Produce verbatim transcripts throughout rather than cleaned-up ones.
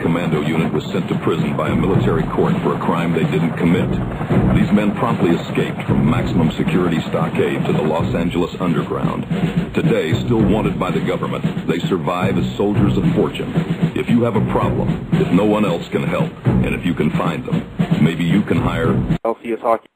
commando unit was sent to prison by a military court for a crime they didn't commit. These men promptly escaped from maximum security stockade to the Los Angeles underground. Today, still wanted by the government, they survive as soldiers of fortune. If you have a problem, if no one else can help, and if you can find them, maybe you can hire L C S Hockey.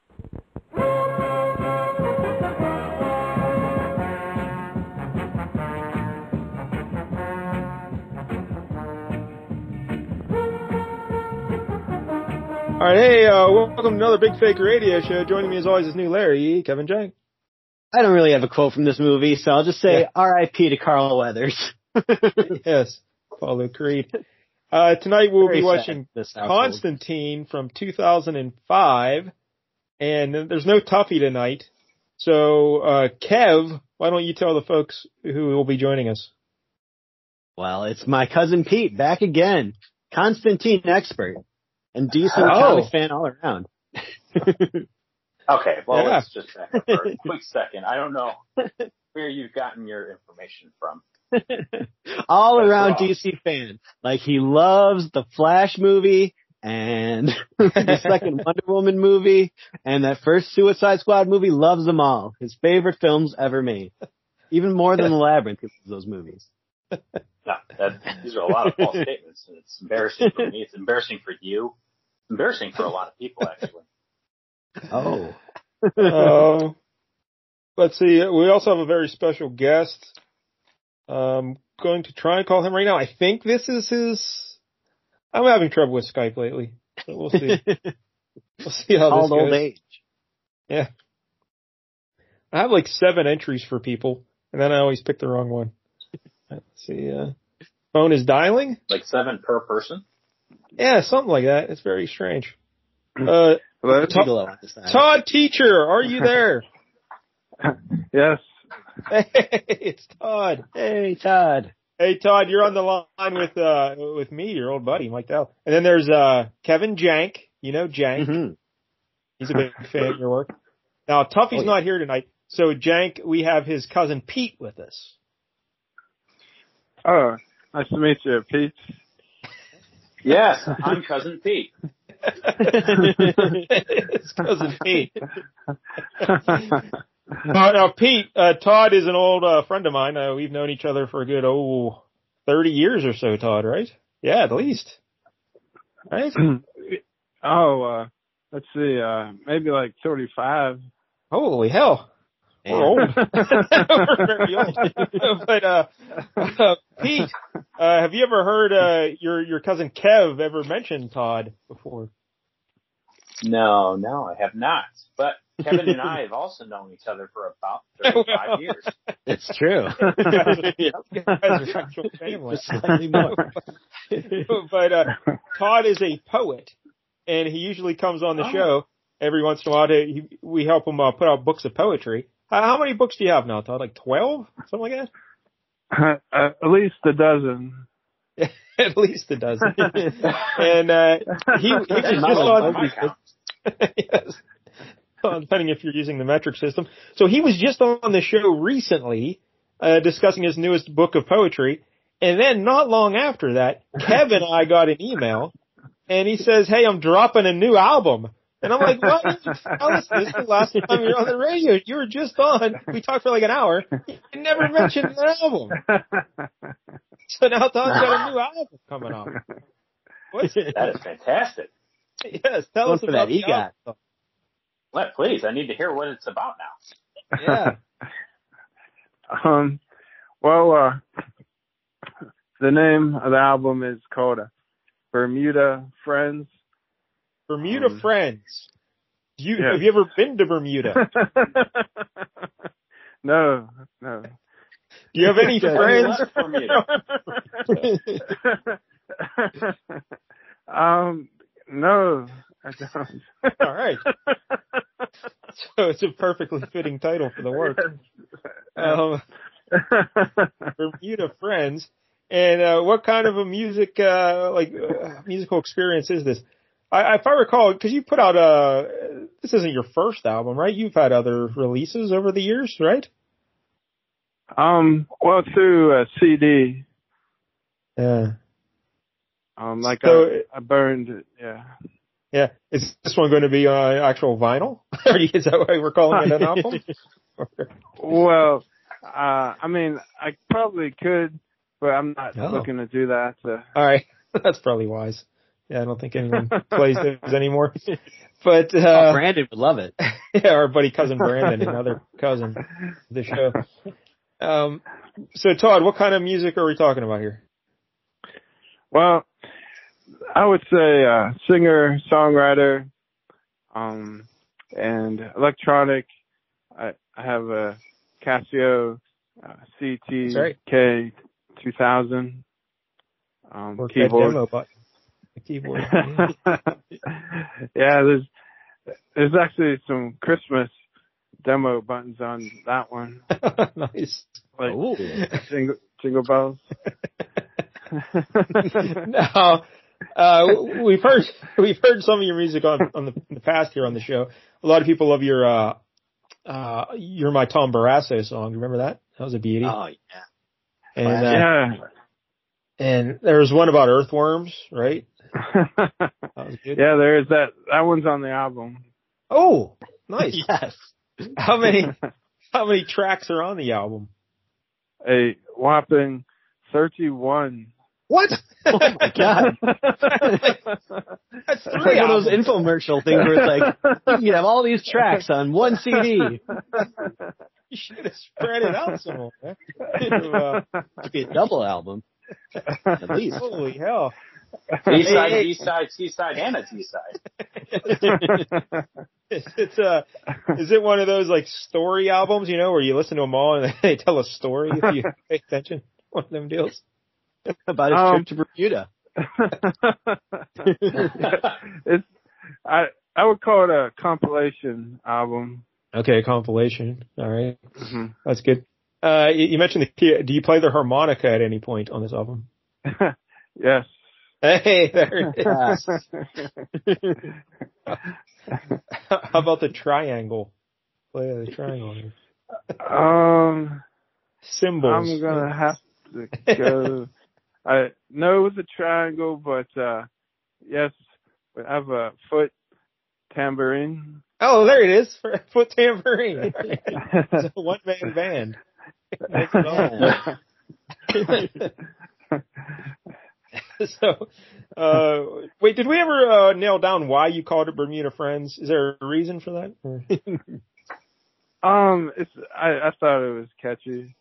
All right, hey, uh, welcome to another Big Fake Radio Show. Joining me as always is new Larry, Kevin Jank. I don't really have a quote from this movie, so I'll just say Yeah. R I P to Carl Weathers. Yes, Paulo Creed. Uh, tonight we'll Very be watching this household. Constantine from two thousand five, and there's no Tuffy tonight. So, uh, Kev, why don't you tell the folks who will be joining us? Well, it's my cousin Pete back again, Constantine expert, and decent Oh. comic fan all around. Okay, well, Yeah. let's just back up for a quick second. I don't know where you've gotten your information from. all That's around wrong. D C fan. Like, he loves the Flash movie and the second Wonder Woman movie and that first Suicide Squad movie. Loves them all. His favorite films ever made. Even more than The Labyrinth, he loves those movies. No, that, these are a lot of false statements, and it's embarrassing for me. It's embarrassing for you. It's embarrassing for a lot of people, actually. Oh. Uh, let's see. We also have a very special guest. Um, going to try and call him right now. I think this is his. I'm having trouble with Skype lately, but we'll see. We'll see how this Called old goes. age. Yeah, I have like seven entries for people, and then I always pick the wrong one. Let's see. Uh, phone is dialing. Like seven per person? Yeah, something like that. It's very strange. Uh, Hello? Todd, Bigelow on the side. Todd Teacher, are you there? Yes. Hey, it's Todd. Hey, Todd. Hey, Todd, you're on the line with uh with me, your old buddy, Mike Dell. And then there's uh Kevin Jank. You know Jank. Mm-hmm. He's a big fan of your work. Now, Tuffy's Oh, yeah. not here tonight, so Jank, we have his cousin Pete with us. Oh, nice to meet you, Pete. Yes, I'm Cousin Pete. His cousin Pete. Uh, now, Pete, uh, Todd is an old uh, friend of mine. Uh, we've known each other for a good, oh, thirty years or so, Todd, right? Yeah, at least. Right? oh, uh, let's see, uh, maybe like thirty-five. Holy hell. We're old. We're very old. But, uh, uh, Pete, uh, have you ever heard, uh, your, your cousin Kev ever mention Todd before? No, no, I have not. But Kevin and I have also known each other for about thirty-five years. It's true. You guys are actual family. Just slightly more. But, uh, Todd is a poet, and he usually comes on the Oh. show every once in a while. To, he, we help him uh, put out books of poetry. How, how many books do you have now, Todd? Like twelve? Something like that? uh, at least a dozen. At least a dozen. And uh, he, he was just on My count. yes. Well, depending if you're using the metric system. So he was just on the show recently uh, discussing his newest book of poetry. And then not long after that, Kevin and I got an email, and he says, hey, I'm dropping a new album. And I'm like, why didn't you tell us this the last time you were on the radio? You were just on. We talked for like an hour. You never mentioned an album. So now Todd's got a new album coming out. What's it? That is fantastic. Yes, tell One us for about that the EGOT. album. Let, please, I need to hear what it's about now. Yeah. um, well, uh, the name of the album is called uh, Bermuda Friends. Bermuda Um, Friends. Do you, yes. Have you ever been to Bermuda? no, no. Do you have any Good. friends? Left Bermuda. um, no, I don't. All right. So it's a perfectly fitting title for the work. Um, Bermuda Friends. And uh, what kind of a music, uh, like, uh, musical experience is this? I, if I recall, because you put out a, this isn't your first album, right? You've had other releases over the years, right? Um, well, through a C D. Yeah. Um, like So- I, I burned it. Yeah. Yeah. Is this one going to be uh, actual vinyl? Or is that why we're calling it an album? Well, uh, I mean, I probably could, but I'm not Oh. looking to do that. So. All right. That's probably wise. Yeah, I don't think anyone plays those anymore. But, uh, Oh, Brandon would love it. yeah, our buddy cousin Brandon, another cousin of the show. Um, so Todd, what kind of music are we talking about here? Well, I would say uh, singer, songwriter, um, and electronic. I, I have a Casio uh, C T K two thousand um, Work that keyboard. demo button. The keyboard. Yeah, there's there's actually some Christmas demo buttons on that one, Nice. like Ooh. jingle, jingle bells. Now, uh, we've heard we've heard some of your music on on the, in the past here on the show. A lot of people love your uh, uh, "You're My Tom Barrasso" song. Remember that? That was a beauty. Oh, yeah. and uh, Yeah. and there was one about earthworms, right? That was good. Yeah, there is that. That one's on the album. Oh, nice. Yes. How many how many tracks are on the album? A whopping thirty-one. What? Oh my God. That's It's like three one of those albums. infomercial things where it's like, you can have all these tracks on one C D. You should have spread it out some more. Man. Uh, It'd be a double album. At least. holy hell. B side, Hey, B side, C side, and a D side. It's, it's uh, is it one of those like story albums, you know, where you listen to them all and they tell a story if you pay attention? One of them deals. About his Um, trip to Bermuda. It's I I would call it a compilation album. Okay, compilation. All right, hmm that's good. Uh, you, you mentioned the key. Do you play the harmonica at any point on this album? Yes. Hey, there it is. How about the triangle? Play the triangle here. Um, Symbols. I'm gonna have to go. I know it was a triangle, but uh, yes, we have a foot tambourine. Oh, there it is. Foot tambourine. It's a one man band. Makes it all. So, uh, wait, did we ever uh, nail down why you called it Bermuda Friends? Is there a reason for that? Or- Um, it's I, I thought it was catchy.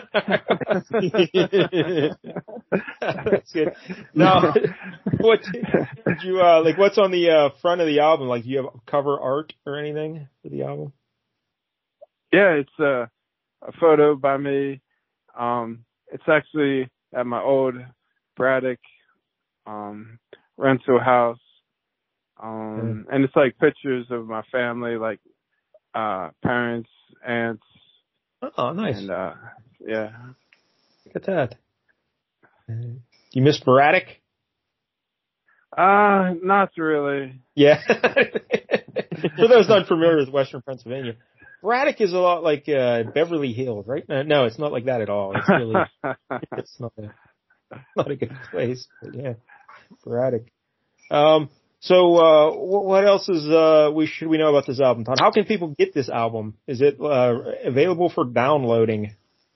That's good. Now, what did you uh, like? What's on the uh, front of the album? Like, do you have cover art or anything for the album? Yeah, it's a, a photo by me. Um, it's actually at my old Braddock um, rental house. Um, and it's like pictures of my family, like uh, parents, aunts, Oh, nice. and uh, yeah. Look at that. Uh, You miss Braddock? Uh, not really. Yeah. For those not familiar with Western Pennsylvania, Braddock is a lot like uh, Beverly Hills, right? No, no, it's not like that at all. It's really, it's not a, not a good place. But yeah, Braddock. Um. So, uh, wh- what else is uh we should we know about this album, Todd? How can people get this album? Is it uh, available for downloading?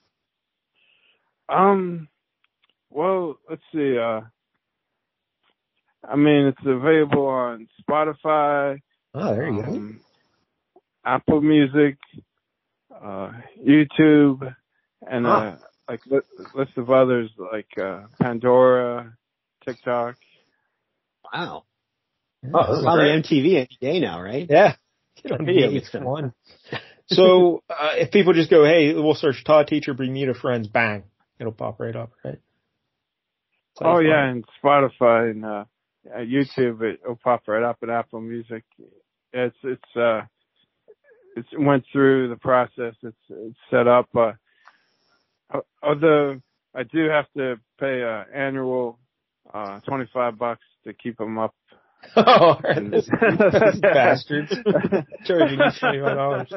Um, well, let's see. Uh, I mean, it's available on Spotify, Oh, there you go. um, Apple Music, uh, YouTube, and Huh. uh, like li- list of others like uh, Pandora, TikTok. Wow. Oh, this is Probably great. M T V any day now, right? Yeah. Get on Yeah. V H one. So, uh, if people just go, hey, we'll search Todd Teacher Bermuda Friends, bang, it'll pop right up, right? So Oh it's yeah, fun. and Spotify and uh, uh, YouTube. It, it'll pop right up at Apple Music. It's it's uh, it's it went through the process. It's it's set up. Uh, al- although I do have to pay uh, annual uh, twenty five bucks to keep them up. Oh, this, these bastards charging you twenty-one dollars.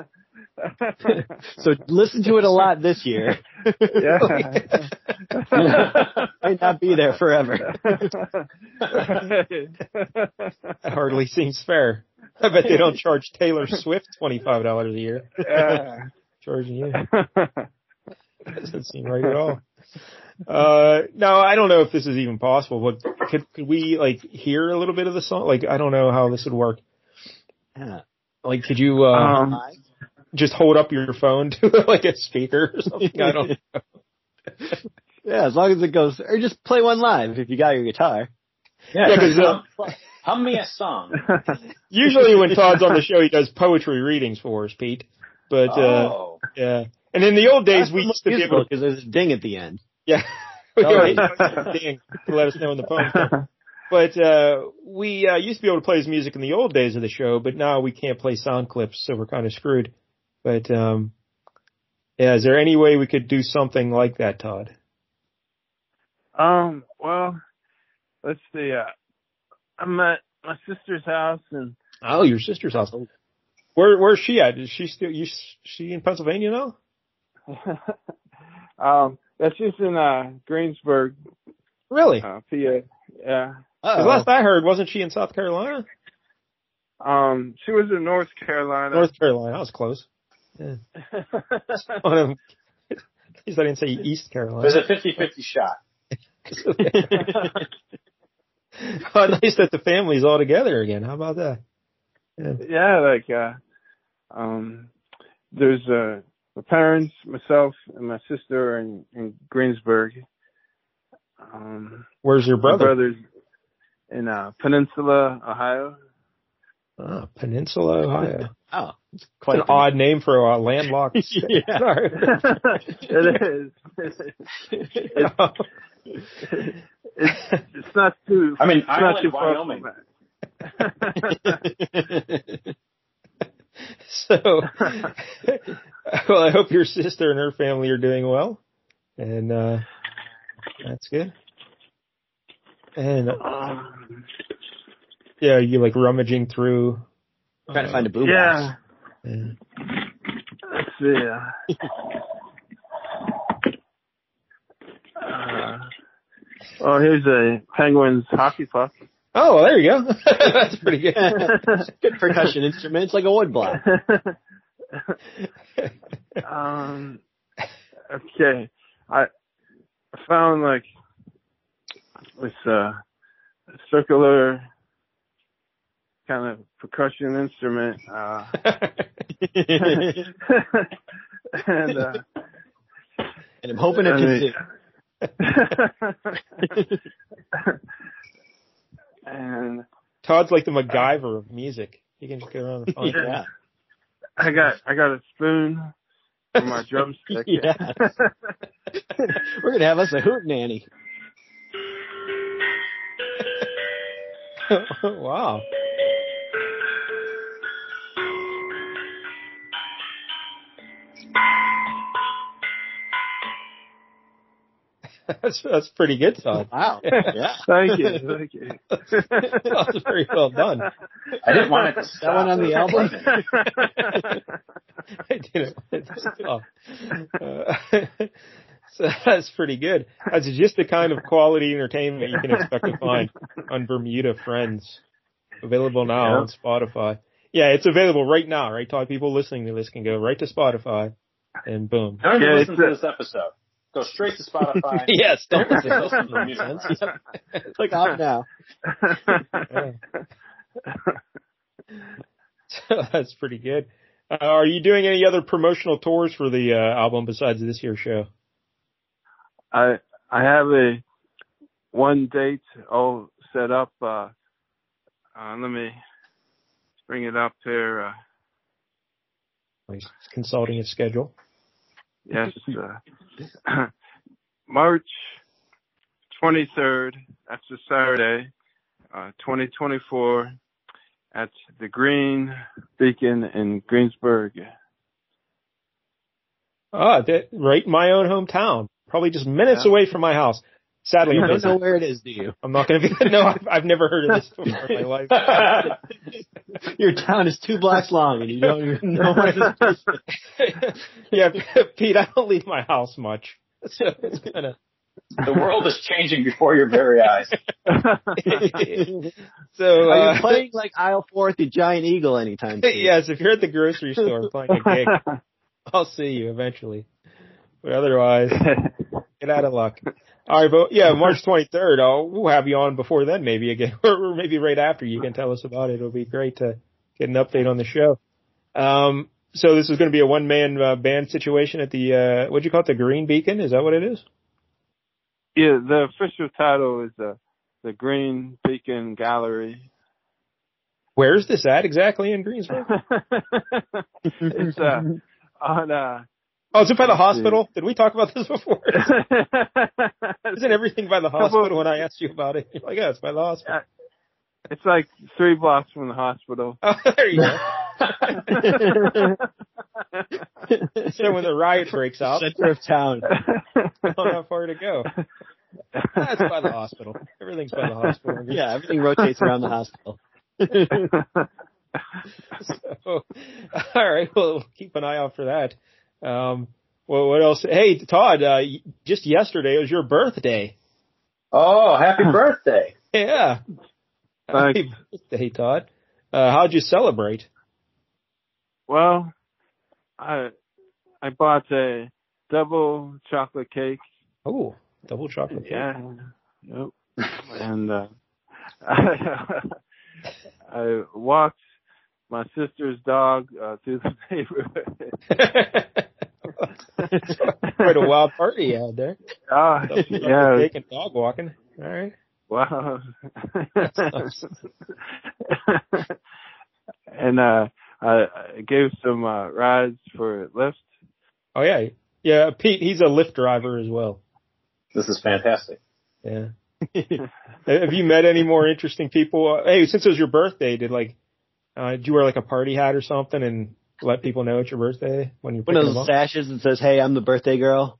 So listen to it a lot this year. Yeah. might not be there forever. That hardly seems fair. I bet they don't charge Taylor Swift twenty-five dollars a year. Yeah. Charging you. Doesn't seem right at all. Uh, now, I don't know if this is even possible, but could, could we, like, hear a little bit of the song? Like, I don't know how this would work. Yeah. Like, could you, uh, Um, just hold up your phone to, like, a speaker or something? I don't know. Yeah, as long as it goes, or just play one live if you got your guitar. Yeah, Yeah, 'cause, uh, hum, hum me a song. Usually when Todd's on the show, he does poetry readings for us, Pete. But, uh, Oh. yeah. And in the old days, we used to be able to, because there's a ding at the end. yeah. We Oh, always yeah. ding to let us know when the poem's done. But, uh, we, uh, used to be able to play his music in the old days of the show, but now we can't play sound clips, so we're kind of screwed. But, um, yeah, is there any way we could do something like that, Todd? Um, well, let's see. Uh, I'm at my sister's house, and Oh, your sister's house. Where, where's she at? Is she still, you, she in Pennsylvania now? um, yeah, she's in uh, Greensburg, Really? uh, P A. Yeah. 'Cause Uh-oh. last I heard, wasn't she in South Carolina? Um, she was in North Carolina. North Carolina. I was close. Yeah. One of them- At least I didn't say East Carolina. There's a fifty-fifty shot. Well, nice that the family's all together again. How about that? Yeah. Yeah, like, uh, um, there's, uh, my parents, myself, and my sister in, in Greensburg. Um, Where's your my brother? brother's in, uh, Peninsula, Ohio. Ah, Peninsula, Ohio. Oh, it's It's quite an odd name for a landlocked state. Yeah. Sorry. It is. It's, it's not too, I mean, it's not too Ireland, far Wyoming. from that. So, well, I hope your sister and her family are doing well, and uh, that's good. And Um, yeah, you like rummaging through. Trying to find a boom yeah. Yeah. Let's see. Uh, uh, oh, here's a Penguins hockey puck. Oh, well, there you go. That's pretty good. box. Good percussion instrument. It's like a wood block. um, okay. I, I found like this uh, circular kind of percussion instrument. Uh, and, uh, And I'm hoping it I can mean- sing. and Todd's like the MacGyver of music. He can just go around and find it. Yeah. I got I got a spoon for my drumstick. Yeah. We're going to have us a hoot nanny. Wow. That's that's pretty good, Todd. Wow. Yeah. Thank you, thank you. That's very well done. I didn't want it to That stop. one on the album? I didn't want it to stop. Uh, so that's pretty good. That's just the kind of quality entertainment you can expect to find on Bermuda Friends. Available now Yeah. on Spotify. Yeah, it's available right now, right, Todd? People listening to this can go right to Spotify and boom. Don't even Yeah, listen it's to a- this episode. Go straight to Spotify. Yes, don't listen to Listen to the this music. nonsense. Click off now. So that's pretty good. Uh, are you doing any other promotional tours for the uh, album besides this year's show? I I have a one date all set up. Uh, uh, let me bring it up here. Uh, He's consulting his schedule. yes, uh, March twenty-third. That's a Saturday, uh, twenty twenty-four, at the Green Beacon in Greensburg. Ah, that, right in my own hometown. Probably just minutes Yeah. away from my house. Sadly, You I'm don't know busy. where it is, do you? I'm not going to be. No, I've, I've never heard of this before in my life. Your town is two blocks long and you don't even know where it is. Yeah, Pete, I don't leave my house much, so it's kind of The world is changing before your very eyes. So, Are uh, you playing like aisle four at the Giant Eagle anytime soon? yes, if you're at the grocery store playing a gig, I'll see you eventually. But otherwise, get out of luck. All right, but yeah, March twenty-third, I'll, we'll have you on before then maybe again, or maybe right after. You can tell us about it. It'll be great to get an update on the show. Um, so this is going to be a one-man uh, band situation at the, uh, what'd you call it, the Green Beacon? Is that what it is? Yeah, the official title is the the Green Beacon Gallery. Where's this at exactly in Greensboro? It's uh, on uh. Oh, is it by the hospital? Did we talk about this before? Isn't everything by the hospital when I asked you about it? You're like, yeah, it's by the hospital. It's like three blocks from the hospital. Oh, there you go. So when the riot breaks out, Center of town. not that far to go. That's by the hospital. Everything's by the hospital. Yeah, everything rotates around the hospital. So, all right, well, keep an eye out for that. Um, well, what else? Hey, Todd, uh, just yesterday it was your birthday. Oh, happy birthday. Yeah. Thanks. Happy birthday, Todd. Uh, how'd you celebrate? Well, I I bought a double chocolate cake. Oh, double chocolate cake. Yeah. Yep. And uh, I, I walked my sister's dog uh, through the neighborhood. Quite a wild party you had there. Ah, Double yeah. chocolate cake and dog walking. All right. Wow. Nice. And uh, I, I gave some uh, rides for Lyft. Oh yeah, yeah. Pete, he's a Lyft driver as well. This is fantastic. Yeah. Have you met any more interesting people? Hey, since it was your birthday, did like, uh, did you wear like a party hat or something and let people know it's your birthday when you're One picking of them those up? sashes that says, "Hey, I'm the birthday girl."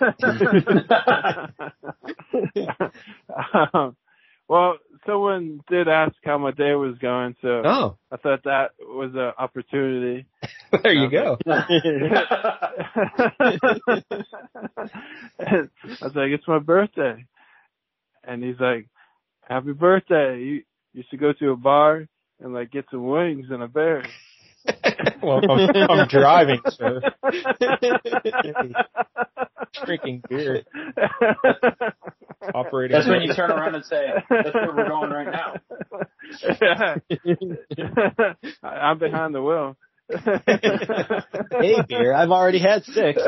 um, well, someone did ask how my day was going, so Oh, I thought that was an opportunity. there you go. And I was like, it's my birthday. And he's like, happy birthday. You, you should go to a bar and like get some wings and a bear. Well, I'm, I'm driving, sir. Drinking beer. Operating. That's when you turn around and say, that's where we're going right now. I'm behind the wheel. Hey, beer, I've already had six.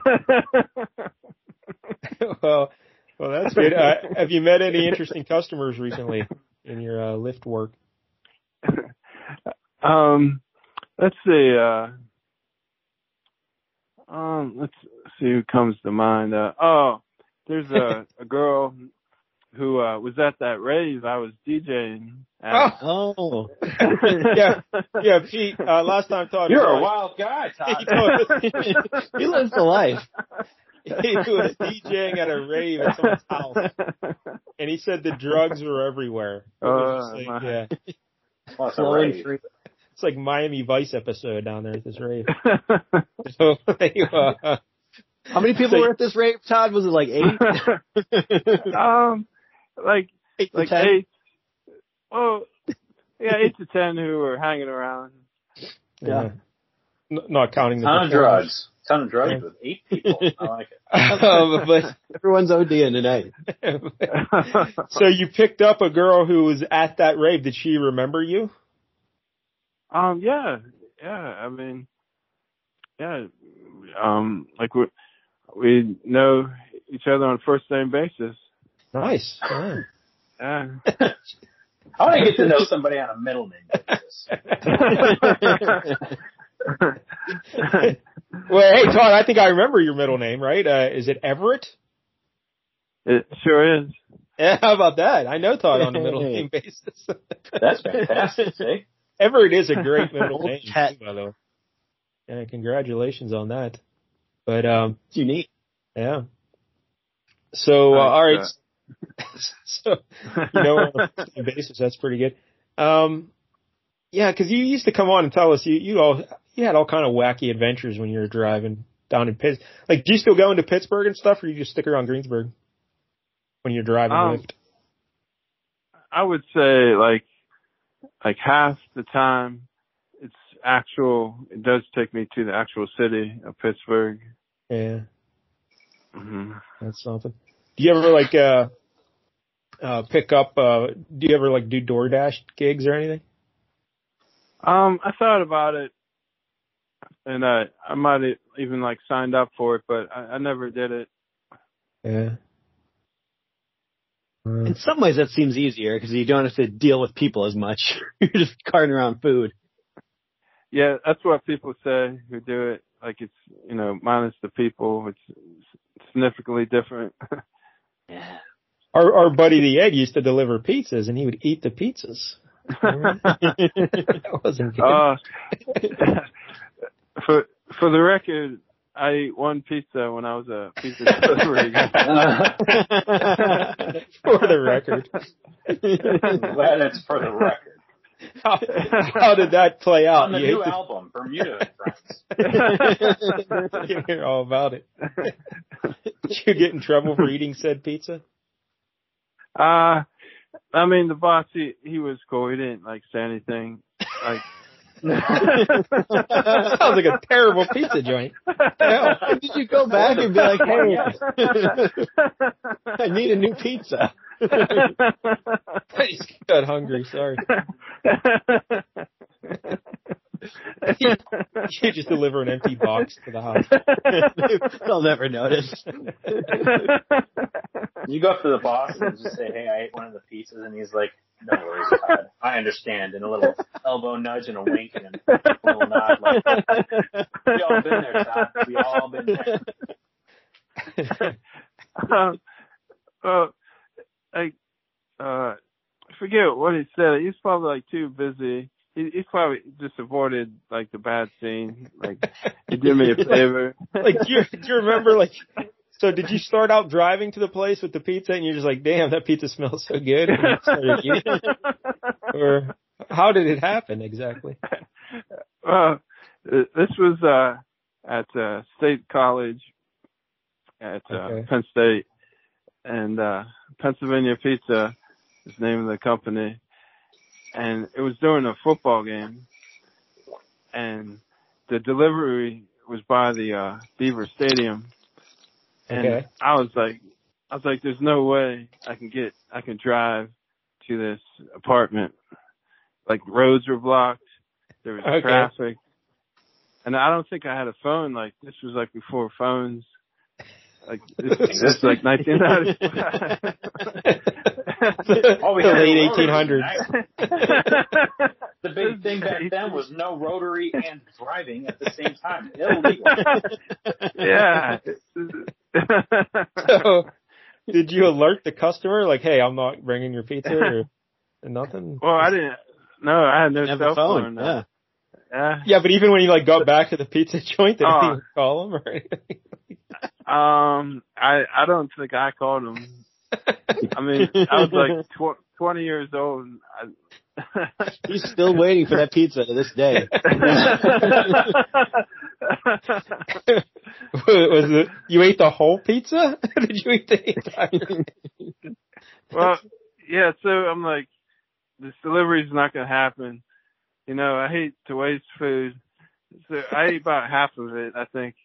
well, well, that's good. Uh, have you met any interesting customers recently in your uh, Lyft work? Um, let's see. Uh, um, let's see who comes to mind. Uh, oh, there's a, a girl who uh, was at that rave I was DJing at. Oh. yeah, yeah, Pete. Uh, last time Todd, You're was a wild guy, Todd. He told us- He lives the life. he was DJing at a rave at someone's house, and he said the drugs were everywhere. It was Oh, just my. like, yeah, Well, it's a Slow and rave. free. it's like Miami Vice episode down there at this rave. So, they, uh, How many people So- were at this rave, Todd? Was it like eight? um, like Eight to like ten? eight. Oh, yeah, eight to ten who were hanging around. yeah, N- not counting the Ton of performers. drugs. Ton of drugs with eight people. I like it. um, but Everyone's ODing tonight. so you picked up a girl who was at that rave. Did she remember you? Um, yeah, yeah. I mean, yeah. Um, like we we know each other on a first name basis. Nice. Yeah. Yeah. I want to get to know somebody on a middle name basis. Well, hey Todd, I think I remember your middle name, right? Uh, is it Everett? It sure is. Yeah, how about that? I know Todd on a middle name basis. That's fantastic. See? Everett is a great middle Old name, cat. too, by the way. Yeah, congratulations on that. But um, It's unique. yeah. So uh, all right. Thanks, So you know, on a first name basis, that's pretty good. Um, yeah, because you used to come on and tell us you you all you had all kind of wacky adventures when you were driving down in Pittsburgh. Like, do you still go into Pittsburgh and stuff, or you just stick around Greensburg? when you're driving Um, Lyft? I would say like like half the time it's actual. It does take me to the actual city of Pittsburgh. Yeah, hmm that's something. Do you ever like uh, uh, pick up? Uh, do you ever like do DoorDash gigs or anything? Um, I thought about it, and uh, I might have even like signed up for it, but I, I never did it. Yeah. In some ways, that seems easier because you don't have to deal with people as much. You're just carting around food. Yeah, that's what people say who do it. Like it's, you know, minus the people, it's significantly different. Yeah. Our our buddy the Ed used to deliver pizzas, and he would eat the pizzas. That wasn't good. Uh, for for the record, I ate one pizza when I was a pizza delivery guy. For the record. Glad it's for the record. How, how did that play out? On the You new ate the- album, Bermuda and Friends. You hear all about it. Did you get in trouble for eating said pizza? Uh, I mean, the boss, he, he was cool. He didn't, like, say anything. Like, That sounds like a terrible pizza joint. Hell, did you go back and be like, hey, I need a new pizza? I just got hungry, sorry. you, you just deliver an empty box to the house. They'll never notice. You go up to the boss and just say, hey, I ate one of the pizzas, and he's like, no worries, Todd. I understand. And a little elbow nudge and a wink and a little nod. Like, we all been there, Todd. We all been there. um, well, like, uh, I forget what he said. He's probably, like, too busy. He, he's probably just avoided, like, the bad scene. Like, he did me a favor. Like, do you, do you remember, like, so did you start out driving to the place with the pizza and you're just like, damn, that pizza smells so good? And you started eating it? Or how did it happen exactly? Well, this was uh, at uh, State College at uh, Okay. Penn State, and uh, Pennsylvania Pizza is the name of the company. And it was during a football game, and the delivery was by the uh, Beaver Stadium. And Okay. I was like, I was like, there's no way I can get, I can drive to this apartment. Like, roads were blocked. There was Okay. traffic. And I don't think I had a phone. Like, this was like before phones. Like, this, this is like nineteen ninety-five. Oh, we The had late a eighteen hundreds. rotary. The big thing back then was no rotary and driving at the same time. Illegal. Yeah. So, did you alert the customer, like, hey, I'm not bringing your pizza or nothing? Well, I didn't. No, I had no Have cell a phone. phone. Yeah. Yeah. Yeah, but even when you, like, got back to the pizza joint, did Oh. anyone call them or anything? Um, I I don't think I called him. I mean, I was like tw- twenty years old. And I, He's still waiting for that pizza to this day. Was it, you ate the whole pizza? Did you eat the entire? Well, yeah. So I'm like, this delivery's not gonna happen. You know, I hate to waste food. So I ate about half of it, I think.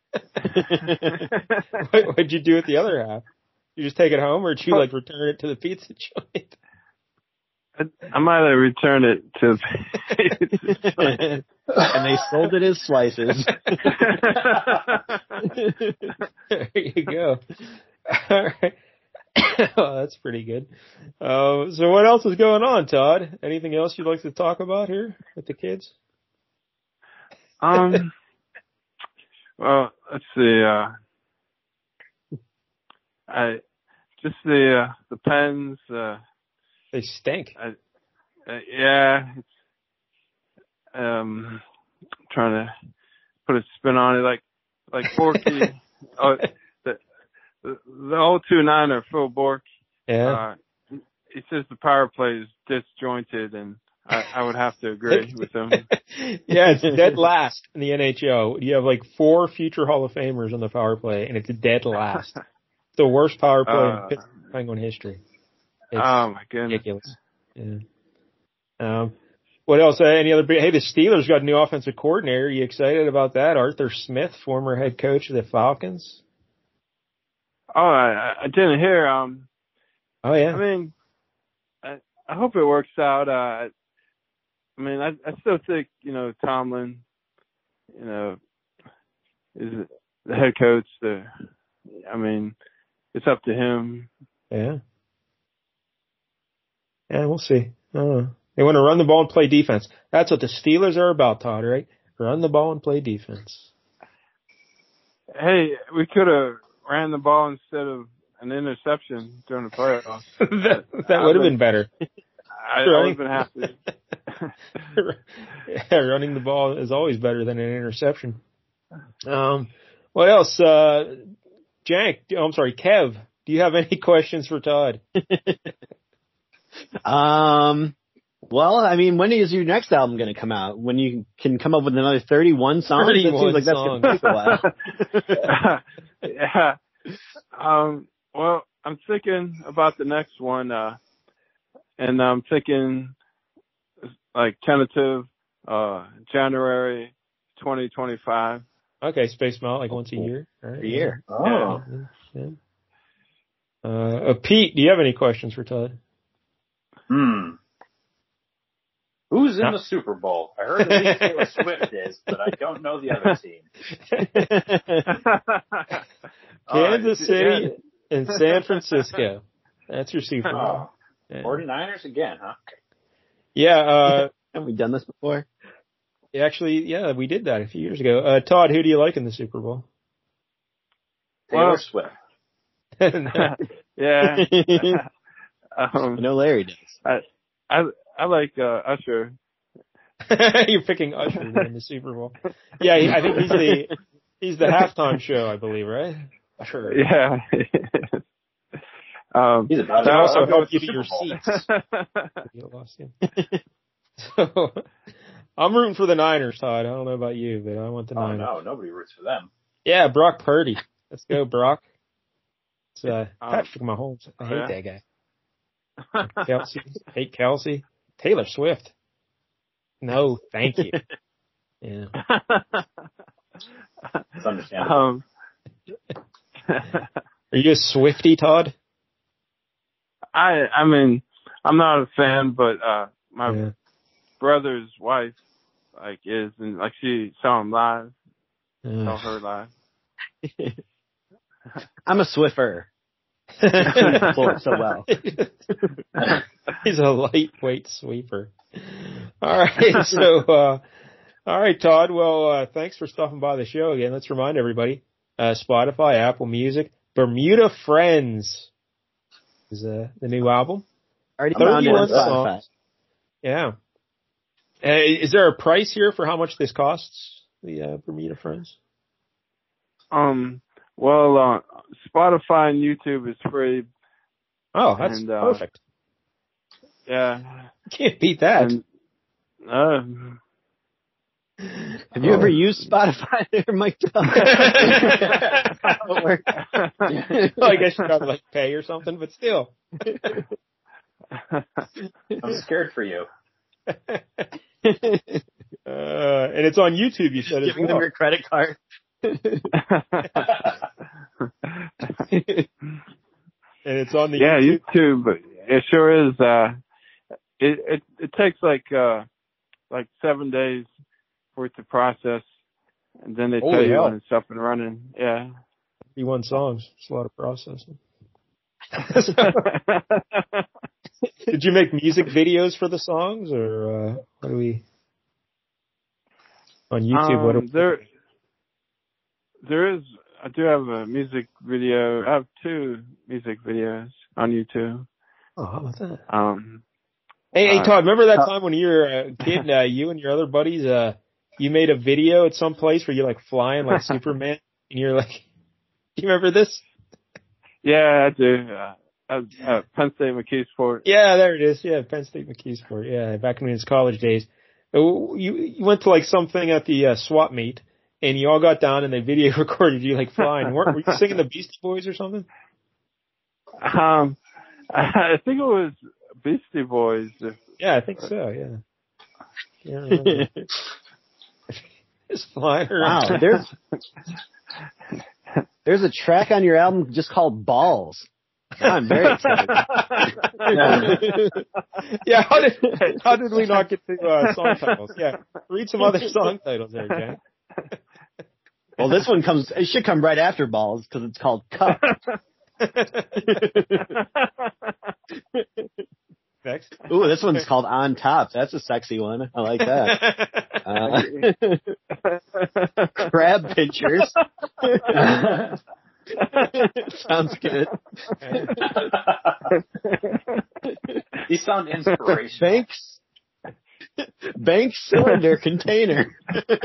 what, what'd you do with the other half? You just take it home, or did you like return it to the pizza joint? I, I might have returned it to. And they sold it as slices. There you go. All right. Oh, that's pretty good. Uh, so what else is going on, Todd? Anything else you'd like to talk about here with the kids? Um. Well, let's see. Uh, I just the uh, the pens. Uh, They stink. I, uh, yeah, it's um trying to put a spin on it, like like Borky. oh, the the the oh two nine er Phil Bork. Yeah. Uh, he says the power play is disjointed, and I, I would have to agree with him. Yeah, it's dead last in the N H L. You have like four future Hall of Famers on the power play, and it's dead last. The worst power play Uh, in Penguin history. It's oh my goodness. ridiculous. Yeah. Um, what else? Uh, any other big, hey, the Steelers got a new offensive coordinator. Are you excited about that? Arthur Smith, former head coach of the Falcons. Oh, I, I didn't hear. Um, Oh yeah. I mean, I, I hope it works out. Uh, I mean, I, I still think, you know, Tomlin, you know, is the head coach. The, I mean, it's up to him. Yeah. Yeah, we'll see. I don't know. They want to run the ball and play defense. That's what the Steelers are about, Todd, right? Run the ball and play defense. Hey, we could have ran the ball instead of an interception during the playoffs. that that would have been better. I, I would have been happy. Yeah, running the ball is always better than an interception. Um, what else? Uh, Jank, oh, I'm sorry, Kev, do you have any questions for Todd? um, well, I mean, when is your next album going to come out? When you can come up with another thirty-one songs? thirty-one That seems like that's songs. going to take a while. Yeah. Um, well, I'm thinking about the next one, uh, and I'm thinking like tentative, uh, January twenty twenty-five. Okay, Space Mountain, like once a year. All right. A year. Oh. Yeah. yeah. Uh, uh, Pete, do you have any questions for Todd? Hmm. Who's in Huh? the Super Bowl? I heard at least Taylor Swift is, but I don't know the other team. Kansas Uh, City and San Francisco. That's your Super Bowl. Oh, Yeah. forty-niners again, huh? Yeah, uh, Have we done this before? actually, yeah, we did that a few years ago. Uh, Todd, who do you like in the Super Bowl? Taylor Well- Swift. Yeah. um, I know Larry does. I, I, I like, uh, Usher. You're picking Usher to win the Super Bowl. Yeah, he, I think he's the he's the halftime show, I believe, right? Usher. Yeah. um, He's about That to also I'll go help with you the to your Super Bowl. seats. You lost him. So, I'm rooting for the Niners, Todd. I don't know about you, but I want the Oh Niners. no, nobody roots for them. Yeah, Brock Purdy. Let's go, Brock. It's uh, Um, Patrick Mahomes. I hate yeah. that guy. Kelsey. Hate Kelsey. Taylor Swift. No, thank you. Yeah. It's understandable. um, Are you a Swiftie, Todd? I, I mean, I'm not a fan, but, uh, my Yeah. brother's wife, like, is, and, like, she saw him live, saw Uh, her live. I'm a Swiffer. Floor so well. He's a lightweight sweeper. All right, so uh, all right, Todd. Well, uh, thanks for stopping by the show again. Let's remind everybody: uh, Spotify, Apple Music, Bermuda Friends is uh, the new album. Already found it thirty-one on Spotify. songs. Yeah. Uh, is there a price here for how much this costs? The uh, Bermuda Friends. Um, well, uh, Spotify and YouTube is free. Oh, that's And, uh, perfect. Yeah. Can't beat that. And, uh, Have you ever used Spotify there, Mike? Well, I guess you gotta like pay or something, but still. I'm scared for you. Uh, and it's on YouTube, you said, as Giving well. them your credit card. And it's on the yeah, YouTube. YouTube. It sure is. Uh, it, it, it takes like, uh, like seven days for it to process. And then they Holy tell you hell. when it's up and running. Yeah. thirty-one songs. It's a lot of processing. Did you make music videos for the songs, or uh, what do we on YouTube? Um, what do we, there, there is. I do have a music video. I have two music videos on YouTube. oh, how about that? Um, Hey, hey, uh, Todd, remember that time when you were a kid, uh, you and your other buddies, uh, you made a video at some place where you're like flying like Superman, and you're like, do you remember this? yeah, I do. Uh, uh, uh, Penn State McKeesport. Yeah, there it is. Yeah, Penn State McKeesport. Yeah, back in his college days. Uh, You you went to like something at the uh, swap meet, and you all got down and they video recorded you like flying. Weren't, were you singing the Beastie Boys or something? Um, I think it was Beastie Boys. If, Yeah, I think so. Yeah. Can't remember. Just flying around. Wow, there's there's a track on your album just called Balls. Now I'm very excited. Yeah, how did how did we not get to uh, song titles? Yeah, read some other song titles there, Jack. Well, this one comes. It should come right after Balls because it's called Cup. Next. Ooh, this one's called On Top. That's a sexy one. I like that. Uh, crab pinchers. Sounds good. These sound inspirational. Banks. Bank cylinder container.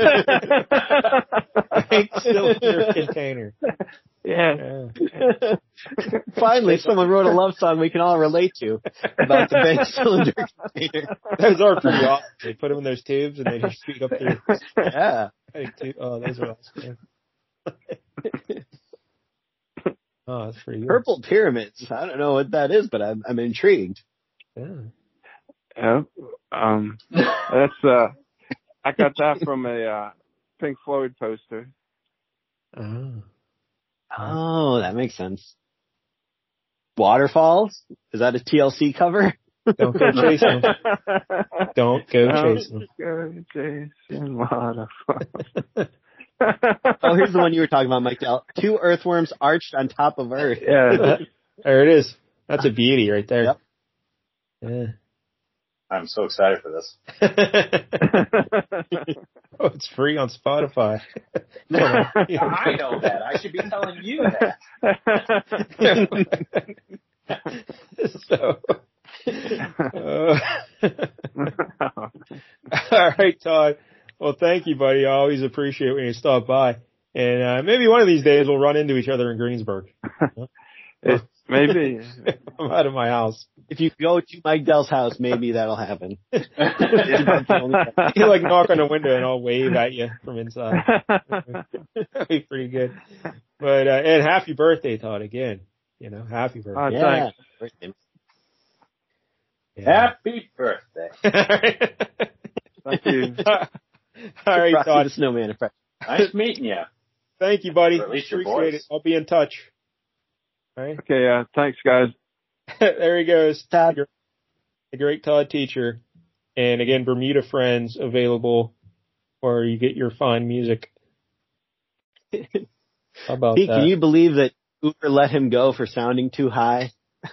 Bank cylinder container. yeah. Yeah. Finally, someone wrote a love song we can all relate to about the bank cylinder container. Those are pretty awesome. They put them in those tubes and they just shoot up through. Yeah. Oh, those are awesome. Oh, that's pretty good. Purple pyramids. I don't know what that is, but I'm, I'm intrigued. Yeah. Yeah. Um, that's, uh, I got that from a, uh, Pink Floyd poster. Oh. Oh, that makes sense. Waterfalls? Is that a T L C cover? Don't go chasing them. Don't go chasing them. Go chasing waterfalls. Oh, here's the one you were talking about, Mike Dell. Two earthworms arched on top of Earth. Yeah. There it is. That's a beauty right there. Yep. Yeah. I'm so excited for this. Oh, it's free on Spotify. I know that. I should be telling you that. So, uh, all right, Todd. Well, thank you, buddy. I always appreciate when you stop by. And uh, maybe one of these days we'll run into each other in Greensburg. It, maybe. I'm out of my house. If you go to Mike Dell's house, maybe that'll happen. You like knock on the window and I'll wave at you from inside. That'd be pretty good. But uh, and happy birthday, Todd, again. You know, happy birthday. Oh, Yeah. thanks. Yeah. Happy birthday. Thank you. All right, Frosty Todd. the Snowman. Nice meeting you. Thank you, buddy. Or at least your Appreciate voice. it. I'll be in touch. All right. Okay, uh, thanks, guys. There he goes. Todd. The great Todd Teacher. And again, Bermuda Friends available where you get your fine music. How about Pete, that? can you believe that Uber let him go for sounding too high?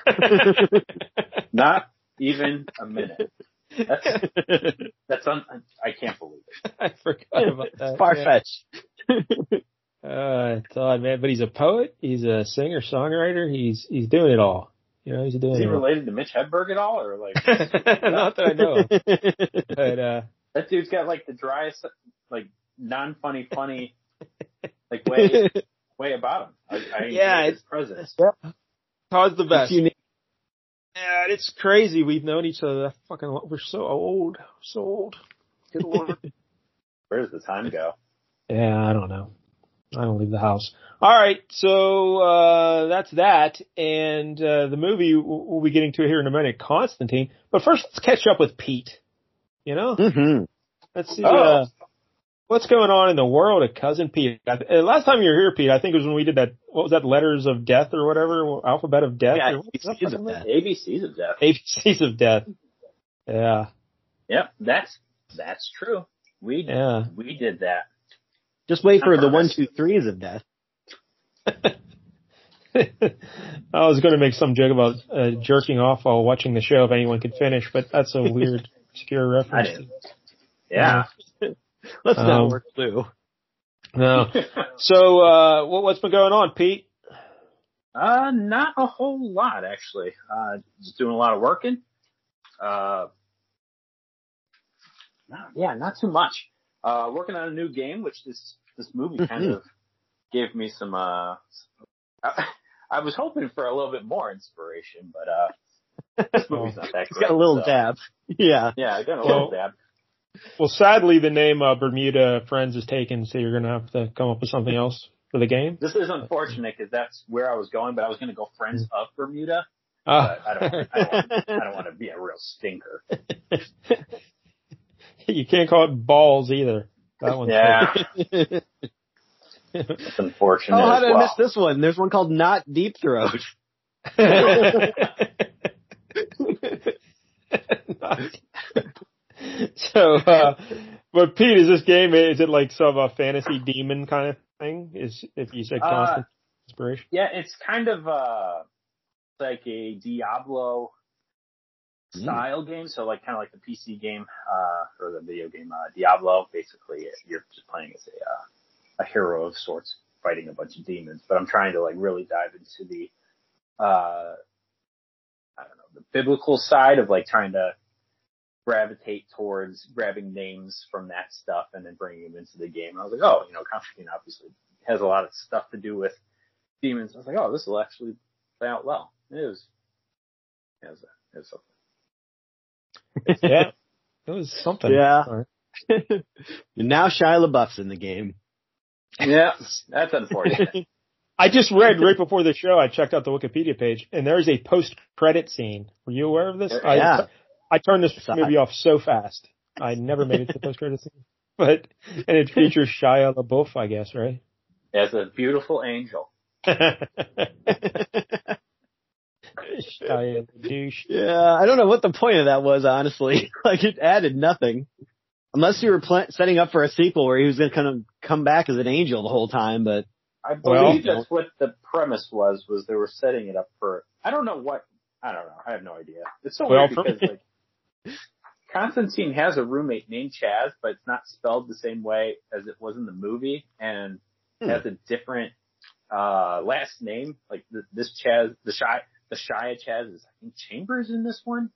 Not even a minute. That's, that's un, I can't believe it. I forgot about that. Far fetched. Yeah. Uh, Todd, man, but he's a poet. He's a singer, songwriter. He's he's doing it all. You know, he's doing Is he it all. related to Mitch Hedberg at all, or like Not that I know of. But uh, that dude's got like the driest, like non-funny, funny, like way way about him. I, I Yeah, enjoy his it's- presence. Todd's the best. It's unique. Yeah, it's crazy. We've known each other that fucking long. We're so old. So old. Good Lord. Where does the time go? Yeah, I don't know. I don't leave the house. All right, so uh that's that, and uh the movie we'll be getting to here in a minute, Constantine. But first, let's catch up with Pete. You know, Mm-hmm. let's see Oh. uh, what's going on in the world of Cousin Pete. Uh, last time you were here, Pete, I think it was when we did that. What was that? Letters of Death or whatever, Alphabet of Death. Yeah, or what was that A B Cs of fucking Death. A B Cs of death. A B Cs of Death. Yeah, Yep, that's that's true. We yeah. we did that. Just wait for the one, two, threes of death. I was going to make some joke about uh, jerking off while watching the show if anyone could finish, but that's a weird, obscure I reference. did. Yeah. Let's Um, not work blue. No. So, uh, what, what's been going on, Pete? Uh, not a whole lot actually. Uh, just doing a lot of working. Uh, not, yeah, not too much. Uh, working on a new game, which this this movie kind Mhm. of gave me some. Uh, I, I was hoping for a little bit more inspiration, but uh, this movie's not that It's great. got a little so- dab. Yeah. Yeah, I got a Well- little dab. Well, sadly, the name uh, Bermuda Friends is taken, so you're going to have to come up with something else for the game. This is unfortunate because that's where I was going, but I was going to go Friends of Bermuda, Uh, But I don't, want, I don't, want, I don't want to be a real stinker. You can't call it balls either. That one's Yeah. It's unfortunate. Oh, how as did I well. miss this one? There's one called Not Deep Throat. So, uh, but Pete, is this game, is it like some uh, fantasy demon kind of thing? Is, if you said constant uh, inspiration? Yeah, it's kind of, uh, like a Diablo style mm. game. So like, kind of like the P C game, uh, or the video game, uh, Diablo. Basically, you're just playing as a, uh, a hero of sorts, fighting a bunch of demons. But I'm trying to like really dive into the, uh, I don't know, the biblical side of like trying to gravitate towards grabbing names from that stuff and then bringing them into the game. And I was like, oh, you know, Constantine obviously has a lot of stuff to do with demons. I was like, oh, this will actually play out well. It was, it was, it was something. Yeah, it was something. Yeah. Now Shia LaBeouf's in the game. Yeah, that's unfortunate. I just read right before the show, I checked out the Wikipedia page, and there's a post-credit scene. Were you aware of this? Yeah. I, I turned this movie off so fast. I never made it to the post-credit scene. But, and it features Shia LaBeouf, I guess, right? As a beautiful angel. Shia the douche. Yeah, I don't know what the point of that was, honestly. Like, it added nothing. Unless you were pl- setting up for a sequel where he was going to kind of come back as an angel the whole time, but... I believe well, that's what the premise was, was they were setting it up for... I don't know what... I don't know. I have no idea. It's so well, weird because, like, Constantine has a roommate named Chaz, but it's not spelled the same way as it was in the movie, and hmm. has a different uh last name. Like, the, this Chaz, the Shia, the Shia Chaz is, I think, Chambers in this one,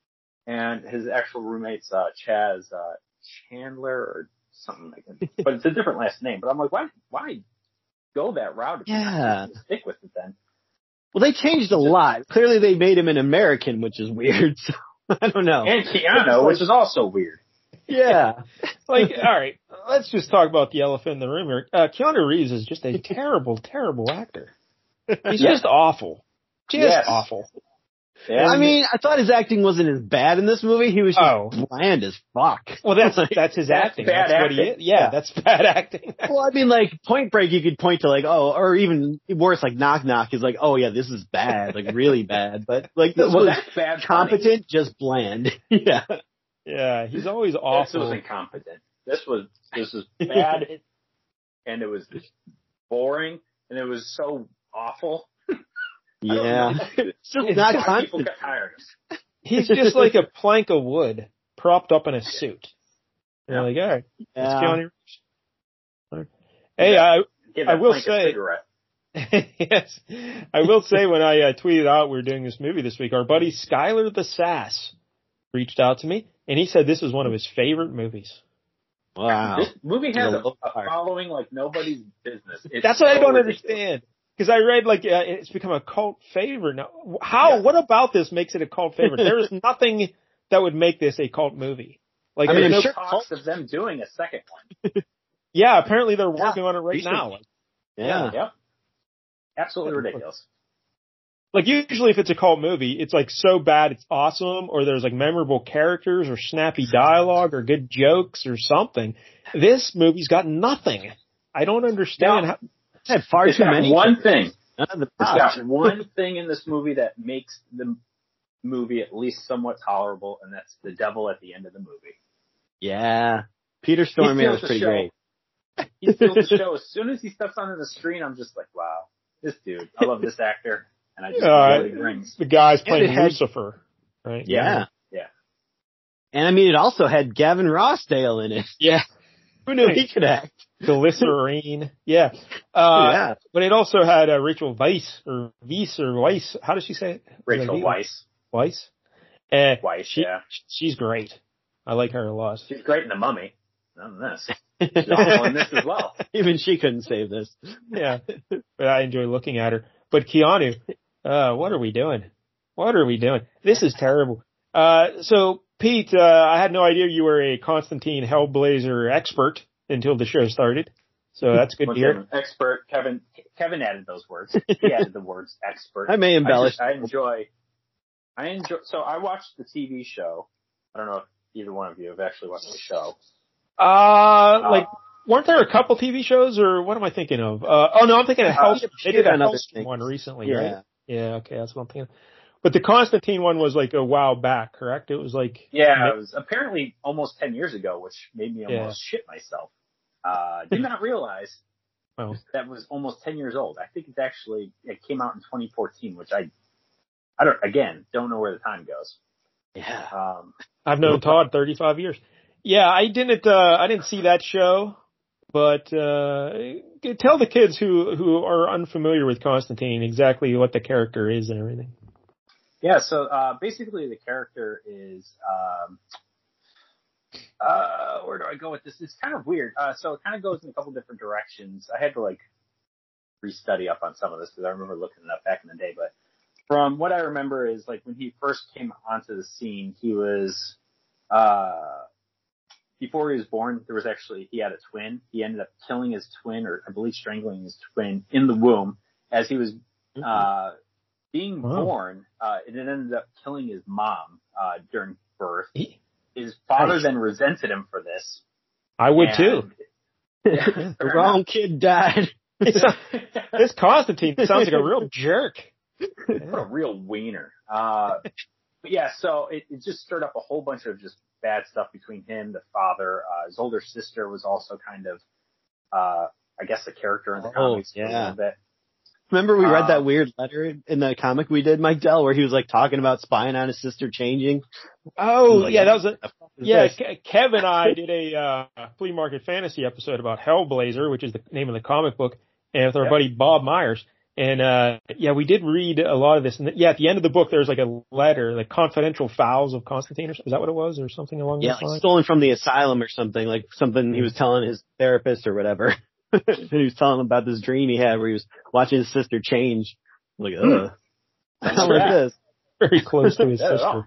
and his actual roommate's uh, Chaz uh, Chandler or something like that. But it's a different last name. But I'm like, why, why go that route? If yeah. you stick with it then. Well, they changed a lot. Clearly, they made him an American, which is weird. So I don't know. And Keanu, which is also weird. Yeah. Like, all right, let's just talk about the elephant in the room here. Uh, Keanu Reeves is just a terrible, terrible actor. He's yeah. just awful. Just yes. awful. Yeah. I mean, I thought his acting wasn't as bad in this movie. He was just oh. bland as fuck. Well, that's that's his that's acting. Bad that's acting. what he is. Yeah, yeah, that's bad acting. Well, I mean, like, Point Break, you could point to, like, oh, or even worse, like, Knock Knock is like, oh, yeah, this is bad, like, really bad. But, like, this well, was that's bad competent, funny. Just bland. Yeah. Yeah, he's always awful. This was incompetent. This was, this was bad, and it was boring, and it was so awful. Yeah. It's just not constant. People got tired. He's just like a plank of wood propped up in a suit. You're like, all right, yeah. Keanu Reeves. Hey, I I will say, yes, I will say when I uh, tweeted out we were doing this movie this week, our buddy Skylar the Sass reached out to me, and he said this is one of his favorite movies. Wow. This movie has a, a following like nobody's business. It's That's what so I don't ridiculous. understand. Because I read, like, uh, it's become a cult favorite now. How? Yeah. What about this makes it a cult favorite? There is nothing that would make this a cult movie. Like, I mean, no sure talks of them doing a second one. Yeah, apparently they're working yeah, on it right now. Yeah. yeah. Yep. Absolutely ridiculous. Like, usually if it's a cult movie, it's, like, so bad it's awesome, or there's, like, memorable characters, or snappy dialogue, or good jokes, or something. This movie's got nothing. I don't understand no. how... It's had far it's too got many. One thing. It's got one thing in this movie that makes the movie at least somewhat tolerable, and that's the devil at the end of the movie. Yeah. Peter Stormare was pretty great. He steals the show. As soon as he steps onto the screen, I'm just like, wow, this dude. I love this actor, and I just love uh, what he brings. The guy's playing had, Lucifer, right? Yeah. Yeah. And I mean, it also had Gavin Rossdale in it. Yeah. Who knew he could act? Glycerine. Yeah. Uh, yeah. But it also had uh, Rachel Weisz, or Weisz, or Weisz. How does she say it? Rachel Weisz. Weisz? Uh, Weisz, she, yeah. She's great. I like her a lot. She's great in The Mummy. Not in this. She's awful in this as well. Even she couldn't save this. Yeah. But I enjoy looking at her. But Keanu, uh, what are we doing? What are we doing? This is terrible. Uh, so, Pete, uh, I had no idea you were a Constantine Hellblazer expert until the show started. So that's good to hear. Expert. Kevin, Kevin added those words. He added the words expert. I may embellish. I, just, I enjoy, I enjoy. So I watched the T V show. I don't know if either one of you have actually watched the show. Uh, like, weren't there a couple T V shows, or what am I thinking of? Uh, oh no, I'm thinking of Hellstrom. They did a Hellstrom one recently, yeah. right? Yeah, okay, that's what I'm thinking of. But the Constantine one was like a while back, correct? It was like... Yeah, it was apparently almost ten years ago, which made me almost yeah. shit myself. Uh, did not realize oh. that was almost ten years old. I think it's actually, it came out in twenty fourteen, which I, I don't, again, don't know where the time goes. Yeah. Um, I've known Todd thirty-five years. Yeah, I didn't, uh, I didn't see that show, but, uh, tell the kids who, who are unfamiliar with Constantine exactly what the character is and everything. Yeah, so, uh, basically the character is, um, uh, where do I go with this? It's kind of weird. Uh, so it kind of goes in a couple different directions. I had to like restudy up on some of this because I remember looking it up back in the day, but from what I remember is like when he first came onto the scene, he was, uh, before he was born, there was actually, he had a twin. He ended up killing his twin, or I believe strangling his twin in the womb as he was, uh, being wow. born. Uh, and it ended up killing his mom, uh, during birth. He, his father I, then resented him for this. I would and, too. Yeah, the wrong kid died. This Constantine sounds like a real jerk. What a real wiener. Uh, but yeah, so it, it just stirred up a whole bunch of just bad stuff between him, the father. Uh, his older sister was also kind of, uh, I guess, a character in the oh, comics yeah. for a little bit. Remember we read uh, that weird letter in the comic we did, Mike Dell, where he was like talking about spying on his sister changing? Oh, like, yeah, that was a, yeah, this? Ke- Kev and I did a, uh, Flea Market Fantasy episode about Hellblazer, which is the name of the comic book, and with our yep. buddy Bob Myers. And, uh, yeah, we did read a lot of this. And yeah, at the end of the book, there's like a letter, like confidential files of Constantine, or is that what it was, or something along yeah, those like lines? stolen from the asylum or something, like something he was telling his therapist or whatever. He was telling him about this dream he had where he was watching his sister change. Like, ugh. That's How like this? Very close to his sister.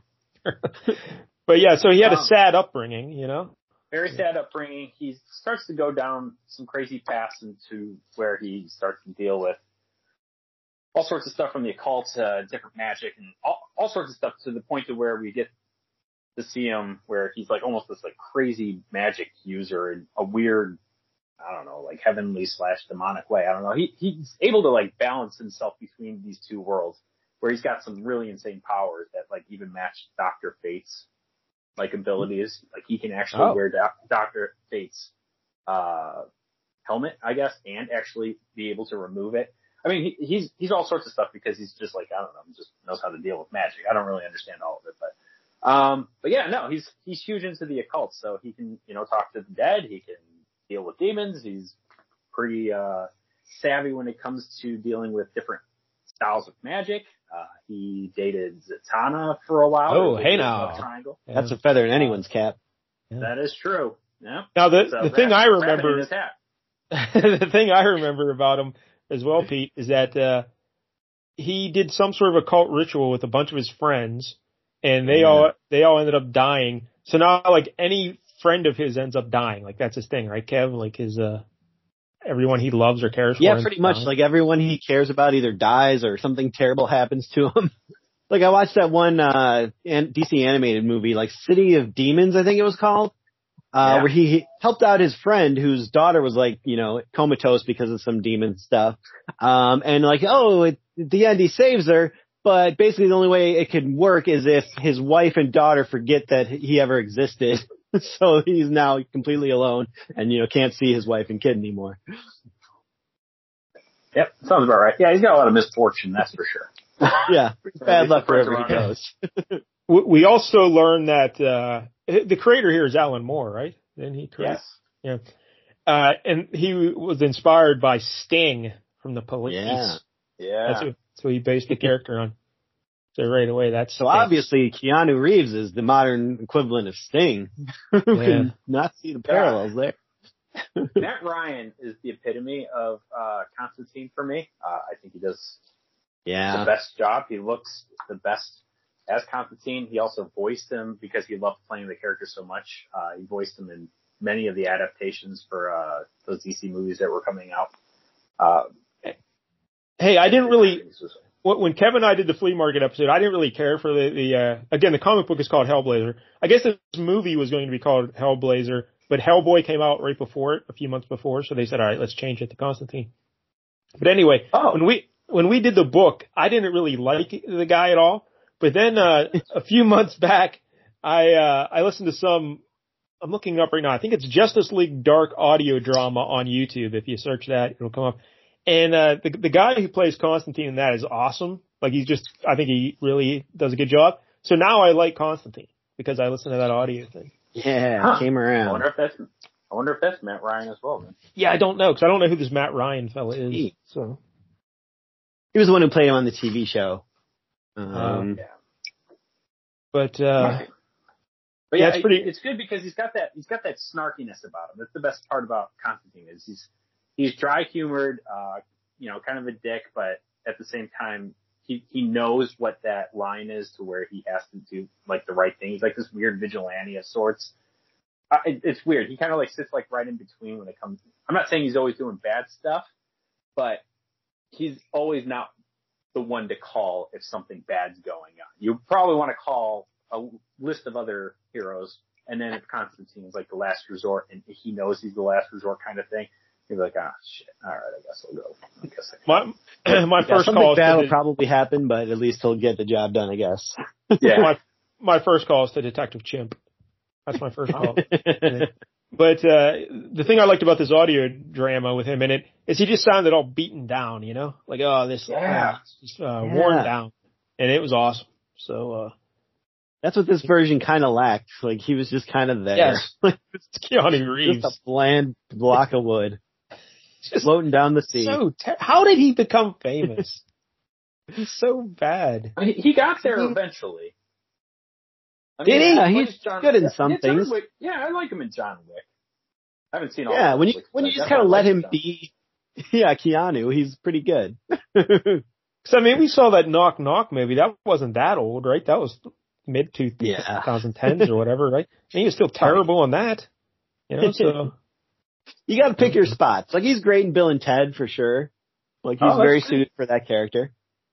But yeah, so he had a sad upbringing, you know? Very sad upbringing. He starts to go down some crazy paths into where he starts to deal with all sorts of stuff from the occult, uh, different magic, and all, all sorts of stuff to the point to where we get to see him where he's like almost this like crazy magic user in a weird, I don't know, like heavenly slash demonic way. I don't know. He, he's able to like balance himself between these two worlds where he's got some really insane powers that like even match Doctor Fate's like abilities. Like he can actually oh. wear doc- Doctor Fate's, uh, helmet, I guess, and actually be able to remove it. I mean, he, he's, he's all sorts of stuff because he's just like, I don't know, just knows how to deal with magic. I don't really understand all of it, but, um, but yeah, no, he's, he's huge into the occult. So he can, you know, talk to the dead. He can deal with demons. He's pretty, uh, savvy when it comes to dealing with different styles of magic. Uh, he dated Zatanna for a while. Oh, hey now. Triangle. Yeah. That's a feather in anyone's cap. Yeah. That is true. Yeah. Now the, So the thing I remember, his hat. the thing I remember about him as well, Pete, is that, uh, he did some sort of occult ritual with a bunch of his friends, and they yeah. all, they all ended up dying. So now, like, any friend of his ends up dying. Like, that's his thing, right, Kev? Like, his, uh, everyone he loves or cares for. Yeah, pretty much. Dying. Like, everyone he cares about either dies or something terrible happens to him. Like, I watched that one, uh, D C animated movie, like City of Demons, I think it was called. Uh, yeah. where he helped out his friend whose daughter was like, you know, comatose because of some demon stuff. Um, and like, oh, at the end he saves her, but basically the only way it could work is if his wife and daughter forget that he ever existed. So he's now completely alone and, you know, can't see his wife and kid anymore. Yep. Sounds about right. Yeah. He's got a lot of misfortune. That's for sure. Yeah. Bad luck wherever he goes. We also learned that, uh, the creator here is Alan Moore, right? Didn't he create? Yes. Yeah. Uh, and he was inspired by Sting from the Police. Yeah. Yeah. That's what, that's what he based the character on. So right away, that's so obviously Keanu Reeves is the modern equivalent of Sting. We Yeah. can not see the parallels yeah. there. Matt Ryan is the epitome of uh Constantine for me. Uh, I think he does yeah. the best job. He looks the best as Constantine. He also voiced him because he loved playing the character so much. Uh, he voiced him in many of the adaptations for uh those D C movies that were coming out. Uh, hey, I didn't really, when Kevin and I did the flea market episode, I didn't really care for the, the uh, again, the comic book is called Hellblazer. I guess this movie was going to be called Hellblazer, but Hellboy came out right before it, a few months before, so they said, all right, let's change it to Constantine. But anyway, oh. when we when we did the book, I didn't really like the guy at all. But then uh, a few months back, I uh, I listened to some, I'm looking it up right now, I think it's Justice League Dark audio drama on YouTube. If you search that, it'll come up. And, uh, the, the guy who plays Constantine in that is awesome. Like he's just, I think he really does a good job. So now I like Constantine because I listen to that audio thing. Yeah, huh. came around. I wonder if that's, I wonder if that's Matt Ryan as well, man. Yeah, I don't know because I don't know who this Matt Ryan fella is. He, so. He was the one who played him on the T V show. Um, um yeah. But, uh, but yeah, yeah, it's pretty, it's good because he's got that, he's got that snarkiness about him. That's the best part about Constantine is he's, He's dry humored, uh, you know, kind of a dick, but at the same time, he, he knows what that line is to where he has to do like the right thing. He's like this weird vigilante of sorts. Uh, it, it's weird. He kind of like sits like right in between when it comes. I'm not saying he's always doing bad stuff, but he's always not the one to call if something bad's going on. You probably want to call a list of other heroes, and then if Constantine is like the last resort, and he knows he's the last resort kind of thing. You're like, ah, shit. All right, I guess I'll go. I guess I can. My, my yeah, first something call bad will to, probably happen, but at least he'll get the job done, I guess. Yeah. my, my first call is to Detective Chimp. That's my first call. But uh the thing I liked about this audio drama with him in it is he just sounded all beaten down, you know? Like, oh, this yeah. uh, just uh, yeah. worn down. And it was awesome. So, uh that's what this version kind of lacked. Like, he was just kind of there. Yes. It's Keanu Reeves. Just a bland block of wood. Just floating down the sea. So ter- How did he become famous? He's so bad. I mean, he got there he, eventually. I mean, did he? Yeah, he's John, good in some yeah, things. Wick, yeah, I like him in John Wick. I haven't seen all. Yeah, when you Wick, when you just kind of let him John. be, yeah, Keanu, he's pretty good. Because I mean, we saw that Knock Knock movie. That wasn't that old, right? That was mid two yeah. twenty tens or whatever, right? And he was still terrible on that. You know, so. You gotta pick your spots. Like, he's great in Bill and Ted for sure. Like, he's oh, very great. suited for that character.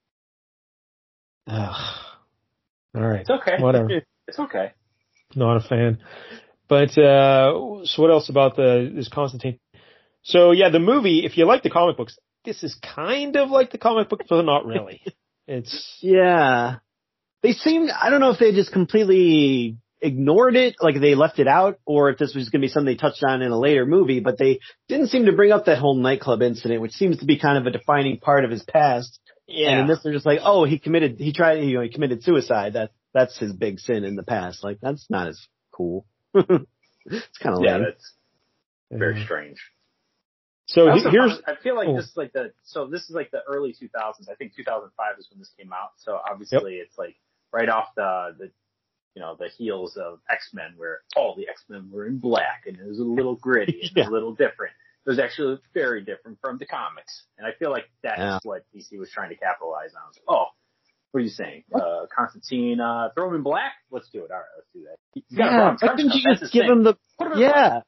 Ugh. All right. It's okay. Whatever. It's okay. Not a fan. But, uh, so what else about the, this Constantine? So yeah, the movie, if you like the comic books, this is kind of like the comic books, but not really. It's. Yeah. They seemed, I don't know if they just completely ignored it, like they left it out, or if this was going to be something they touched on in a later movie, but they didn't seem to bring up that whole nightclub incident, which seems to be kind of a defining part of his past. Yeah. And in this, they're just like, oh, he committed, he tried, you know, he committed suicide. That, that's his big sin in the past. Like, that's not as cool. It's kind of yeah, lame. that's very yeah. strange. So I here's, found, I feel like oh. this is like the, so this is like the early two thousands. I think two thousand five is when this came out. So obviously yep. it's like right off the, the, you know, the heels of X-Men, where all the X-Men were in black and it was a little gritty and yeah. a little different. It was actually very different from the comics. And I feel like that's yeah. what D C was trying to capitalize on. Was, oh, what are you saying? Uh, Constantine, uh, throw him in black? Let's do it. All right, let's do that. He's yeah, why couldn't you just give thing. him the, him yeah.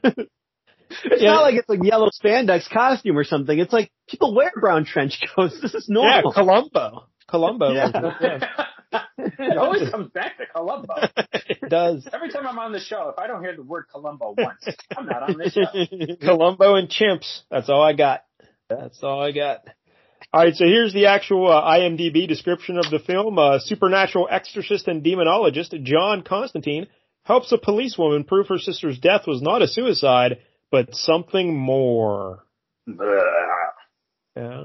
It's yeah. not like it's like yellow spandex costume or something. It's like people wear brown trench coats. This is normal. Yeah, Columbo. Columbo. Yeah. yeah. It always comes back to Columbo. It does. Every time I'm on the show, if I don't hear the word Columbo once, I'm not on this show. Columbo and chimps. That's all I got. That's all I got. All right, so here's the actual uh, IMDb description of the film. Uh, supernatural exorcist and demonologist John Constantine helps a policewoman prove her sister's death was not a suicide, but something more. Yeah.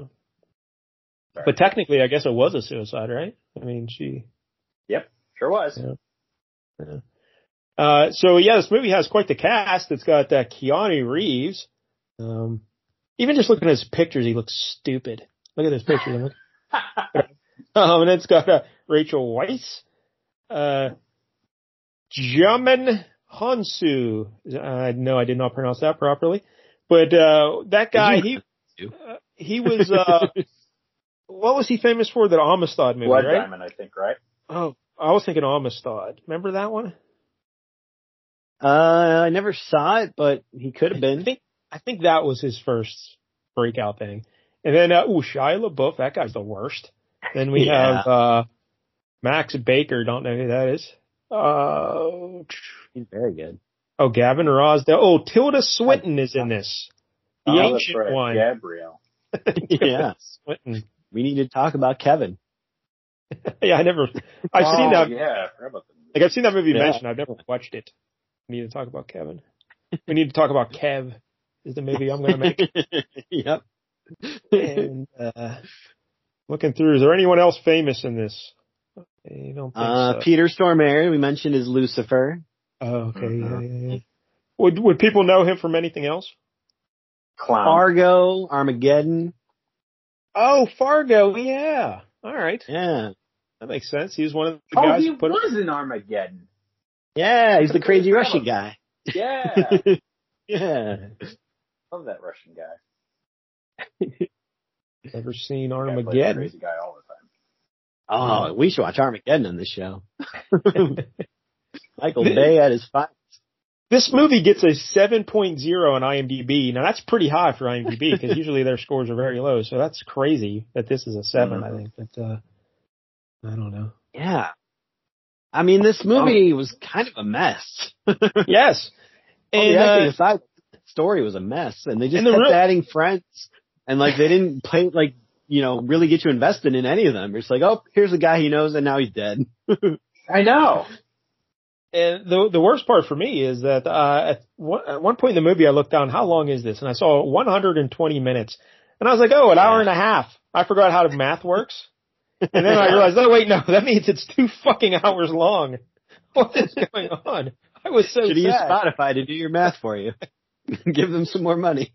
But technically, I guess it was a suicide, right? I mean, she... Yep, sure was. Yeah. Yeah. Uh, so, yeah, this movie has quite the cast. It's got uh, Keanu Reeves. Um, even just looking at his pictures, he looks stupid. Look at this picture. um, and it's got uh, Rachel Weisz. Uh, Jamin Hansu. Uh, no, I did not pronounce that properly. But uh, that guy, he uh, he was... Uh, what was he famous for? That Amistad movie, Blood right? Diamond, I think, right? Oh, I was thinking Amistad. Remember that one? Uh, I never saw it, but he could have been. I think, I think that was his first breakout thing. And then, uh, ooh, Shia LaBeouf, that guy's the worst. Then we Yeah. have uh, Max Baker. Don't know who that is. Uh, He's very good. oh, Gavin Rosdale. Oh, Tilda Swinton is in this. The Oh, that's ancient right. one. Gabrielle. Yeah. Swinton. We need to talk about Kevin. Yeah, I never. I've oh, seen that. Yeah, I forgot about that. Like I've seen that movie Yeah. mentioned. I've never watched it. We need to talk about Kevin. We need to talk about Kev. Is the movie I'm going to make. Yep. And uh, looking through, is there anyone else famous in this? I don't think Uh, so. Peter Stormare, we mentioned, is Lucifer. Oh, okay. Mhm. Yeah, yeah, yeah. Would would people know him from anything else? Clown. Fargo, Armageddon. Oh, Fargo. Yeah. All right. Yeah. That makes sense. He was one of the oh, guys he who put was in Armageddon. Yeah, he's the crazy Russian guy. Yeah. Yeah. Love that Russian guy. Ever seen Guy plays a Armageddon? Crazy guy all the time. Oh, we should watch Armageddon on this show. Michael Bay at his finest. This movie gets a seven point oh on IMDb. Now that's pretty high for IMDb because usually their scores are very low. So that's crazy that this is a seven, Mhm. I think. But, uh, I don't know. Yeah. I mean, this movie was kind of a mess. Yes. And And, acting uh, aside, the story was a mess, and they just and the kept real- adding friends, and like they didn't play like you know really get you invested in any of them. It's like, oh, here's a guy he knows, and now he's dead. I know. And the the worst part for me is that uh, at, one, at one point in the movie, I looked down, how long is this? And I saw one hundred twenty minutes. And I was like, oh, an hour and a half. I forgot how the math works. And then I realized, oh, wait, no, that means it's two fucking hours long. What is going on? I was so Should have used sad. Spotify to do your math for you. Give them some more money.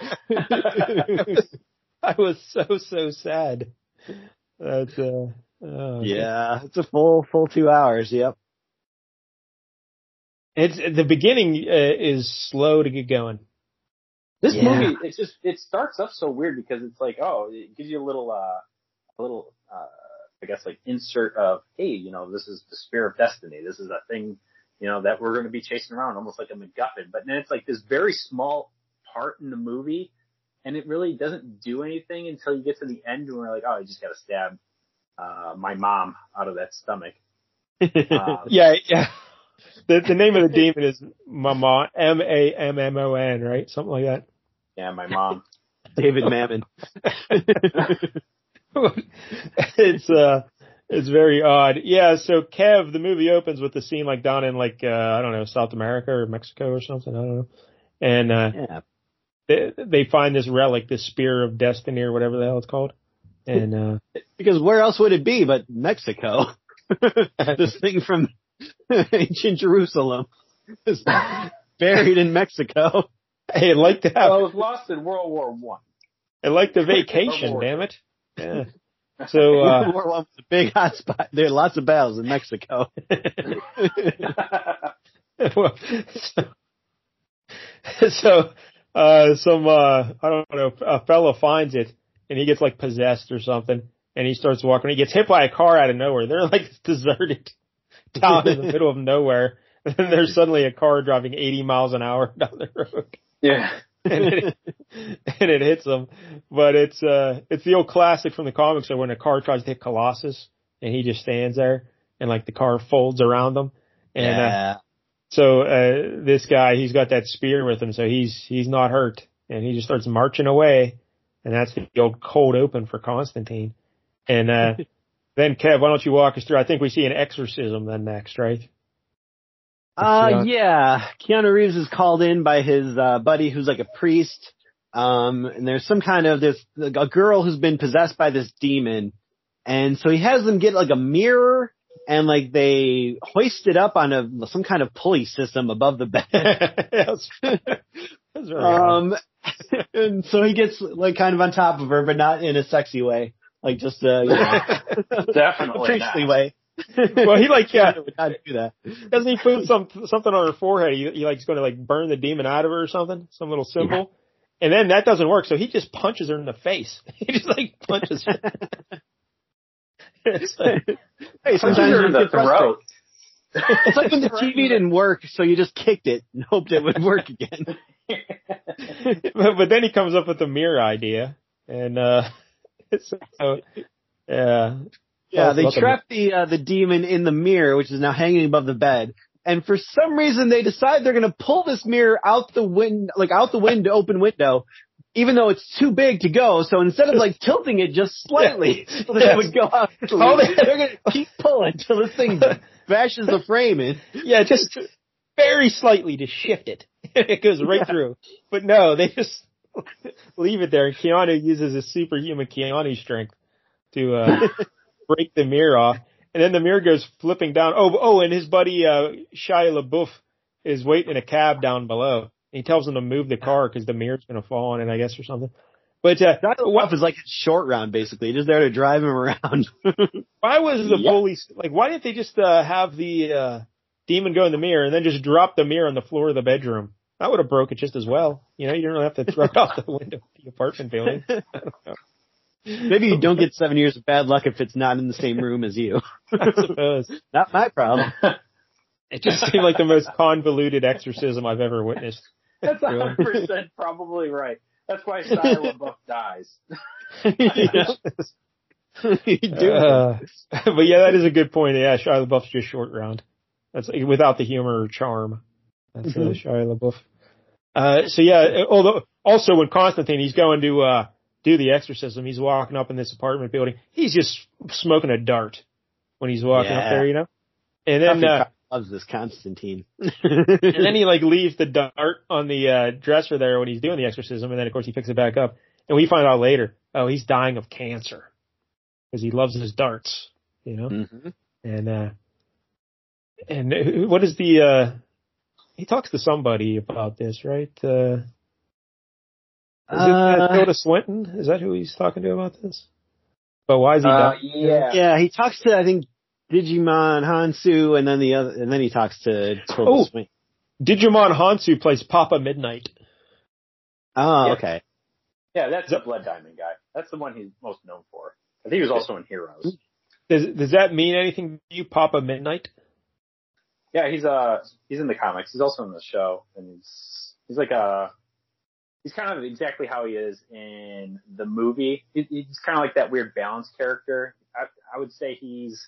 I was so, so sad. That's, uh, oh, Yeah, it's a full full two hours. Yep. It's, the beginning uh, is slow to get going. This Yeah. movie, it's just, it starts up so weird because it's like, oh, it gives you a little, uh, a little, uh, I guess like insert of, hey, you know, this is the Spear of Destiny. This is a thing, you know, that we're going to be chasing around almost like a MacGuffin. But then it's like this very small part in the movie and it really doesn't do anything until you get to the end and we're like, oh, I just got to stab, uh, my mom out of that stomach. Um, Yeah, yeah. The the name of the demon is Mammon, M A M M O N, right? Something like that. yeah, my mom. David Mamet. It's uh, it's very odd. Yeah. So Kev, the movie opens with the scene like down in like uh, I don't know, South America or Mexico or something. I don't know. And uh, Yeah. they, they find this relic, this Spear of Destiny or whatever the hell it's called. And uh, Because where else would it be but Mexico? This thing from ancient Jerusalem is buried in Mexico. hey, I'd like to have, Well, it was lost in World War One. I like the vacation. Damn it. Yeah. So uh, World War One was a big hot spot. There are lots of battles in Mexico. well, so, so uh, some uh, I don't know, a fella finds it and he gets like possessed or something, and he starts walking. He gets hit by a car out of nowhere. They're like deserted town in the middle of nowhere, and then there's suddenly a car driving eighty miles an hour down the road. Yeah. and it, and it hits them. But it's uh it's the old classic from the comics of when a car tries to hit Colossus and he just stands there and like the car folds around him. And Yeah. uh, so uh this guy, he's got that spear with him, so he's he's not hurt, and he just starts marching away. And that's the old cold open for Constantine. And uh then Kev, why don't you walk us through? I think we see an exorcism then next, right? Uh, yeah. Keanu Reeves is called in by his, uh, buddy who's like a priest. Um, and there's some kind of, there's a girl who's been possessed by this demon. And so he has them get like a mirror and like they hoist it up on a, some kind of pulley system above the bed. That's, that's very odd. um, and so he gets like kind of on top of her, but not in a sexy way. Like just, uh, you know, Definitely a priestly not. way. Well, he like, yeah, would not do that. doesn't he put some something on her forehead? He, he like is going to like burn the demon out of her or something, some little symbol, and then that doesn't work. So he just punches her in the face. He just like punches her. It's like, Hey, Sometimes sometimes you're you in the get frustrated. throat. It's like when the T V didn't work, so you just kicked it and hoped it would work again. but, but then he comes up with the mirror idea, and uh, so Yeah. Yeah, they Welcome. trap the uh, the demon in the mirror, which is now hanging above the bed. And for some reason, they decide they're going to pull this mirror out the wind, like out the window, open window, even though it's too big to go. So instead of like tilting it just slightly, so that it would go out, Oh, they- they're going to keep pulling until this thing bashes the frame in. Yeah, just very slightly to shift it. It goes right Yeah. through. But no, they just leave it there. And Keanu uses his superhuman Keanu strength to uh, break the mirror off. And then the mirror goes flipping down. Oh, oh, and his buddy uh, Shia LaBeouf is waiting in a cab down below. He tells him to move the car because the mirror's going to fall on it, I guess, or something. But uh, Shia LaBeouf is like a short round, basically, just there to drive him around. why was the Yep. police like? Why didn't they just uh, have the uh, demon go in the mirror and then just drop the mirror on the floor of the bedroom? That would have broke it just as well. You know, you don't have to throw it out the window of the apartment building. I don't know. Maybe you don't get seven years of bad luck if it's not in the same room as you. I suppose. Not my problem. It just seemed like the most convoluted exorcism I've ever witnessed. That's one hundred percent probably right. That's why Shia LaBeouf dies. You do. Uh, but yeah, that is a good point. Yeah, Shia LaBeouf's just short round. That's without the humor or charm. That's uh, Mhm. Shia LaBeouf. Uh, so yeah, although also when Constantine, he's going to uh, do the exorcism, he's walking up in this apartment building. He's just smoking a dart when he's walking up Yeah. there, you know. And then Puffy uh, loves this Constantine. and then he like leaves the dart on the uh, dresser there when he's doing the exorcism, and then of course he picks it back up, and we find out later, oh, he's dying of cancer because he loves his darts, you know. Mhm. And uh, and who- what is the? Uh, he talks to somebody about this, right? Uh, is it uh, Uh, Tilda Swinton? Is that who he's talking to about this? But why is he Uh, dying? yeah. Yeah, he talks to, I think, Digimon Hansu, and then the other, and then he talks to Tilda Oh. Swinton. Digimon Hansu plays Papa Midnight. Oh, Yeah. okay. Yeah, that's the Blood Diamond guy. That's the one he's most known for. I think he was also in Heroes. Does does that mean anything to you, Papa Midnight? Yeah, he's uh he's in the comics. He's also in the show, and he's he's like a he's kind of exactly how he is in the movie. He, he's kind of like that weird balanced character. I, I would say he's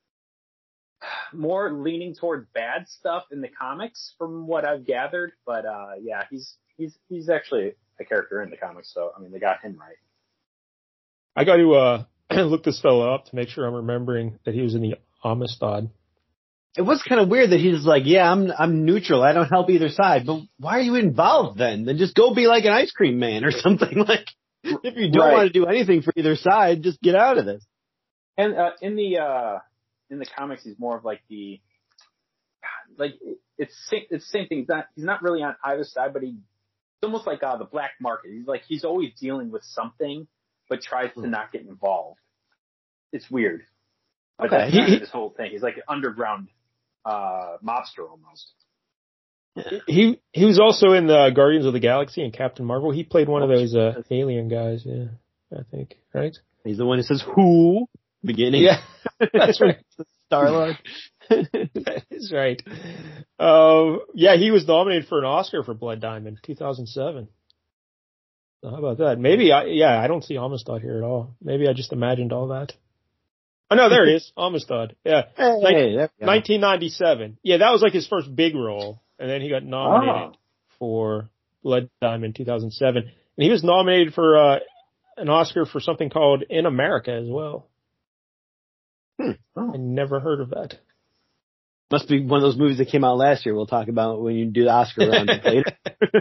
more leaning toward bad stuff in the comics, from what I've gathered. But uh yeah, he's he's he's actually a character in the comics. So I mean, they got him right. I got to uh, look this fellow up to make sure I'm remembering that he was in the Amistad. It was kind of weird that he's like, yeah, I'm I'm neutral. I don't help either side. But why are you involved then? Then just go be like an ice cream man or something. Like, if you don't Right. want to do anything for either side, just get out of this. And uh, in the uh, in the comics, he's more of like the like it's sa- it's the same thing. He's not he's not really on either side, but he it's almost like uh, the black market. He's like he's always dealing with something, but tries to not get involved. It's weird. But Okay. that's He- kind he- of this whole thing. He's like an underground uh, mobster almost. He he was also in the Guardians of the Galaxy and Captain Marvel. He played one of those uh, alien guys. Yeah, I think right. He's the one who says who beginning. Yeah, that's right. Star Lord. That's right. Uh, yeah, he was nominated for an Oscar for Blood Diamond, two thousand seven. So how about that? Maybe I yeah I don't see Amistad here at all. Maybe I just imagined all that. Oh no, there it is, Amistad. Yeah, Hey, there we go. nineteen ninety-seven. Yeah, that was like his first big role, and then he got nominated Oh. for Blood Diamond two thousand seven, and he was nominated for uh, an Oscar for something called In America as well. Hmm. I never heard of that. Must be one of those movies that came out last year. We'll talk about when you do the Oscar round later.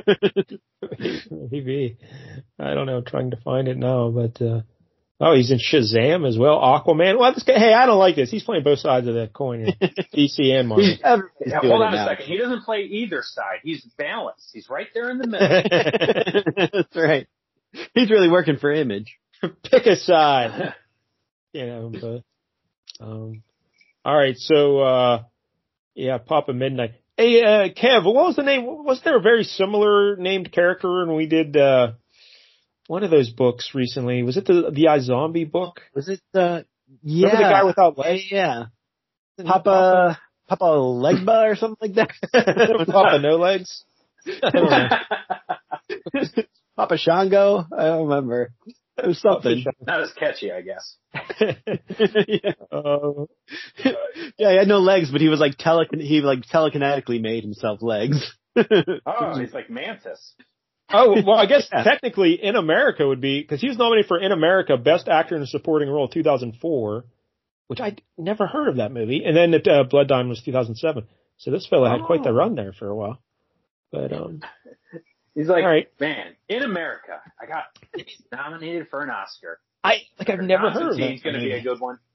Maybe. I don't know. I'm trying to find it now, but uh, oh, he's in Shazam as well. Aquaman. Well, this guy, hey, I don't like this. He's playing both sides of the coin, here. D C and Marvel. Everybody's Yeah, doing hold it on a now. second. He doesn't play either side. He's balanced. He's right there in the middle. That's right. He's really working for Image. Pick a side. You know, but um, all right. So uh, yeah, Papa Midnight. Hey, uh, Kev, what was the name? Was there a very similar named character when we did uh, one of those books recently? Was it the the iZombie book? Was it the yeah Remember the guy without legs? yeah Papa Papa Legba or something like that? Papa No Legs? I don't know. Papa Shango? I don't remember. It was something. Not as catchy, I guess. yeah. Uh, yeah, he had no legs, but he was like tele he like telekinetically made himself legs. Oh, he's like Mantis. oh, well, I guess Yeah. technically In America would be, because he was nominated for In America Best Actor in a Supporting Role two thousand four, which I never heard of that movie. And then uh, Blood Diamond was two thousand seven. So this fella had quite the run there for a while. But, um, He's like, all right. man, In America, I got nominated for an Oscar. I, like, I've never heard of that. It's going to be a good one.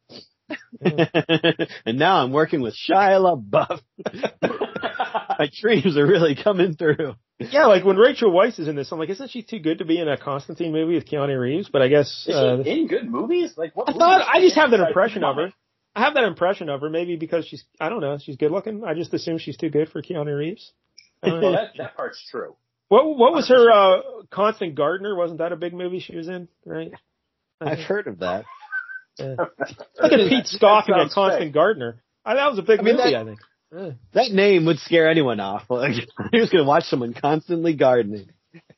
And now I'm working with Shia LaBeouf. My dreams are really coming through. Yeah, like when Rachel Weisz is in this, I'm like, isn't she too good to be in a Constantine movie with Keanu Reeves? But I guess, Is uh, she in good movies? Like what? I thought, I just have that movies? impression of her. I have that impression of her, maybe because she's, I don't know, she's good looking. I just assume she's too good for Keanu Reeves. I don't know. Well, that, that part's true. What what was her uh Constant Gardener? Wasn't that a big movie she was in? Right. I've heard of that. Yeah. Look at Pete scoffing at sounds Constant fake. Gardener. I, that was a big I mean, movie, that- I think. Yeah. That name would scare anyone off. Like, he was going to watch someone constantly gardening.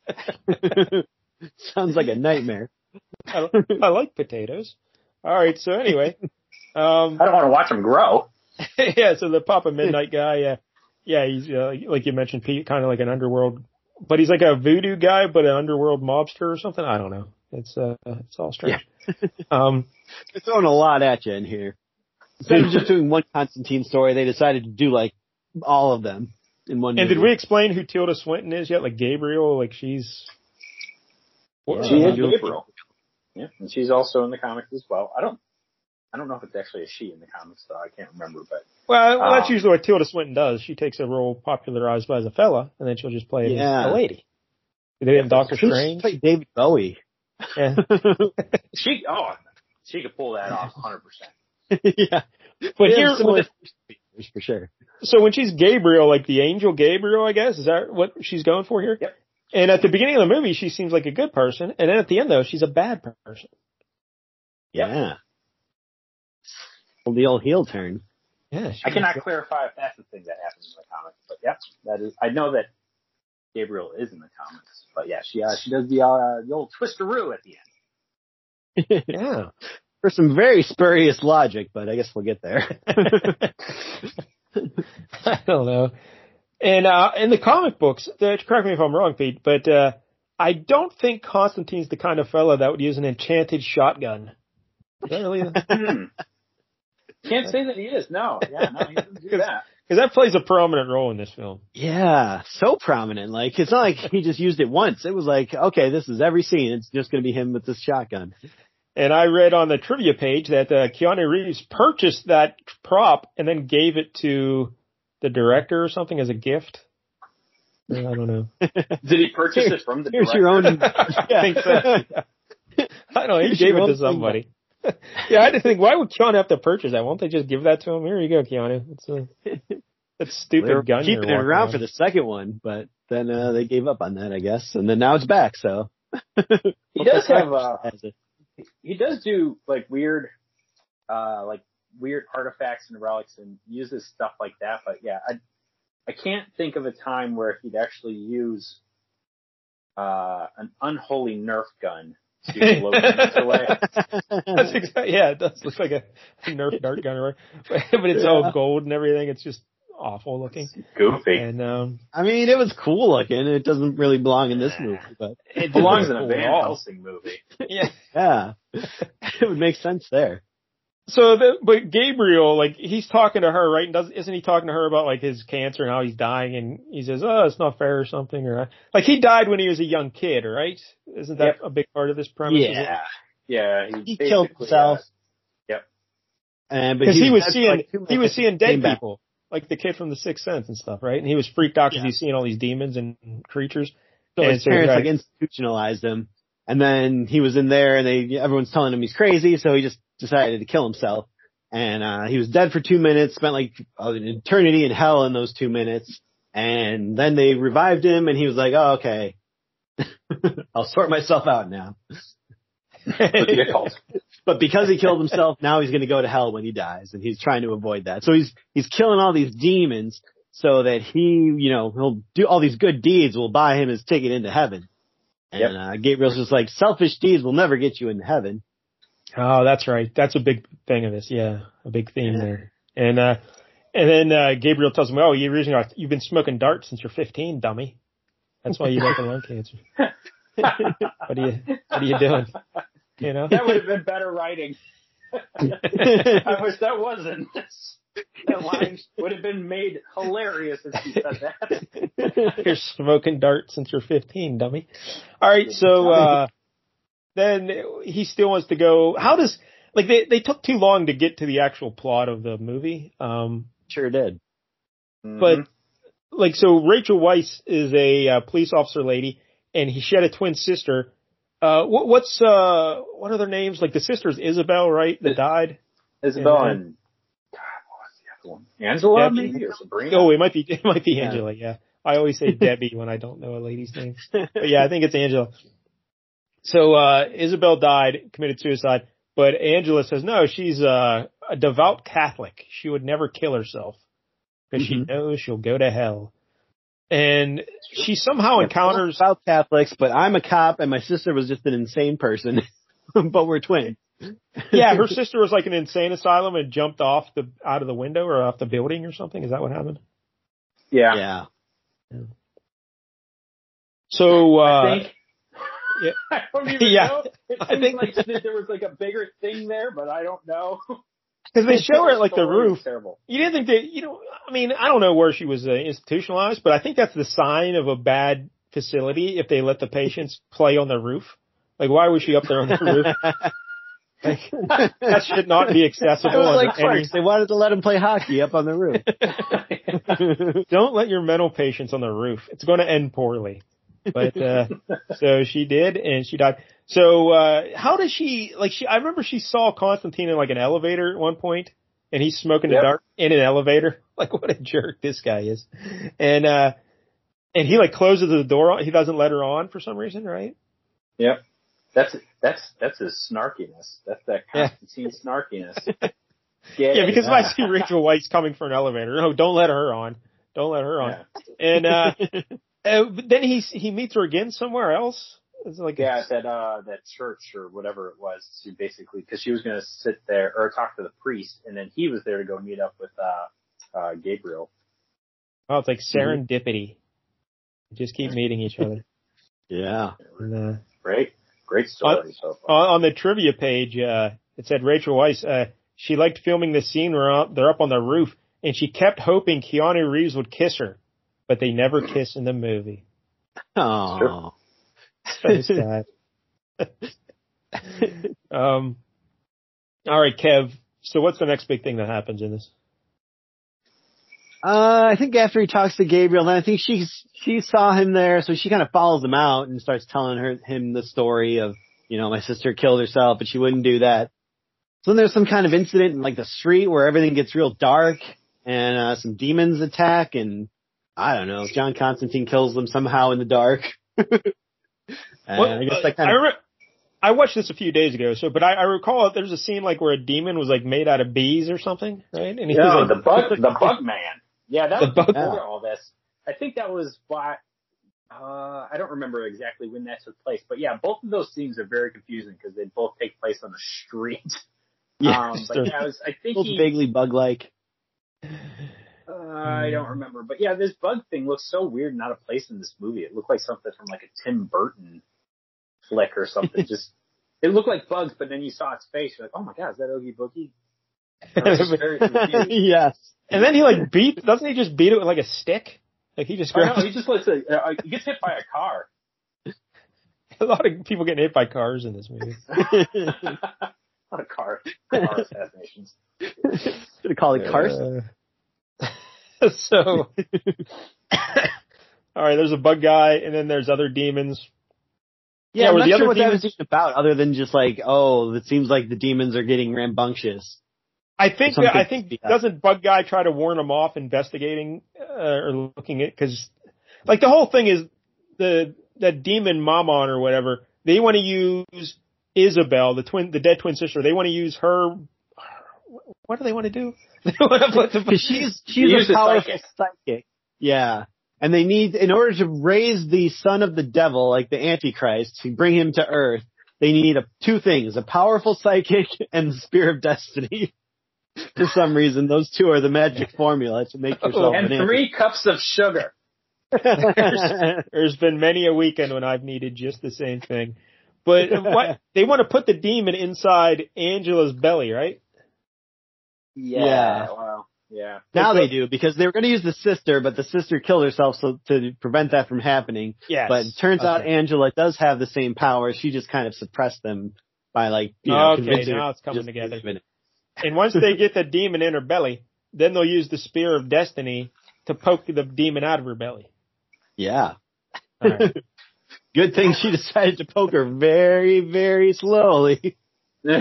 Sounds like a nightmare. I, I like potatoes. All right. So anyway, um, I don't want to watch them grow. yeah. So the Papa Midnight guy, yeah, yeah. He's uh, like you mentioned, Pete, kind of like an underworld, but he's like a voodoo guy, but an underworld mobster or something. I don't know. It's uh, it's all strange. Yeah. um, They're throwing a lot at you in here. Instead of just doing one Constantine story, they decided to do like all of them in one. and movie. did we explain who Tilda Swinton is yet? Like Gabriel, like she's. Yeah, She is Gabriel. Gabriel. Yeah, and she's also in the comics as well. I don't, I don't know if it's actually a she in the comics though. I can't remember, but Well, well that's Um, usually what Tilda Swinton does. She takes a role popularized by as a fella, and then she'll just play it Yeah. as a lady. They did it in Doctor She Strange. played David Bowie. Yeah. she, oh, she could pull that off one hundred percent. yeah, But Yeah, here, similar features for sure. so when she's Gabriel, like the angel Gabriel, I guess, is that what she's going for here? Yep. And at the beginning of the movie, she seems like a good person, and then at the end, though, she's a bad person. Yeah. Well, the old heel turn. Yeah. She I cannot clarify if that's the thing that happens in the comics, but yeah, that is. I know that Gabriel is in the comics, but yeah, she uh, she does the uh, the old twisteroo at the end. Yeah. For some very spurious logic, but I guess we'll get there. I don't know. And uh, in the comic books, uh, correct me if I'm wrong, Pete, but uh, I don't think Constantine's the kind of fella that would use an enchanted shotgun. Is that really? Hmm. Can't say that he is. No, yeah, no, he doesn't do that. Because that plays a prominent role in this film. Yeah, so prominent. Like, it's not like he just used it once. It was like, okay, this is every scene. It's just going to be him with this shotgun. And I read on the trivia page that uh, Keanu Reeves purchased that prop and then gave it to the director or something as a gift. I don't know. Did he purchase it from the Here's director? your own. I think so. I don't know. He Here's gave your it to own somebody. Yeah, I had to think, why would Keanu have to purchase that? Won't they just give that to him? Here you go, Keanu. It's a that stupid They were gun. keeping you're it around walking for the second one, but then uh, they gave up on that, I guess. And then now it's back, so. He does have uh, Has it. he does do like weird, uh, like weird artifacts and relics and uses stuff like that. But yeah, I I can't think of a time where he'd actually use uh, an unholy Nerf gun to blow things away. That's exactly, yeah, it does look like a Nerf dart gun, right? But it's Yeah. all gold and everything. It's just awful looking. Goofy. And um, I mean, it was cool looking. It doesn't really belong in this movie, but It belongs in a Cool Van at all. Helsing movie. yeah. yeah, it would make sense there. So, the, but Gabriel, like, he's talking to her, right? And does, isn't he talking to her about, like, his cancer and how he's dying? And he says, oh, it's not fair or something. Or, like, he died when he was a young kid, right? Isn't that Yep. a big part of this premise? Is it? Yeah. Yeah. He killed basically, himself. uh, yep. And but Because he was that's seeing, like two he was minutes seeing came dead back. people. Like the kid from The Sixth Sense and stuff, right? And he was freaked out because Yeah. he's seeing all these demons and creatures. So And his so, parents right. like institutionalized him, and then he was in there, and they everyone's telling him he's crazy, so he just decided to kill himself. And uh he was dead for two minutes, spent like an eternity in hell in those two minutes, and then they revived him, and he was like, "Oh, okay, I'll sort myself out now." With the occult. But because he killed himself, now he's going to go to hell when he dies, and he's trying to avoid that. So he's he's killing all these demons so that he, you know, he'll do all these good deeds will buy him his ticket into heaven. And Yep. uh, Gabriel's just like, selfish deeds will never get you into heaven. Oh, that's right. That's a big thing of this. Yeah, a big theme yeah. there. And uh, and then uh, Gabriel tells him, "Oh, you originally you've been smoking darts since you're fifteen, dummy. That's why you got the lung cancer. What are you What are you doing? You know that would have been better writing. I wish that wasn't. That line would have been made hilarious if you said that. You're smoking darts since you're fifteen, dummy. All right, so uh, then he still wants to go. How does like they they took too long to get to the actual plot of the movie? Um, sure did. But like, so Rachel Weisz is a uh, police officer lady, and he she had a twin sister. Uh, what, what's uh, what are their names? Like the sisters Isabel, right? That died. Isabel and. and One. Angela, Debbie? Maybe, or Sabrina? Oh, it might be, it might be yeah. Angela, yeah. I always say Debbie when I don't know a lady's name. But yeah, I think it's Angela. So, uh, Isabel died, committed suicide, but Angela says, no, she's uh, a devout Catholic. She would never kill herself because mm-hmm. she knows she'll go to hell. And she somehow yeah, encounters... Devout Catholics, but I'm a cop and my sister was just an insane person, but we're twins. Yeah, her sister was like an insane asylum and jumped off the out of the window or off the building or something. Is that what happened? Yeah. Yeah. yeah. So uh I think yeah. I don't even yeah. know. It I seems think like there was like a bigger thing there, but I don't know. Because they show her at like the roof. Terrible. You didn't think that, you know, I mean, I don't know where she was uh, institutionalized, but I think that's the sign of a bad facility if they let the patients play on the roof. Like, why was she up there on the roof? Like, that should not be accessible. It was like any... They wanted to let him play hockey up on the roof. Don't let your mental patients on the roof. It's going to end poorly. But uh so she did, and she died. So uh how does she like? She I remember she saw Constantine in like an elevator at one point, and he's smoking yep. a dart in an elevator. Like, what a jerk this guy is. And uh and he like closes the door. He doesn't let her on for some reason, right? Yep. That's that's that's his snarkiness. That's that Constantine yeah. snarkiness. Yeah, yeah, because if I see Rachel Weisz coming for an elevator, no, don't let her on. Don't let her on. Yeah. And uh, uh but then he he meets her again somewhere else. It's like yeah, at that uh that church or whatever it was. She basically because she was going to sit there or talk to the priest, and then he was there to go meet up with uh uh Gabriel. Oh, it's like serendipity. Mm-hmm. Just keep meeting each other. Yeah. And, uh, Great. Great story on, so far. On the trivia page, uh, it said Rachel Weisz, uh, she liked filming the scene where up, they're up on the roof, and she kept hoping Keanu Reeves would kiss her, but they never kiss in the movie. Oh, so sad. um, all right, Kev. So what's the next big thing that happens in this? Uh, I think after he talks to Gabriel, then I think she she saw him there, so she kind of follows him out and starts telling her him the story of, you know, my sister killed herself, but she wouldn't do that. So then there's some kind of incident in like the street where everything gets real dark and uh, some demons attack, and I don't know, John Constantine kills them somehow in the dark. well, I guess that kind of. I, re- I watched this a few days ago, so but I, I recall there's a scene like where a demon was like made out of bees or something, right? And he yeah, was like, the bug, the bug man. Yeah, that the was bug before man. all this. I think that was why. Uh, I don't remember exactly when that took place, but yeah, both of those scenes are very confusing because they both take place on the street. Yeah, um, but yeah, I, was, I think both he, vaguely bug-like. Uh, I don't remember, but yeah, this bug thing looks so weird and out of place in this movie. It looked like something from like a Tim Burton flick or something. Just it looked like bugs, but then you saw its face. You're like, oh my god, is that Oogie Boogie? Very yes. And then he like beat. Doesn't he just beat it with like a stick? Like he just. Oh, no, he just lets it. Uh, he gets hit by a car. A lot of people getting hit by cars in this movie. A lot of car, car assassinations. Should have called it uh, Carson. So, all right, there's a bug guy, and then there's other demons. Yeah, yeah I'm were not the sure other what demons... that was about, other than just like, oh, it seems like the demons are getting rambunctious. I think that, I think doesn't Bug Guy try to warn them off investigating uh, or looking at because like the whole thing is the that demon Mammon or whatever, they want to use Isabel, the twin, the dead twin sister. They want to use her. What do they want to do? They want to put the she's she's a powerful psychic. psychic. Yeah. And they need, in order to raise the son of the devil, like the Antichrist, to bring him to Earth, they need a, two things, a powerful psychic and the spear of destiny. For some reason, those two are the magic formula to make yourself and an three cups of sugar. there's, there's been many a weekend when I've needed just the same thing. But what, they want to put the demon inside Angela's belly, right? Yeah. Yeah. Well, yeah. Now they do, because they were going to use the sister, but the sister killed herself so to prevent that from happening. Yes. But it turns Okay. out Angela does have the same powers. She just kind of suppressed them by, like, you know, Okay, convincing now her it's coming just together. believe in it. And once they get the demon in her belly, then they'll use the spear of destiny to poke the demon out of her belly. Yeah. All right. Good thing she decided to poke her very, very slowly. So,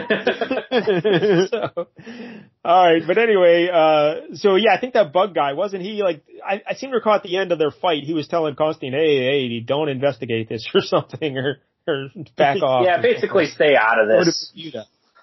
all right, but anyway, uh, so yeah, I think that bug guy, wasn't he like, I, I seem to recall at the end of their fight, he was telling Constantine, hey, hey, don't investigate this or something, or, or back off. Yeah, basically stay out of Go to this. Bermuda.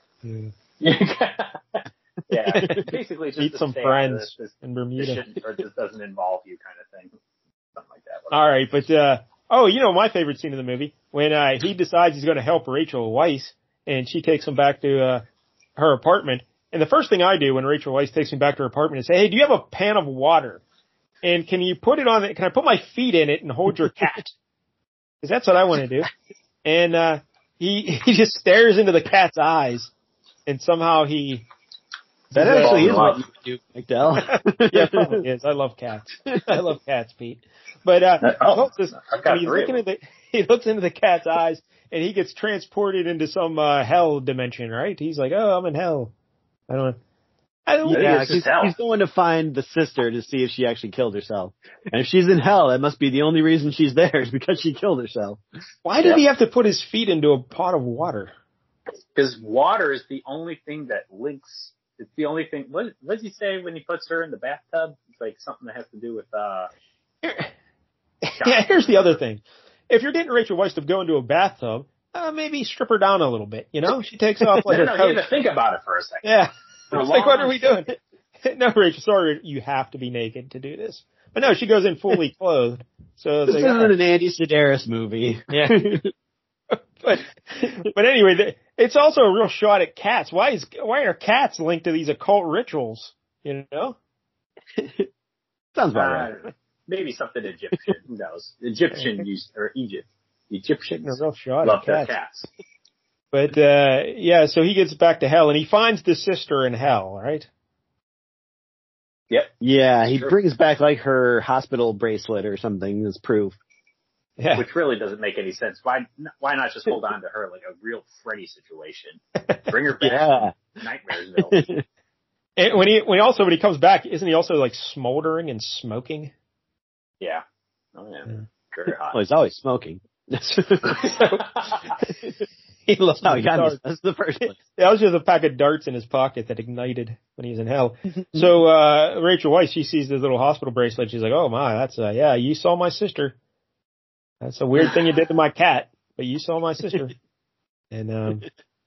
Yeah, basically just Meet to some stay friends out of this. This, in this Bermuda. shouldn't, or this doesn't involve you kind of thing. Something like that. All right, but, uh, oh, you know, my favorite scene in the movie, when, uh, he decides he's going to help Rachel Weisz, and she takes him back to, uh, her apartment. And the first thing I do when Rachel Weisz takes me back to her apartment is say, hey, do you have a pan of water? And can you put it on it? Can I put my feet in it and hold your cat? Because that's what I want to do. And, uh, he, he just stares into the cat's eyes, and somehow he, That He's actually is involved what you would do, McDowell. yeah, it probably is. I love cats. I love cats, Pete. But, uh, Oh, he looks this- I've got when he's three looking of at the, he looks into the cat's eyes, and he gets transported into some, uh, hell dimension, right? He's like, oh, I'm in hell. I don't, I don't, think Yeah, it's he's, just hell. he's going to find the sister to see if she actually killed herself. And if she's in hell, that must be the only reason she's there is because she killed herself. why did Yeah. he have to put his feet into a pot of water? Because water is the only thing that links. It's the only thing. What, what does he say when he puts her in the bathtub? It's like something that has to do with. uh Yeah, here's the other thing. If you're getting Rachel Weisz to go into a bathtub, uh, maybe strip her down a little bit, you know? She takes off like No, her no, you coat. had to think about it for a second. Yeah. For a It's like, what long are we doing? No, Rachel, sorry, you have to be naked to do this. But no, she goes in fully clothed. So it's This like, isn't an Andy Sedaris movie. yeah. but, but anyway, the, it's also a real shot at cats. Why is, why are cats linked to these occult rituals? You know? Sounds about right. Uh, maybe something Egyptian. Who knows? Egyptian used or Egypt. Egyptians A real shot love at their cats. cats. But, uh, yeah, so he gets back to hell and he finds the sister in hell, right? Yep. Yeah, he Sure. brings back like her hospital bracelet or something as proof. Yeah. Which really doesn't make any sense. Why? Why not just hold on to her like a real Freddy situation? Bring her back. Yeah. from Nightmaresville. And when he, when he also, when he comes back, isn't he also like smoldering and smoking? Yeah. Oh yeah. Yeah. Very Well, hot. he's always smoking. He loves Oh, he got darts. me. That's the first place. That was just a pack of darts in his pocket that ignited when he was in hell. So, uh, Rachel Weisz, she sees this little hospital bracelet. She's like, oh my, that's, uh, yeah, you saw my sister. That's a weird thing you did to my cat, but you saw my sister. And, um,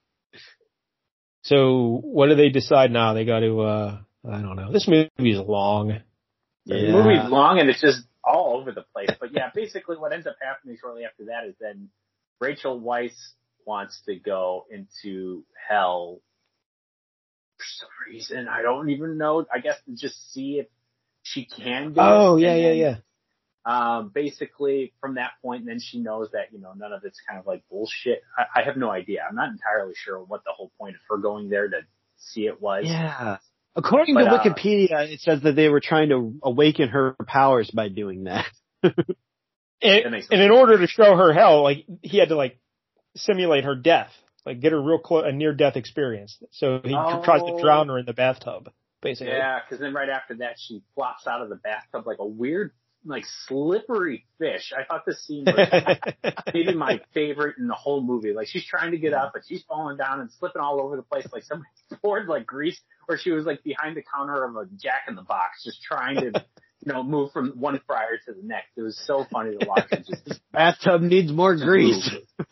so what do they decide now? They got to, uh, I don't know. This movie is long. The Yeah. movie's long and it's just all over the place. But yeah, basically what ends up happening shortly after that is then Rachel Weisz wants to go into hell for some reason. I don't even know. I guess to just see if she can do Oh, it. yeah, And yeah, then, yeah. Um, basically from that point, then she knows that, you know, none of it's kind of like bullshit. I, I have no idea. I'm not entirely sure what the whole point of her going there to see it was. Yeah. According But, to uh, Wikipedia, it says that they were trying to awaken her powers by doing that. And, That makes and in order to show her hell, like, he had to like simulate her death, like get her real close, a near death experience. So he Oh. tries to drown her in the bathtub, basically. Yeah, because then right after that, she flops out of the bathtub like a weird, like slippery fish. I thought this scene was maybe my favorite in the whole movie. Like she's trying to get up, but she's falling down and slipping all over the place. Like somebody poured like grease, or she was like behind the counter of a Jack in the Box, just trying to, you know, move from one fryer to the next. It was so funny to watch her just Bathtub needs more grease.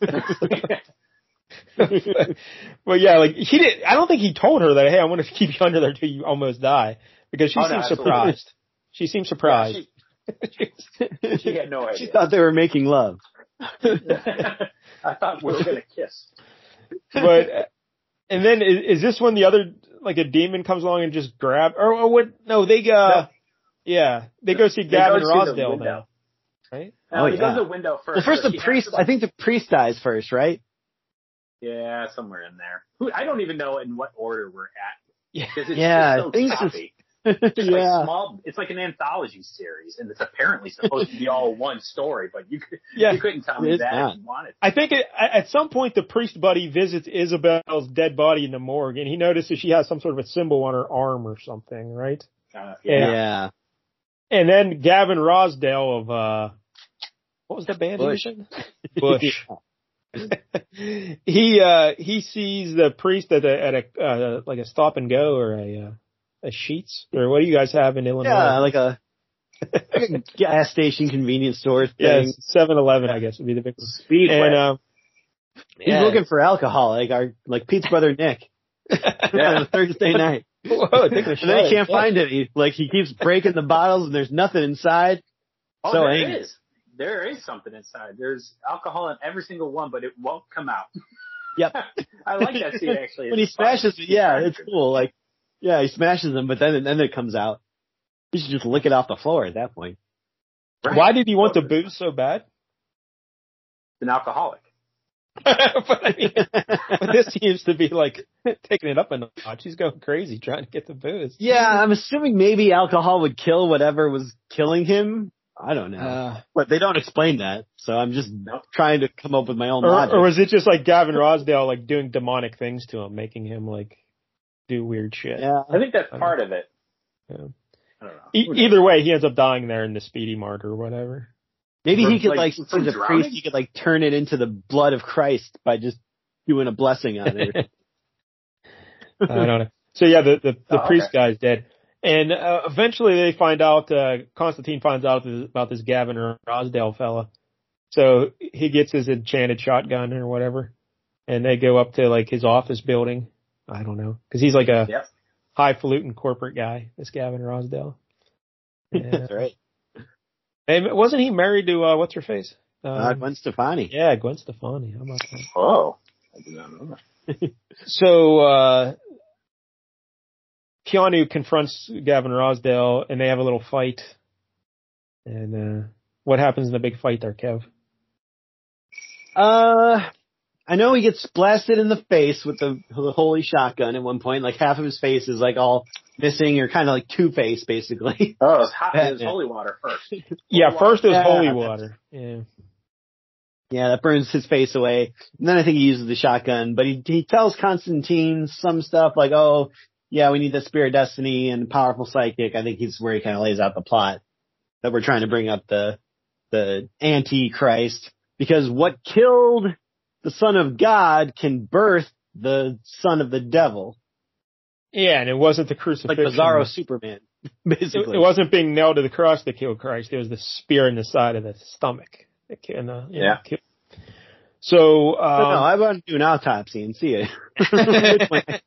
Well, yeah, like he did. I don't think he told her that. Hey, I'm going to keep you under there till you almost die, because she Oh, no, seems absolutely. surprised. She seems surprised. Yeah, she, She had no She idea. thought they were making love. I thought we were gonna kiss. But and then is, is this when the other like a demon comes along and just grab or, or what? No, they uh, No. yeah, they go see They Gavin go see the Rosdale window. now, right? No, Oh, he yeah. does the window first. Well, first but the he priest, has to, I think the priest dies first, right? Yeah, somewhere in there. Who I don't even know in what order we're at. Yeah. Because it's Yeah, just so things just- choppy. It's like yeah. small. It's like an anthology series, and it's apparently supposed to be all one story. But you could, Yeah. you couldn't tell me It's that not. if you wanted. I think it, at some point the priest buddy visits Isabel's dead body in the morgue, and he notices she has some sort of a symbol on her arm or something, right? Uh, Yeah. Yeah. And then Gavin Rosdale of uh, what was that band? Bush. he was in? Bush. he uh he sees the priest at a at a uh, like a Stop and Go or a uh, a Sheets or what do you guys have in Illinois? Yeah, like a, like a gas station convenience store thing. Yes, seven eleven I guess would be the big one. Speedway. And um, He's yeah. looking for alcohol, like our like Pete's brother Nick. On a Thursday night. Whoa, take a And shot then he at can't that. find it. He, like he keeps breaking the bottles and there's nothing inside. oh, so there angry. is. There is something inside. There's alcohol in every single one, but it won't come out. Yep. I like that scene actually. When he It's fun. smashes it, yeah, it's cool. Like, yeah, he smashes them, but then then it comes out. He should just lick it off the floor at that point. Right. Why did he want the booze so bad? An alcoholic. but I mean, but this seems to be like taking it up a notch. He's going crazy trying to get the booze. Yeah, I'm assuming maybe alcohol would kill whatever was killing him. I don't know. Uh, But they don't explain that, so I'm just Nope. trying to come up with my own or, logic. or was it just like Gavin Rosdale like doing demonic things to him, making him like do weird shit? yeah. I think that's part of it. Yeah. I don't know. E- Who knows? either way, he ends up dying there in the Speedy Mart or whatever. Maybe From, he could like, like, from see the drowning? priest, he could like turn it into the blood of Christ by just doing a blessing on it. I don't know. So yeah, the the, the Oh, priest okay. guy's dead, and uh, eventually they find out. Uh, Constantine finds out about this Gavin Rosdale fella. So he gets his enchanted shotgun or whatever, and they go up to like his office building. I don't know, because he's like a Yep. highfalutin corporate guy. This Gavin Rosdale. Yeah. That's right. And wasn't he married to uh, what's her face? Um, Uh, Gwen Stefani. Yeah, Gwen Stefani. How about that? Oh, I did not know that. So, uh, Keanu confronts Gavin Rosdale and they have a little fight. And, uh, what happens in the big fight there, Kev? Uh, I know he gets blasted in the face with the, the holy shotgun at one point. Like half of his face is like all missing or kind of like Two-Face basically. Oh, it was hot. It was Yeah. holy water first. Yeah, Holy first it was Yeah. holy water. Yeah. Yeah, that burns his face away. And then I think he uses the shotgun, but he he tells Constantine some stuff like, oh, yeah, we need the Spear of Destiny and powerful psychic. I think he's where he kind of lays out the plot that we're trying to bring up the the Antichrist, because what killed the Son of God can birth the son of the devil, Yeah, and it wasn't the like crucifixion. Bizarro Superman, it, basically. it wasn't being nailed to the cross that killed Christ. It was the spear in the side of the stomach. That ki- and, uh, you know, Yeah. killed. So, But no, um, I want to do an autopsy and see it.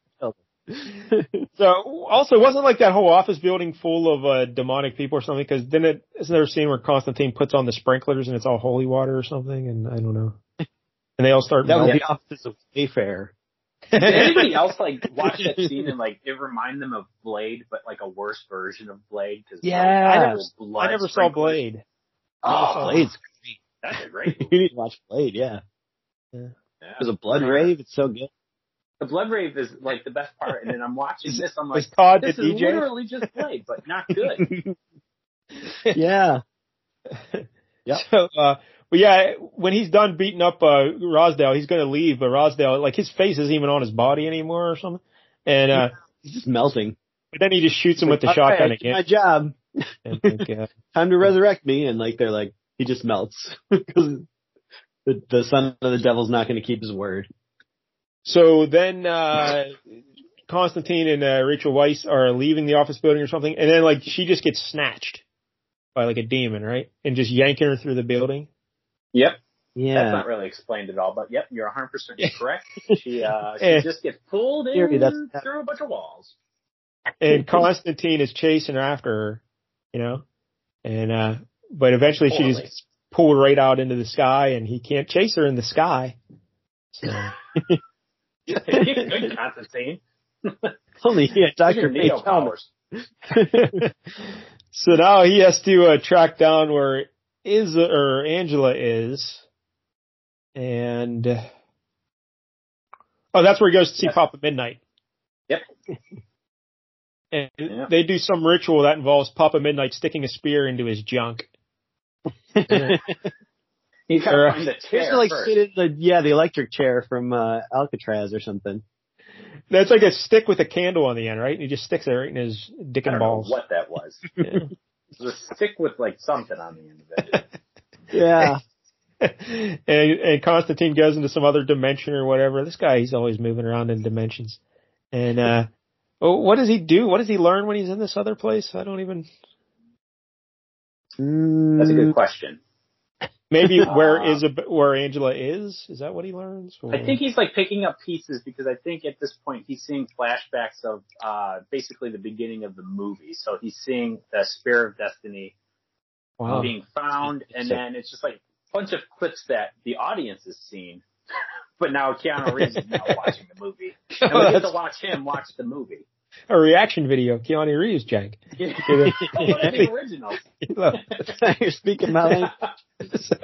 so also, it wasn't like that whole office building full of uh, demonic people or something, because then it, isn't there a scene where Constantine puts on the sprinklers and it's all holy water or something, and I don't know. And they all start That was melting. the office of Wayfair. Did anybody else like watch that scene and like it remind them of Blade, but like a worse version of Blade? Cause Yeah. Blade, I never, blood I never saw sprinklers. Blade. Oh, Blade's that's a great you movie. need to watch Blade, yeah. Yeah. There's a blood rave, it's so good. The blood rave is like the best part, and then I'm watching this. I'm like, Was Todd the this is D J? literally just Blade, but not good. Yeah. Yep. So, uh, but yeah, when he's done beating up uh, Rosdale, he's going to leave. But Rosdale, like his face isn't even on his body anymore or something. And uh, He's just melting. but then he just shoots him with the Like, all shotgun right, I did again. my job. And, like, uh, Time to resurrect me. And like, they're like, he just melts. Because the, the son of the devil's not going to keep his word. so then uh, Constantine and uh, Rachel Weisz are leaving the office building or something, and then like she just gets snatched by like a demon, right? And just yanking her through the building. Yep, Yeah. that's not really explained at all, but yep, you're one hundred percent correct. She uh, she Yeah. just gets pulled in Theory, that's- through a bunch of walls. And Constantine is chasing after her, you know, and uh, but eventually Poorly. she's pulled right out into the sky, and he can't chase her in the sky. So. Good, Constantine. Only yeah, Doctor Neo powers. So now he has to uh, track down where is or Angela is, and uh, oh, that's where he goes to see Yes. Papa Midnight. Yep. And Yep. they do some ritual that involves Papa Midnight sticking a spear into his junk. He's got Or, to find the He has chair to like first. sit in the yeah the electric chair from uh, Alcatraz or something. That's like a stick with a candle on the end, right? And he just sticks it right in his dick I and don't balls. know what that was. Yeah. It was a stick with like something on the end of it. Yeah. and, and Constantine goes into some other dimension or whatever. This guy, he's always moving around in dimensions. And, uh, oh, what does he do? What does he learn when he's in this other place? I don't even. That's a good question. Maybe Uh, where is where Angela is? Is that what he learns? Or? I think he's like picking up pieces because I think at this point he's seeing flashbacks of uh basically the beginning of the movie. So he's seeing the Spear of Destiny Wow. being found, and then it's just like a bunch of clips that the audience has seen, but now Keanu Reeves is now watching the movie, and we get to watch him watch the movie. A reaction video, Keanu Reeves, Jack. Yeah. One of the originals. You're speaking my language. so,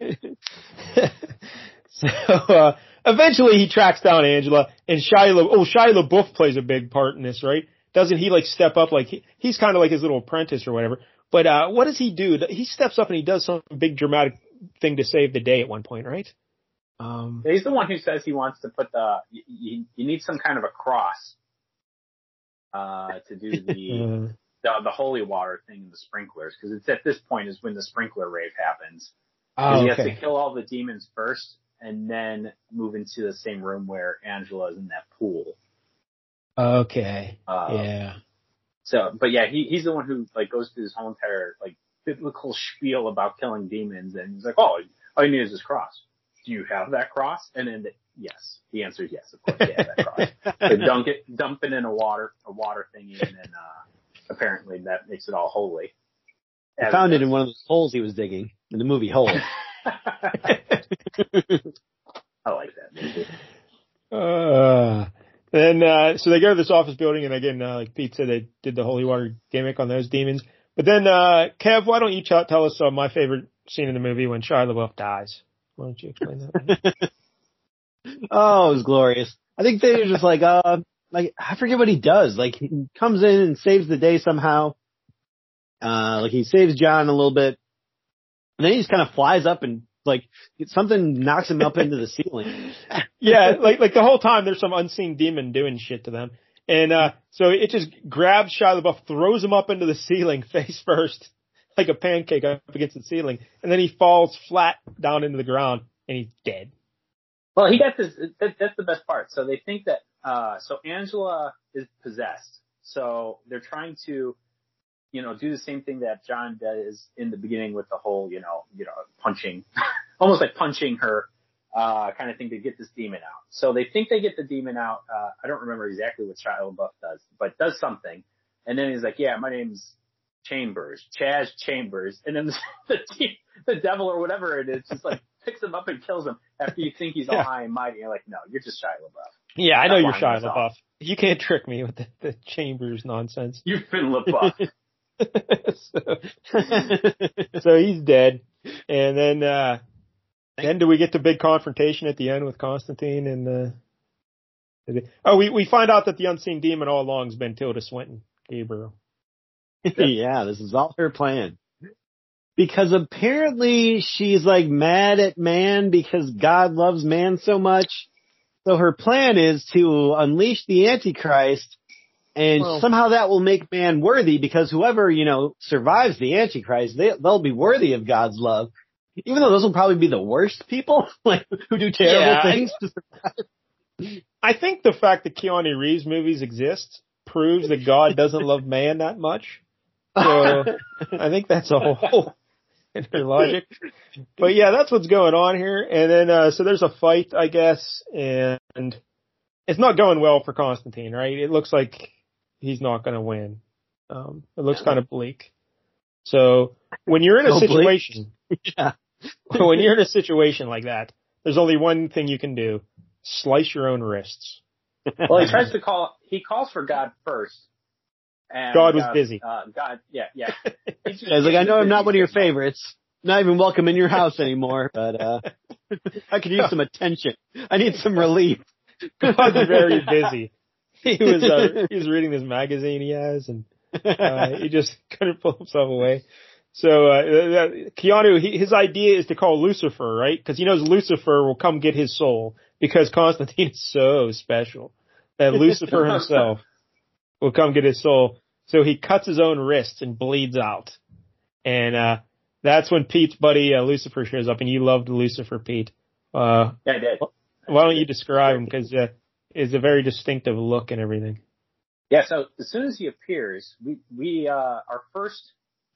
so uh, eventually he tracks down Angela, and Shia La- oh Shia LaBeouf plays a big part in this, right? Doesn't he like step up like he, he's kind of like his little apprentice or whatever? But uh what does he do? He steps up and he does some big dramatic thing to save the day at one point, right? Um, He's the one who says he wants to put the you, you, you need some kind of a cross uh to do the uh, the, the holy water thing in the sprinklers, because it's at this point is when the sprinkler rave happens. oh, he has okay. to kill all the demons first and then move into the same room where Angela is in that pool. Okay. Um, Yeah. So, but yeah, he he's the one who like goes through this whole entire like biblical spiel about killing demons, and he's like, oh, all you need is this cross. Do you have that cross? And then the, yes, the answer is yes, of course they have that cross. They dunk it, dump it in a water a water thingy, and then uh, apparently that makes it all holy. I found it in one of those holes he was digging in the movie Hole. I like that movie. Uh, then, uh, so they go to this office building, and again, uh, like Pete said, they did the holy water gimmick on those demons. But then, uh, Kev, why don't you tell, tell us uh, my favorite scene in the movie when Shia LaBeouf dies? Why don't you explain that? Oh, it was glorious. I think they were just like, uh, like, I forget what he does. Like, he comes in and saves the day somehow. Uh, like he saves John a little bit. And then he just kind of flies up and like something knocks him up into the ceiling. Yeah, like like the whole time there's some unseen demon doing shit to them. And uh so it just grabs Shia LaBeouf, throws him up into the ceiling face first, like a pancake up against the ceiling, and then he falls flat down into the ground and he's dead. Well, he got this. That, that's the best part. So they think that. Uh, so Angela is possessed. So they're trying to, you know, do the same thing that John does in the beginning with the whole, you know, you know, punching, almost like punching her, uh, kind of thing to get this demon out. So they think they get the demon out. Uh, I don't remember exactly what Shia LaBeouf does, but does something. And then he's like, yeah, my name's Chambers, Chaz Chambers. And then the, the, the devil or whatever it is just like picks him up and kills him after you think he's all Yeah. high and mighty. You're like, no, you're just Shia LaBeouf. Yeah, I know That you're line Shia was LaBeouf. off. You can't trick me with the, the Chambers nonsense. You've been LaBeouf. so, so he's dead. And then, uh, then do we get the big confrontation at the end with Constantine and, uh, oh, we, we find out that the unseen demon all along has been Tilda Swinton, Gabriel. Yeah, this is all her plan. Because apparently she's like mad at man because God loves man so much. So her plan is to unleash the Antichrist, and Well- somehow that will make man worthy, because whoever, you know, survives the Antichrist, they, they'll be worthy of God's love. Even though those will probably be the worst people, like, who do terrible Yeah, I- things to survive. I think the fact that Keanu Reeves movies exist proves that God doesn't love man that much. So I think that's a whole in their logic. But yeah, that's what's going on here. And then, uh, so there's a fight, I guess, and it's not going well for Constantine, right? It looks like he's not going to win. Um, it looks kind of bleak. So when you're in a Oh, situation, Yeah. when you're in a situation like that, there's only one thing you can do: slice your own wrists. Well, he tries to call. He calls for God first. And God was busy. Uh, God, yeah, yeah. He's I was like, I know I'm not one of your favorites. Not even welcome in your house anymore, but uh I could use some attention. I need some relief. God's very busy. He was uh, he was reading this magazine he has, and uh, he just couldn't pull himself away. So uh, that, Keanu, he, his idea is to call Lucifer, right? Because he knows Lucifer will come get his soul because Constantine is so special that Lucifer himself will come get his soul. So he cuts his own wrists and bleeds out. And uh that's when Pete's buddy uh, Lucifer shows up, and you loved Lucifer, Pete. Uh, Yeah, I did. Why don't you describe him? Because uh, it's a very distinctive look and everything. Yeah, so as soon as he appears, we, we uh, our first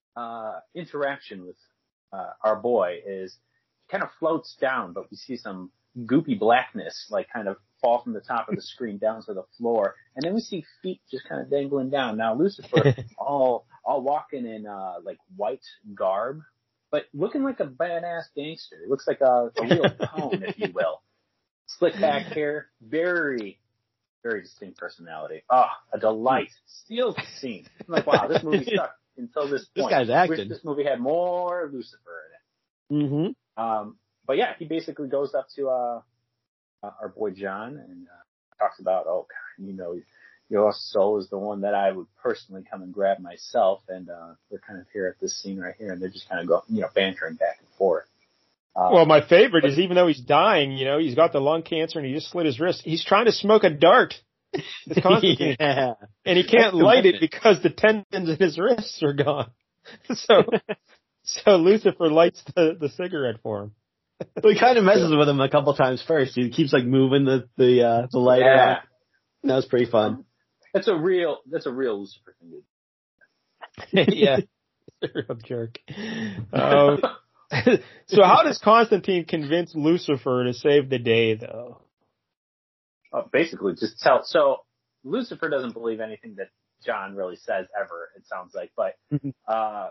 uh, interaction with uh, our boy is he kind of floats down, but we see some goopy blackness, like kind of fall from the top of the screen down to the floor, and then we see feet just kind of dangling down. Now Lucifer, all all walking in uh, like white garb, but looking like a badass gangster. He looks like a, a real cone, if you will. Slick back hair, very, very distinct personality. Ah, oh, a delight. Steals the scene. I'm like, wow, this movie sucked until this point. This guy's acting. Wish this movie had more Lucifer in it. Mm-hmm. Um, but yeah, he basically goes up to uh, uh our boy John and uh, talks about, oh, God, you know, your soul is the one that I would personally come and grab myself. And uh, they're kind of here at this scene right here, and they're just kind of go, you know, bantering back and forth. Uh, well, my favorite is even though he's dying, you know, he's got the lung cancer and he just slit his wrist. He's trying to smoke a dart. It's Constantine. Yeah. And he can't light it because the tendons in his wrists are gone. So, so Lucifer lights the, the cigarette for him. Well, he kind of messes with him a couple times first. He keeps like moving the the uh, the lighter. Yeah. That was pretty fun. That's a real, that's a real Lucifer thing to do. Yeah. Real jerk. Um, so how does Constantine convince Lucifer to save the day, though? Oh, basically, just tell. So Lucifer doesn't believe anything that John really says ever. It sounds like, but uh,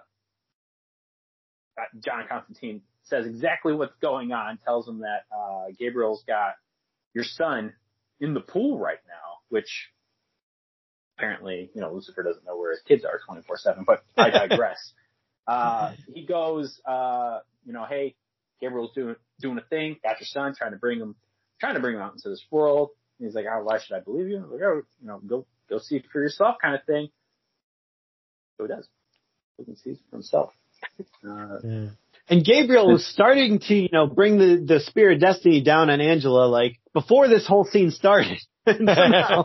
John Constantine says exactly what's going on. Tells him that uh, Gabriel's got your son in the pool right now, which apparently, you know, Lucifer doesn't know where his kids are twenty-four seven. But I digress. Uh, he goes, uh, you know, hey, Gabriel's doing, doing a thing, got your son, trying to bring him, trying to bring him out into this world. And he's like, oh, why should I believe you? I'm like, oh, you know, go, go see it for yourself kind of thing. So he does. He can see it for himself. Uh, Yeah. And Gabriel was starting to, you know, bring the, the spear of destiny down on Angela, like, before this whole scene started. And somehow,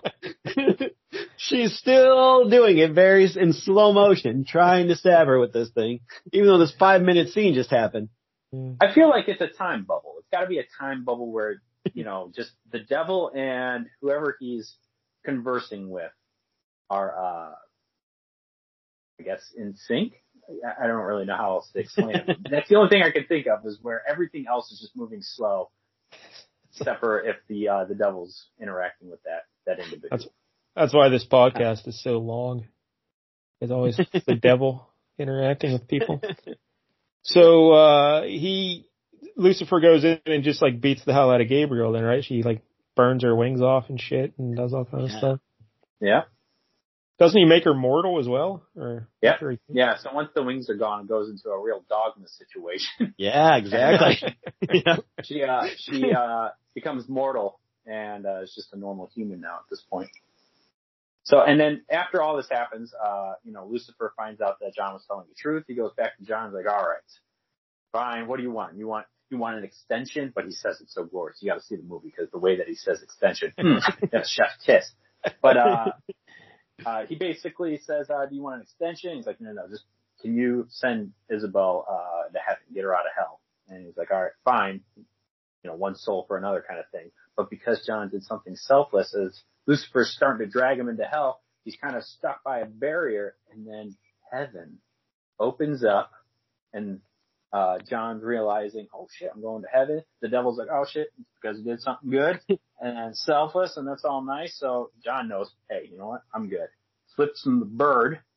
she's still doing it very in slow motion, trying to stab her with this thing, even though this five minute scene just happened. I feel like it's a time bubble. It's got to be a time bubble where, you know, just the devil and whoever he's conversing with are, uh, I guess, in sync. I don't really know how else to explain it. That's the only thing I can think of is where everything else is just moving slow, except for if the uh, the devil's interacting with that that individual. That's, that's why this podcast is so long. It's always the devil interacting with people. So uh he Lucifer goes in and just like beats the hell out of Gabriel then, right? She like burns her wings off and shit and does all kind of Yeah. stuff. Yeah. Doesn't he make her mortal as well? Or Yeah. Sure he- Yeah. So once the wings are gone, it goes into a real dogma situation. Yeah, exactly. yeah. she uh she uh becomes mortal and uh, is just a normal human now at this point. So and then after all this happens, uh, you know, Lucifer finds out that John was telling the truth. He goes back to John, like, all right, fine, what do you want? You want you want an extension? But he says it so glorious. You got to see the movie because the way that he says extension, that's chef's kiss. But uh, uh, he basically says, uh, do you want an extension? He's like, no, no, just can you send Isabel uh, to heaven, get her out of hell? And he's like, all right, fine. You know, one soul for another kind of thing. But because John did something selfless, as Lucifer's starting to drag him into hell, he's kind of stuck by a barrier, and then heaven opens up, and uh John's realizing, oh shit, I'm going to heaven. The devil's like, oh shit, because he did something good and selfless, and that's all nice. So John knows, hey, you know what? I'm good. Flips him the bird,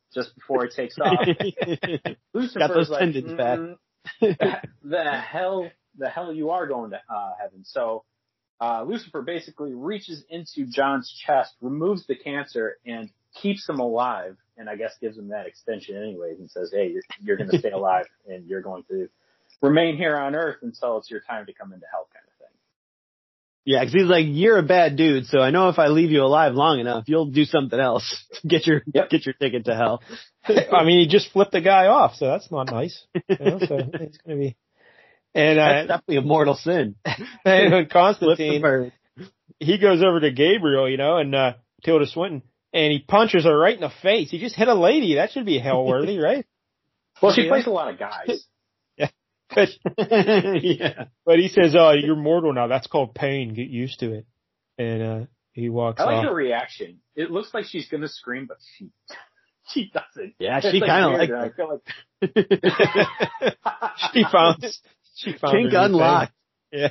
just before it takes off. Lucifer's like, mm, the, the hell, the hell you are going to uh, heaven. So uh, Lucifer basically reaches into John's chest, removes the cancer, and keeps him alive. And I guess gives him that extension anyways, and says, "Hey, you're, you're going to stay alive, and you're going to remain here on Earth until it's your time to come into hell," kind of thing. Yeah, because he's like, "You're a bad dude, so I know if I leave you alive long enough, you'll do something else to get your yep. get your ticket to hell." I mean, he just flipped the guy off, so that's not nice. You know, so it's going to be. And uh, that's definitely a mortal sin. And Constantine, he goes over to Gabriel, you know, and uh, Tilda Swinton, and he punches her right in the face. He just hit a lady. That should be hell worthy, right? Well, she yeah. plays a lot of guys. Yeah. But, yeah. But he says, "Oh, you're mortal now. That's called pain. Get used to it." And uh, he walks off. I like her reaction. It looks like she's going to scream, but she she doesn't. Yeah, she kind of like, I feel like she found she found kink unlocked. Yeah.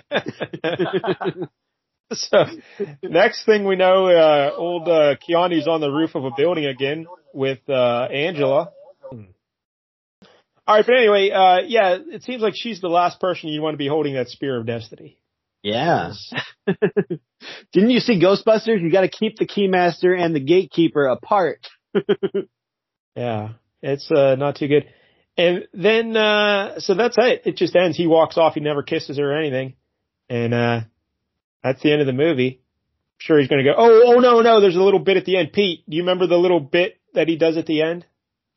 So next thing we know, uh, old uh, Keanu's on the roof of a building again with uh, Angela. All right, but anyway, uh, yeah, it seems like she's the last person you want to be holding that spear of destiny. Yeah. Didn't you see Ghostbusters? You got to keep the Keymaster and the Gatekeeper apart. Yeah, it's uh, not too good. And then, uh, so that's it. It just ends. He walks off. He never kisses her or anything. And uh, that's the end of the movie. I'm sure he's going to go, oh, oh, no, no, there's a little bit at the end. Pete, do you remember the little bit that he does at the end?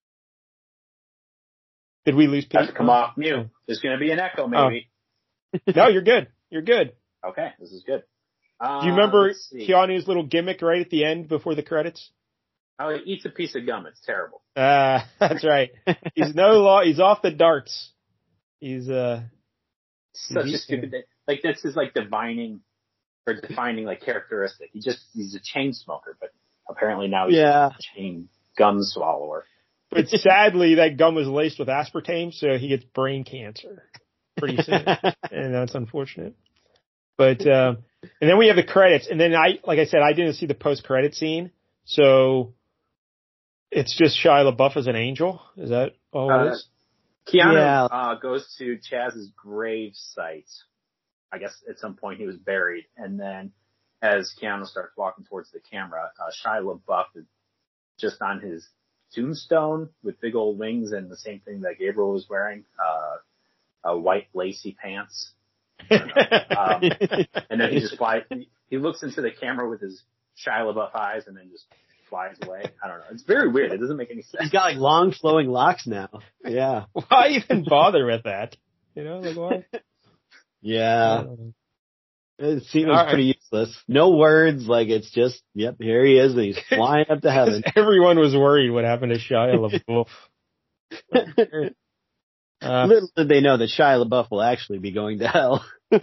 Did we lose Pete? I have to come off mute. There's going to be an echo, maybe. Oh. No, you're good. You're good. Okay, this is good. Uh, Do you remember Keanu's little gimmick right at the end before the credits? Oh, he eats a piece of gum. It's terrible. Uh, that's right. He's no law. He's off the darts. He's, uh, such he's, a stupid thing. Like, this is like divining or defining like characteristic. He just, he's a chain smoker, but apparently now he's yeah. a chain gun swallower. But sadly, that gum was laced with aspartame, so he gets brain cancer pretty soon. And that's unfortunate. But, um, and then we have the credits. And then I, like I said, I didn't see the post-credit scene. So it's just Shia LaBeouf as an angel. Is that all uh, it is? Keanu yeah. uh, goes to Chaz's grave site. I guess at some point he was buried. And then as Keanu starts walking towards the camera, uh, Shia LaBeouf is just on his tombstone with big old wings and the same thing that Gabriel was wearing, uh, uh white lacy pants. um, and then he just flies. He, he looks into the camera with his Shia LaBeouf eyes and then just flies away. I don't know. It's very weird. It doesn't make any sense. He's got like long flowing locks now. Yeah. Why even bother with that? You know, like why? Yeah. It seems right. pretty useless. No words, like it's just, yep, here he is, and he's flying up to heaven. Everyone was worried what happened to Shia LaBeouf. uh, Little did they know that Shia LaBeouf will actually be going to hell.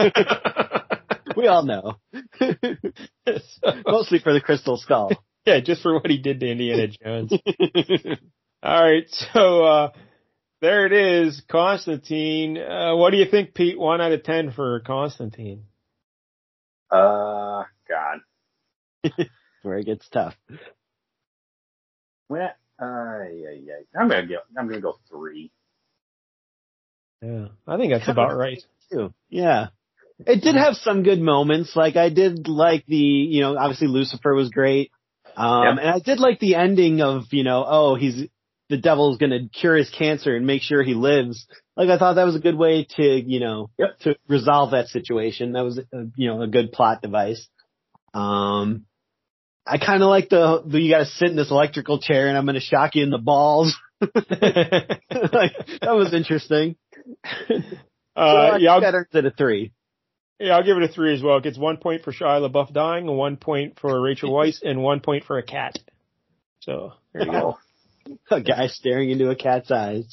We all know. So, mostly for the Crystal Skull. Yeah, just for what he did to Indiana Jones. All right, so uh there it is, Constantine. Uh, what do you think, Pete? One out of ten for Constantine. Uh, God. Where it gets tough. When, uh, yeah, yeah. I'm gonna go, I'm gonna go three. Yeah, I think that's about right. Too. Yeah. It did have some good moments. Like I did like the, you know, obviously Lucifer was great. Um, yep. And I did like the ending of, you know, oh, he's, the devil's gonna cure his cancer and make sure he lives. Like I thought that was a good way to, you know, yep. to resolve that situation. That was, a, you know, a good plot device. Um, I kind of like the, the, you gotta sit in this electrical chair and I'm gonna shock you in the balls. Like, that was interesting. Uh, so yeah, I'll, better than a three. Yeah, I'll give it a three as well. It gets one point for Shia LaBeouf dying, and one point for Rachel Weisz, and one point for a cat. So, there you go. A guy staring into a cat's eyes.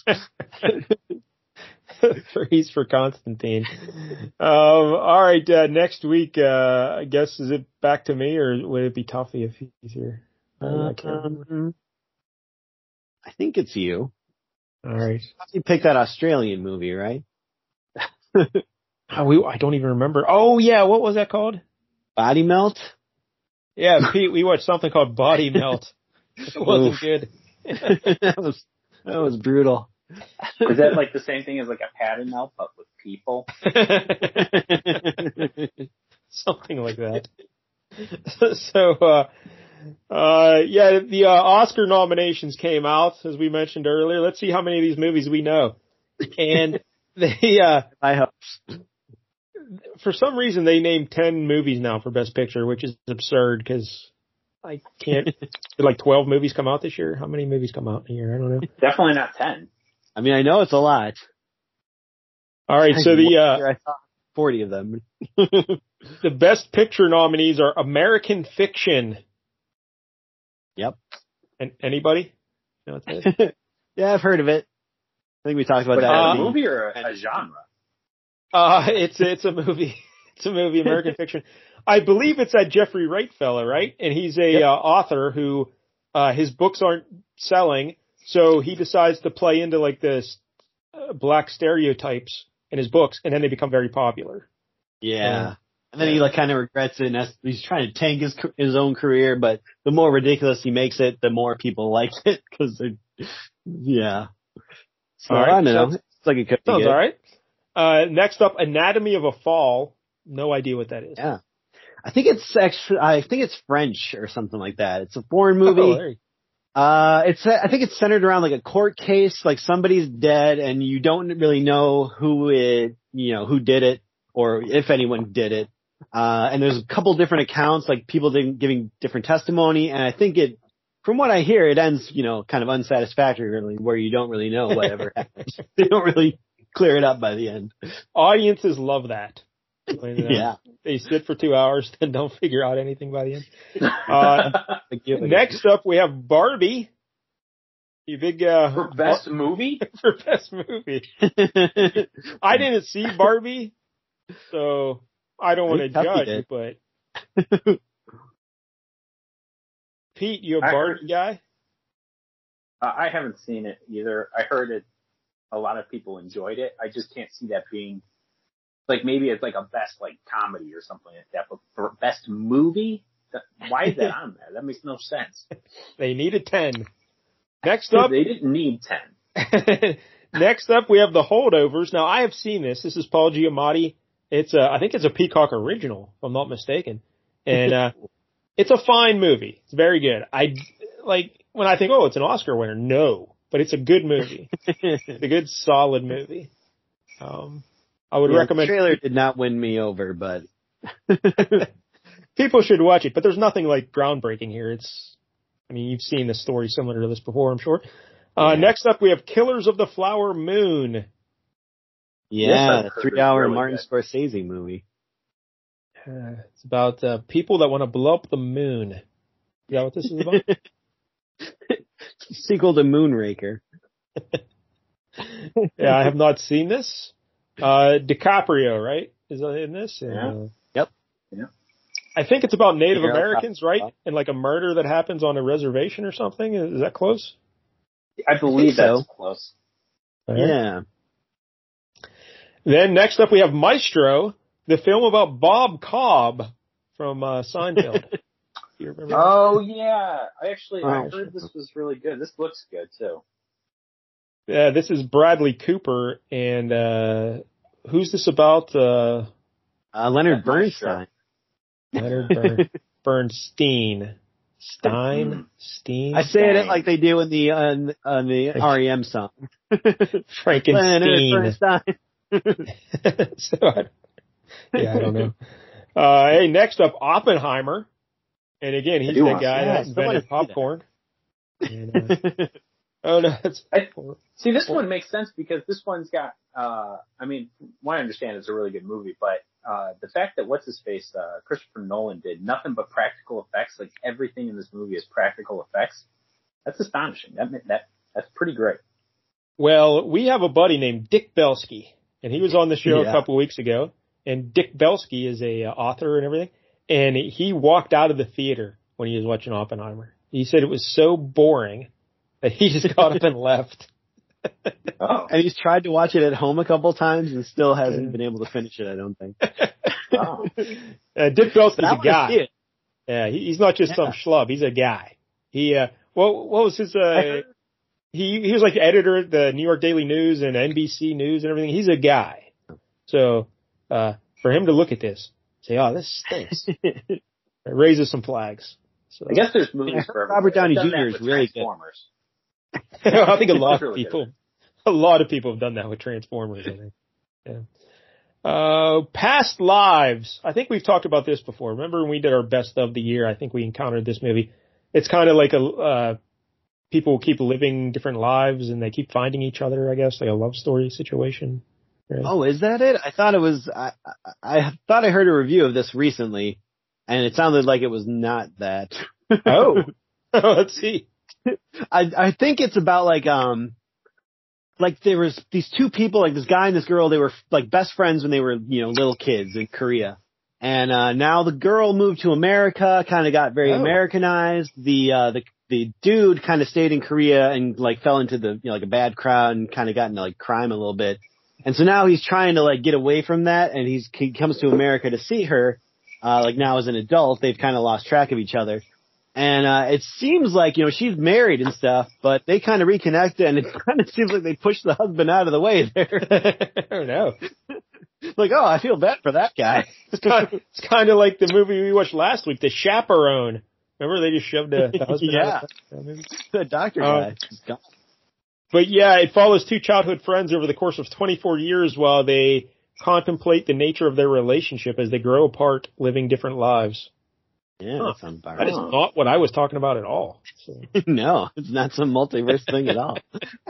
Threes for Constantine. Um, all right, uh, next week, uh, I guess, is it back to me, or would it be Tuffy if he's here? Uh, I, can't um, I think it's you. All right. You picked that Australian movie, right? Oh, we, I don't even remember. Oh, yeah, what was that called? Body Melt? Yeah, Pete, we watched something called Body Melt. It wasn't Oof. good. that was that was brutal. Is that like the same thing as like a Patton now, but with people? Something like that. So, uh, uh, yeah, the uh, Oscar nominations came out, as we mentioned earlier. Let's see how many of these movies we know. And they, uh, I hope. for some reason, they named ten movies now for Best Picture, which is absurd because I can't. Did like twelve movies come out this year? How many movies come out in a year? I don't know. Definitely not ten. I mean, I know it's a lot. All right, so the uh, I saw forty of them. the Best Picture nominees are American Fiction. Yep. And anybody? You know what that is? Yeah, I've heard of it. I think we talked about Wait, that. uh, a movie or a, a genre? Uh, it's it's a movie. It's a movie, American Fiction. I believe it's that Jeffrey Wright fella, right? And he's a Yep. uh, author who uh, his books aren't selling, so he decides to play into like this uh, black stereotypes in his books, and then they become very popular. Yeah. Uh, And then he like kind of regrets it, and that's, he's trying to tank his his own career. But the more ridiculous he makes it, the more people like it because they're, yeah. So All right, I don't know. sounds- It's like it could be Sounds good. all right. Uh, next up, Anatomy of a Fall. No idea what that is. Yeah, I think it's actually I think it's French or something like that. It's a foreign movie. Oh, there you- Uh, it's, I think it's centered around like a court case, like somebody's dead and you don't really know who it, you know, who did it or if anyone did it. Uh, and there's a couple different accounts, like people giving different testimony. And I think it, from what I hear, it ends, you know, kind of unsatisfactorily where you don't really know whatever happened. They don't really clear it up by the end. Audiences love that. When, uh, Yeah. They sit for two hours, then don't figure out anything by the end. Uh, Like, you- next up, we have Barbie. You big, uh, For best movie? for best movie. I didn't see Barbie, so I don't want to Hey, Tuffy judge, did. but Pete, you a I Barbie heard- guy? Uh, I haven't seen it either. I heard it. A lot of people enjoyed it. I just can't see that being like maybe it's like a best like comedy or something like that. But for best movie, that, why is that on there? That makes no sense. They needed ten. Next up, They didn't need ten. next up, we have The Holdovers. Now, I have seen this. This is Paul Giamatti. It's a, I think it's a Peacock original, if I'm not mistaken. And, uh, it's a fine movie. It's very good. I, like, when I think, oh, it's an Oscar winner, no. But it's a good movie. It's a good, solid movie. Um, I would Yeah, recommend. The trailer did not win me over, but People should watch it, but there's nothing like groundbreaking here. It's, I mean, you've seen this story similar to this before, I'm sure. Uh, Yeah. next up, we have Killers of the Flower Moon. yeah, I've the heard three hour it's really Martin good. Scorsese movie. Uh, it's about uh, people that want to blow up the moon. Is that what this is about? Sequel to Moonraker. Yeah, I have not seen this. Uh, DiCaprio, right? Is in this? Yeah. Uh, Yep. Yeah. I think it's about Native Yeah. Americans, right? And like a murder that happens on a reservation or something. Is that close? I believe so. that's close. Yeah. Then next up we have Maestro, the film about Bob Cobb from uh, Seinfeld. You remember? Oh yeah, I actually I Oh. heard this was really good. This looks good too. Yeah, this is Bradley Cooper, and uh, who's this about? Uh, Uh, Leonard I'm not sure. Bernstein. Leonard Bern- Bernstein. Stein? Steen? I say it Dang. like they do in the on, on the R E M song. Leonard Frankenstein. Bernstein. So I, yeah, I don't know. Uh, hey, next up, Oppenheimer. And again, he's do the want- guy yeah, I that still wanna invented see that. popcorn. And, uh, oh no, it's I- See, this one makes sense because this one's got, uh, I mean, from what I understand, it's a really good movie, but, uh, the fact that what's his face, uh, Christopher Nolan did nothing but practical effects, like everything in this movie is practical effects. That's astonishing. That, that, that's pretty great. well, we have a buddy named Dick Belsky, and he was on the show Yeah. a couple weeks ago. And Dick Belsky is a uh, author and everything, and he walked out of the theater when he was watching Oppenheimer. He said it was so boring that he just got up and left. Oh. And he's tried to watch it at home a couple times and still hasn't been able to finish it, I don't think. Oh. Uh, Dick Belsky's But I a wanna guy. see it. Yeah, he, he's not just some Yeah. schlub. He's a guy. He uh, What what was his? Uh, he he was like editor at the New York Daily News and N B C News and everything. He's a guy. So uh, for him to look at this, say, "Oh, this stinks," it raises some flags. So I guess there's movies Yeah, for Robert Downey everybody. Junior I've is done that with really good. Transformers. I think a lot really of good. people, a lot of people have done that with Transformers. I think. Yeah. Uh, past lives. I think we've talked about this before. Remember when we did our best of the year? I think we encountered this movie. It's kind of like a uh, people keep living different lives and they keep finding each other. I guess like a love story situation. Right? Oh, is that it? I thought it was. I, I I thought I heard a review of this recently, and it sounded like it was not that. Oh, let's see. I I think it's about like um. Like there was these two people, like this guy and this girl, they were like best friends when they were, you know, little kids in Korea. And, uh, now the girl moved to America, kind of got very Oh. Americanized. The, uh, the, the dude kind of stayed in Korea and like fell into the, you know, like a bad crowd and kind of got into like crime a little bit. And so now he's trying to like get away from that and he's, he comes to America to see her. Uh, like now as an adult, they've kind of lost track of each other. And, uh, it seems like, you know, she's married and stuff, but they kind of reconnected and it kind of seems like they pushed the husband out of the way there. I don't know. Like, oh, I feel bad for that guy. It's kind, of, it's kind of like the movie we watched last week, The Chaperone. Remember they just shoved the, the husband Yeah. out of that movie? The doctor Um, guy. He's gone. But yeah, it follows two childhood friends over the course of twenty-four years while they contemplate the nature of their relationship as they grow apart, living different lives. Yeah, that sounds about That is right. not what I was talking about at all. So. No, it's not some multiverse thing at all.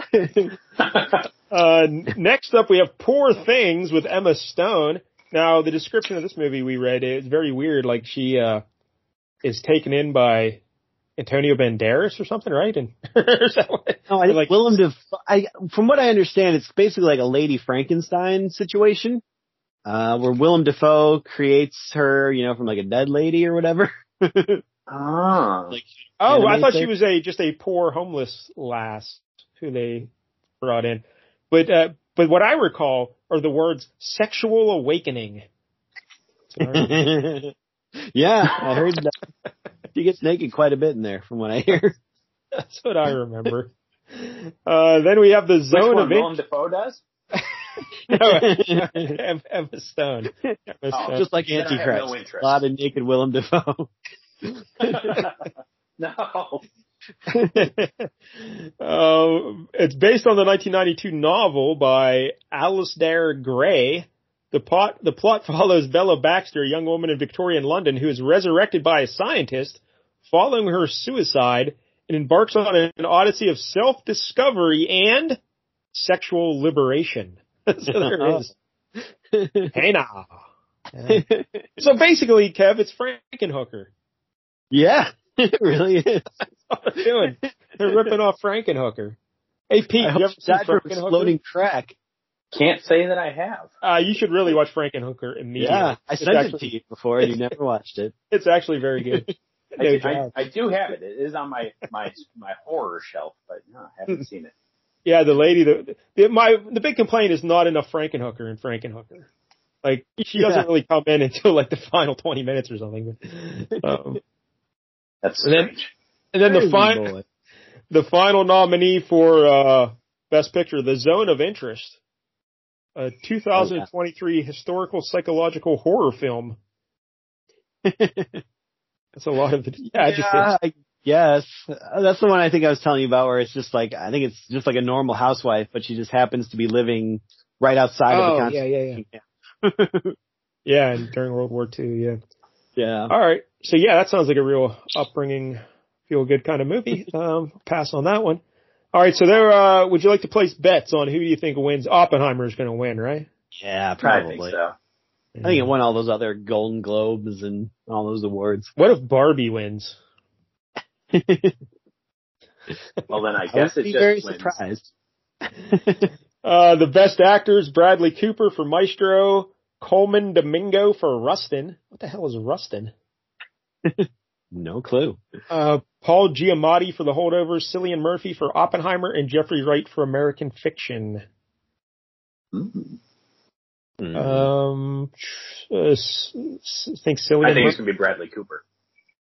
Uh, next up, we have Poor Things with Emma Stone. Now, the description of this movie we read is very weird. Like she uh, is taken in by Antonio Banderas or something, right? And is that what, No, I think like Willem Dafoe, I, from what I understand, it's basically like a Lady Frankenstein situation, uh, where Willem Dafoe creates her, you know, from like a dead lady or whatever. Ah. Like, oh, I anime thought thing? she was a just a poor homeless lass who they brought in. But uh, but what I recall are the words "sexual awakening." So I- Yeah, I heard that. She gets naked quite a bit in there, from what I hear. That's what I remember. Uh, then we have the Which zone one, of Willem interest. Dafoe does? Emma Emma Stone. Emma Oh, Stone. Just like Then I have Antichrist. no interest. A lot of naked Willem Dafoe. No. uh, it's based on the nineteen ninety-two novel by Alasdair Gray. The plot, the plot follows Bella Baxter, a young woman in Victorian London who is resurrected by a scientist following her suicide and embarks on an odyssey of self-discovery and sexual liberation. So there it is. Hey now. Yeah. So basically, Kev, it's Frankenhooker. Yeah, it really is. That's what they're doing. They're ripping off Frankenhooker. Hey, Pete, I you hope ever she seen died from Frankenhooker? exploding crack. Can't say that I have. Uh, you should really watch Frankenhooker immediately. Yeah, I It's sent actually, it to you before and you never watched it. It's actually very good. I, No do, job. I, I do have it. It is on my, my, my horror shelf, but no, I haven't seen it. Yeah, the lady, the, the my the big complaint is not enough Frankenhooker in Frankenhooker. Like she doesn't Yeah. really come in until like the final twenty minutes or something. But, um, That's And then- strange. and then the Crazy final boy. the final nominee for uh, Best Picture, The Zone of Interest, a two thousand twenty-three historical psychological horror film. That's a lot of the adjectives. Yeah, I guess. Uh, That's the one I think I was telling you about where it's just like, I think it's just like a normal housewife, but she just happens to be living right outside Oh, of the yeah, yeah, concentration yeah. camp. Yeah, and during World War Two, yeah. Yeah. All right. So yeah, that sounds like a real upbringing, feel good kind of movie. Um, pass on that one. All right. So there, uh, would you like to place bets on who do you think wins? Oppenheimer is going to win, right? Yeah, I probably. think so. I think it won all those other Golden Globes and all those awards. What if Barbie wins? Well, then I I guess would it be very just wins. surprised. Uh, the best actors, Bradley Cooper for Maestro, Coleman Domingo for Rustin. What the hell is Rustin? No clue. Uh, Paul Giamatti for The Holdovers, Cillian Murphy for Oppenheimer, and Jeffrey Wright for American Fiction. Mm. Hmm. Um, uh, s- s- think Cillian I think Murphy. it's going to be Bradley Cooper.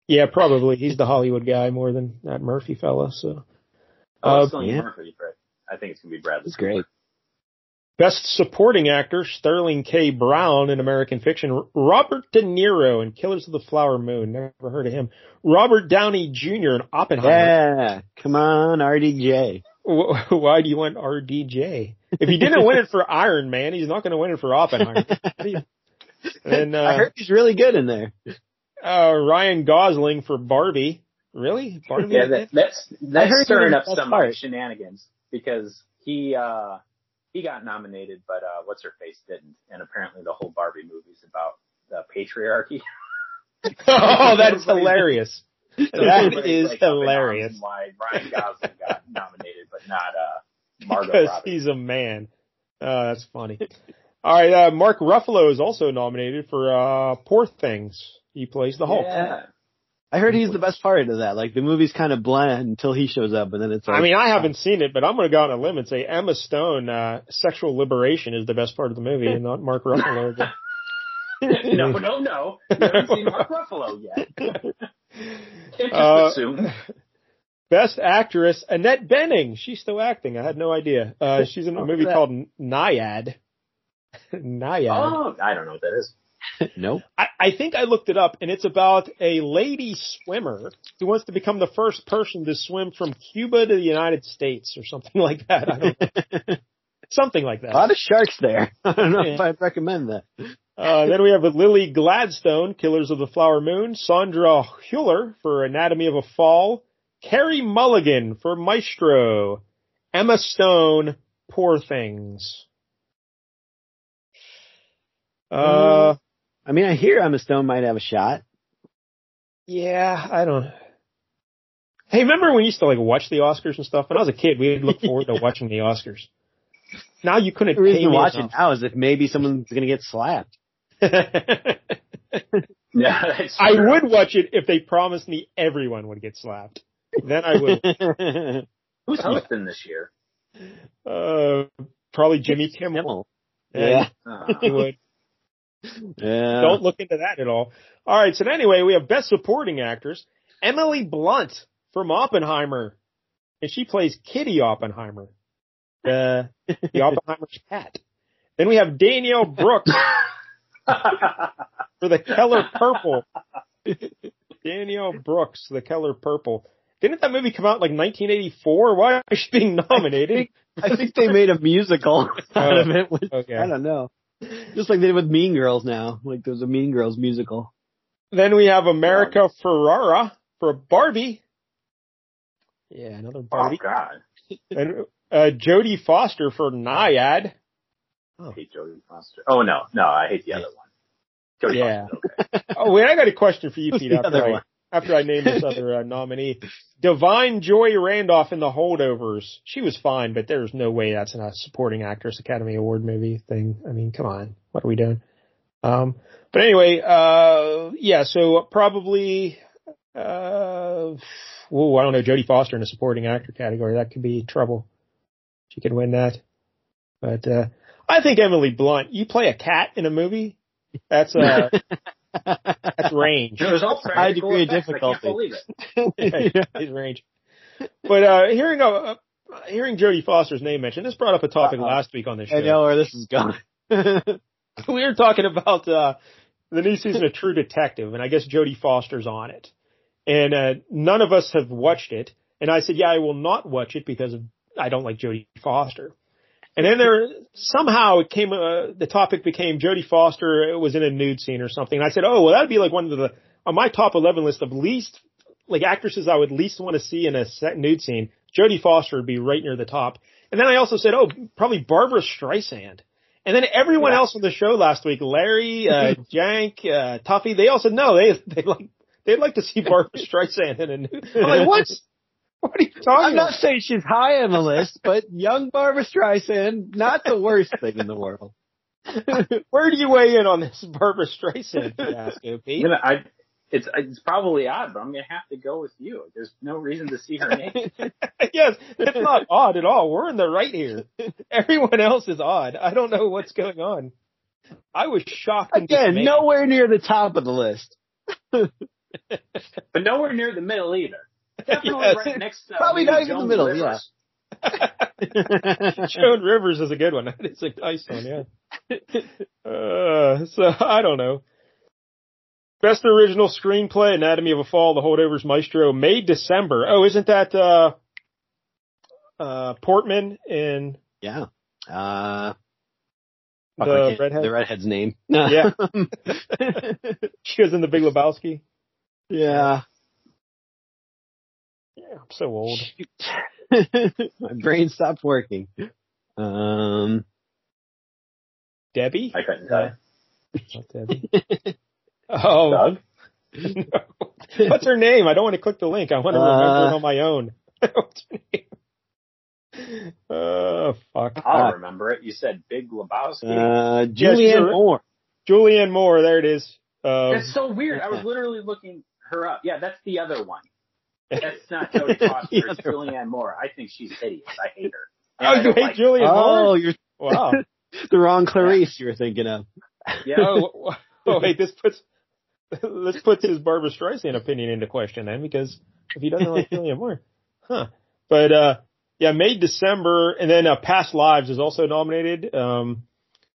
Yeah, probably. He's the Hollywood guy more than that Murphy fella. So, Oh, uh, it's Cillian yeah. Murphy, but I think it's gonna be Bradley. It's great. Best Supporting Actor, Sterling K. Brown in American Fiction. Robert De Niro in Killers of the Flower Moon. Never heard of him. Robert Downey Junior in Oppenheimer. Yeah, come on, R D J. Why do you want R D J? If he didn't win it for Iron Man, he's not going to win it for Oppenheimer. And uh, I heard he's really good in there. uh, Ryan Gosling for Barbie. Really? Barbie? Yeah, that, that's I that's heard stirring he up was some part. like, shenanigans because he uh he got nominated, but uh what's her face didn't, and apparently the whole Barbie movie's about the patriarchy. Oh, that's hilarious. That Everybody's, is like, up in hilarious. arms Why Ryan Gosling got nominated, but not uh Margot Because Robbie. he's a man. Oh, that's funny. All right, uh, Mark Ruffalo is also nominated for uh, Poor Things. He plays the Hulk. Yeah. I heard he's the best part of that. Like the movie's kind of bland until he shows up, and then it's like. I mean, I haven't seen it, but I'm going to go on a limb and say Emma Stone, uh, sexual liberation is the best part of the movie, and not Mark Ruffalo. no, no, no. You haven't seen Mark Ruffalo yet. Can't just Uh, assume. Best actress, Annette Bening. She's still acting. I had no idea. Uh, she's in a movie called Nyad. Nyad. Oh, I don't know what that is. Nope. I, I think I looked it up, and it's about a lady swimmer who wants to become the first person to swim from Cuba to the United States or something like that. I don't know. Something like A that. lot of sharks there. I don't know Yeah. if I'd recommend that. Uh, then we have Lily Gladstone, Killers of the Flower Moon, Sandra Hüller for Anatomy of a Fall, Carey Mulligan for Maestro, Emma Stone, Poor Things. Uh, I mean, I hear Emma Stone might have a shot. yeah, I don't. Hey, remember when we used to like watch the Oscars and stuff? When I was a kid, we'd look forward to watching the Oscars. Now you couldn't The reason pay to me watch it enough. now is if maybe someone's going to get slapped. Yeah, that's I true. would watch it if they promised me everyone would get slapped. Then I would. Who's hosting this year? Uh, probably Jimmy Kimmel. Kimmel. Yeah, Yeah. Uh, he would. Yeah. Don't look into that at all. All right, so anyway, we have Best Supporting Actors. Emily Blunt from Oppenheimer. And she plays Kitty Oppenheimer, the, the Oppenheimer's cat. Then we have Danielle Brooks for The Color Purple. Danielle Brooks, The Color Purple. Didn't that movie come out in like nineteen eighty-four? Why is she being nominated? I think they made a musical out of it. With, Okay. I don't know. Just like they did with Mean Girls now. Like there's a Mean Girls musical. Then we have America Ferrara for Barbie. Yeah, another oh, Barbie. God. And uh, Jodie Foster for Nyad. I hate Jodie Foster. Oh, no. No, I hate the other one. Jodie Yeah. Foster's okay. Oh, wait, I got a question for you, Who's Pete, the after other I, one? after I name this other uh, nominee. Divine Joy Randolph in The Holdovers. She was fine, but there's no way that's in a Supporting Actress Academy Award movie thing. I mean, come on. What are we doing? Um, but anyway, uh, yeah, so probably, uh, whoa, I don't know, Jodie Foster in a Supporting Actor category. That could be trouble. She could win that. But, uh, I think Emily Blunt, you play a cat in a movie? That's, uh, that's range. There's all High practical degree of effects. I can't difficulty. believe it. Yeah, his range. But, uh, hearing, uh, hearing Jodie Foster's name mentioned, this brought up a topic Uh-oh. last week on the show. I know where this is going. We were talking about uh the new season of True Detective, and I guess Jodie Foster's on it. And uh none of us have watched it. And I said, yeah, I will not watch it because of, I don't like Jodie Foster. And then there, somehow it came, uh, the topic became Jodie Foster was in a nude scene or something. And I said, oh, well, that'd be like one of the, on my top eleven list of least, like actresses I would least want to see in a set nude scene, Jodie Foster would be right near the top. And then I also said, oh, probably Barbara Streisand. And then everyone Yeah. else on the show last week, Larry, uh, Jank, uh, Tuffy, they all said no, they, they like, they'd like to see Barbara Streisand in a nude. I'm like, what? What are you talking I'm not about? saying she's high on the list, but young Barbara Streisand, not the worst thing in the world. Where do you weigh in on this Barbara Streisand fiasco, Pete? You know, I, it's it's probably odd, but I'm going to have to go with you. There's no reason to see her naked. Yes, it's not odd at all. We're in the right here. Everyone else is odd. I don't know what's going on. I was shocked. And Again, dismayed. nowhere near the top of the list. But nowhere near the middle either. Definitely Yes. right next to Probably not even Joan the middle, Rivers. Joan Rivers is a good one. That is a nice one, yeah. Uh, so, I don't know. Best original screenplay, Anatomy of a Fall, The Holdovers Maestro, May, December. Oh, isn't that, uh, uh, Portman in Yeah. Uh, the redhead? The redhead's name. Yeah. She was in The Big Lebowski. Yeah. Yeah, I'm so old. My brain stopped working. Um, Debbie? I couldn't tell you. Not Debbie. Oh. Doug? No. What's her name? I don't want to click the link. I want to remember Uh, it on my own. What's her name? Oh, fuck. I'll Uh, remember it. You said Big Lebowski. uh, Yes, Julianne you're- Moore. Julianne Moore, there it is. Um, That's so weird. I was literally looking her up. Yeah, that's the other one. That's not Jodie Foster. The It's other Julianne Moore. I think she's hideous. I hate her. oh, And I you don't hate like- Julianne Oh, Moore? you're Wow. the wrong Clarice you were thinking of. Yeah. Oh, oh, wait, this puts, this puts his Barbara Streisand opinion into question then, because if he doesn't like Julianne Moore. Huh. But, uh, yeah, May, December, and then, uh, Past Lives is also nominated. Um,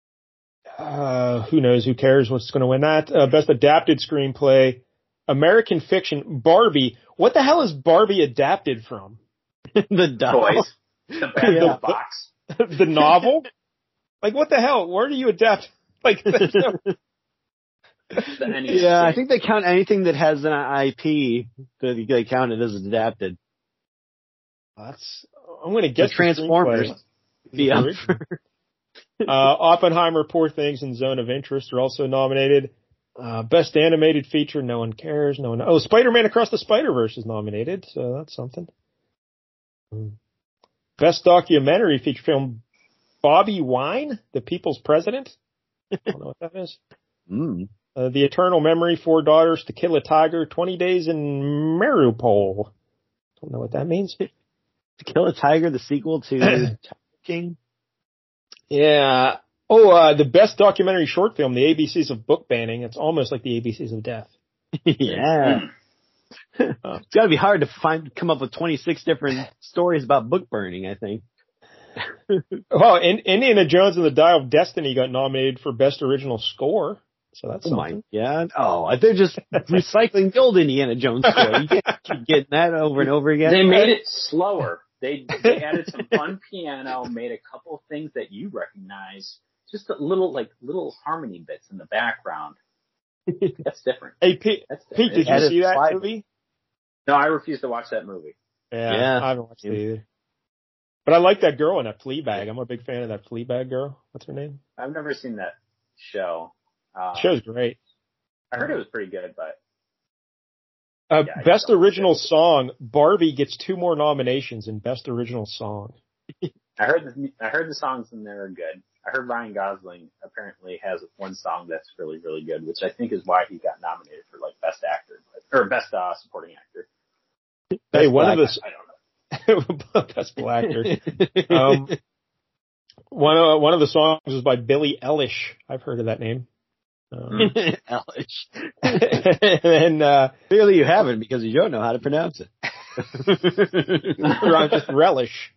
uh, who knows, who cares what's going to win that? Uh, Best Adapted Screenplay, American Fiction, Barbie. What the hell is Barbie adapted from? The doll. Toys. The back Yeah. of the box. The novel? Like, what the hell? Where do you adapt? Like, there's no- The N E S Yeah, I P. think they count anything that has an I P. They they count it as adapted. that's, I'm going to guess The Transformers. the Yeah. screenplay. Uh, Oppenheimer, Poor Things, and Zone of Interest are also nominated. Uh, Best Animated Feature, no one cares. No one. Oh, Spider-Man Across the Spider-Verse is nominated, so that's something. Hmm. Best Documentary Feature Film, Bobby Wine, The People's President. I don't know what that is. Mm. Uh, The Eternal Memory, Four Daughters, To Kill a Tiger, twenty Days in Mariupol. Don't know what that means. To Kill a Tiger, the sequel to Tiger King. Yeah. Oh, uh, the best documentary short film, The A B Cs of Book Banning. It's almost like The A B Cs of Death. Yeah. It's got to be hard to find, come up with twenty-six different stories about book burning, I think. Well, in, Indiana Jones and the Dial of Destiny got nominated for Best Original Score. So that's Oh my something. god. Oh, they're just recycling the old Indiana Jones story. You can't keep getting that over and over again. They made it slower. They, they added some fun piano, made a couple things that you recognize, just a little, like, little harmony bits in the background. That's different. Hey, Pete, That's Pete, different. did you Added see that slide. movie? No, I refuse to watch that movie. Yeah, Yeah. I haven't watched it either. But I like that girl in that Fleabag. I'm a big fan of that Fleabag girl. What's her name? I've never seen that show. Um, The show's great. I heard it was pretty good, but Uh, Yeah, I Best don't- Original Song, Barbie gets two more nominations in Best Original Song. I heard the I heard the songs in there are good. I heard Ryan Gosling apparently has one song that's really really good, which I think is why he got nominated for like Best Actor or Best uh, Supporting Actor. Hey, one of I, the I don't know. Best Black Actor. Um, one of one of the songs is by Billie Eilish. I've heard of that name. Um, Elish. and uh, Clearly you haven't because you don't know how to pronounce it. or just relish.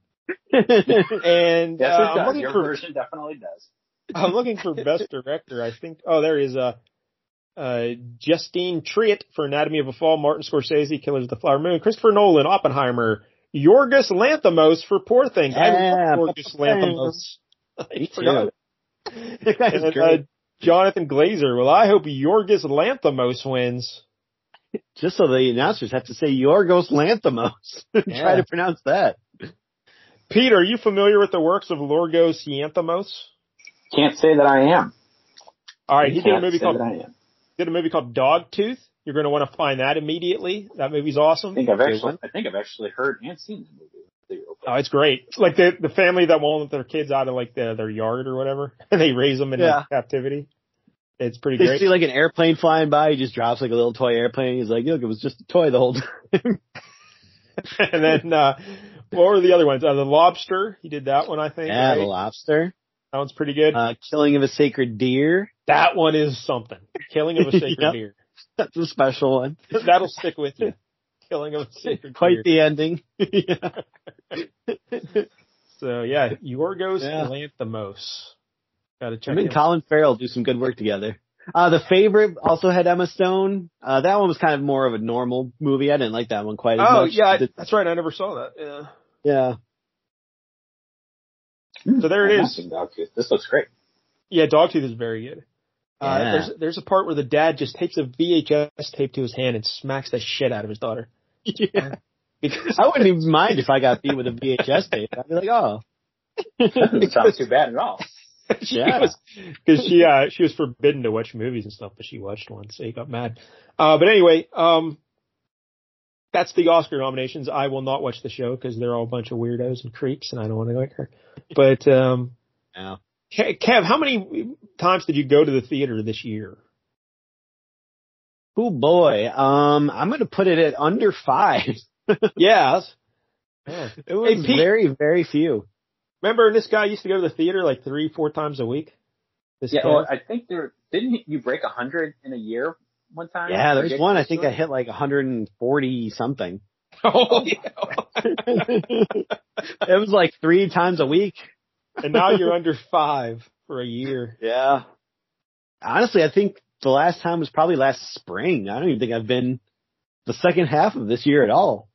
And Yes, uh, it I'm does. looking Your for version definitely does. I'm looking for Best Director. I think. Oh, there is a. Uh, Justine Triet for Anatomy of a Fall, Martin Scorsese, Killers of the Flower Moon, Christopher Nolan, Oppenheimer, Yorgos Lanthimos for Poor Things. I Yeah, love Yorgos Poor Lanthimos. Me I forgot. too. That guy's And, uh, great. Jonathan Glazer. Well, I hope Yorgos Lanthimos wins. Just so the announcers have to say Yorgos Lanthimos. Yeah. Try to pronounce that. Pete, are you familiar with the works of Yorgos Lanthimos? Can't say that I am. All right, he did a Can't movie say called that I am. did a movie called Dogtooth. You're going to want to find that immediately. That movie's awesome. I think I've Good actually one. I think I've actually heard and seen the movie. Oh, it's great. It's like the the family that won't let their kids out of like the, their yard or whatever, and they raise them in Yeah. like, captivity. It's pretty They great. see like an airplane flying by, he just drops like a little toy airplane. He's like, look, it was just a toy the whole time. And then uh what were the other ones? Uh, the Lobster. He did that one, I think. Yeah, right? the lobster. That one's pretty good. Uh, Killing of a Sacred Deer. That one is something. Killing of a Sacred Yep. Deer. That's a special one. That'll stick with you. Killing of a Sacred Quite Deer. the ending. Yeah. So yeah, Yorgos Yeah. Lanthimos. Gotta check Him and him. Colin Farrell do some good work together. Uh, The Favorite also had Emma Stone. Uh, that one was kind of more of a normal movie. I didn't like that one quite as Oh much. yeah, I, The- that's right. I never saw that. Yeah. yeah. So there it is. Dogtooth. This looks great. Yeah, Dogtooth is very good. Uh, Yeah. there's there's a part where the dad just takes a V H S tape to his hand and smacks the shit out of his daughter. Yeah. Because I wouldn't even mind if I got beat with a V H S tape. I'd be like, oh. Doesn't sound too bad at all. she Yeah. was because she uh she was forbidden to watch movies and stuff, but she watched one, so he got mad. Uh, but anyway, um, that's the Oscar nominations. I will not watch the show because they're all a bunch of weirdos and creeps, and I don't want to go there. But um, Yeah. Ke- Kev, how many times did you go to the theater this year? Oh boy. Um, I'm going to put it at under five. Yeah. Yeah. It was Hey, Pete. very, very few. Remember, this guy used to go to the theater like three, four times a week. This Yeah, Kev? well, I think there didn't you break a hundred in a year one time? Yeah, there's Forget one. I this think I hit like one hundred forty something. Oh, yeah. It was like three times a week. And now you're under five for a year. Yeah. Honestly, I think the last time was probably last spring. I don't even think I've been the second half of this year at all.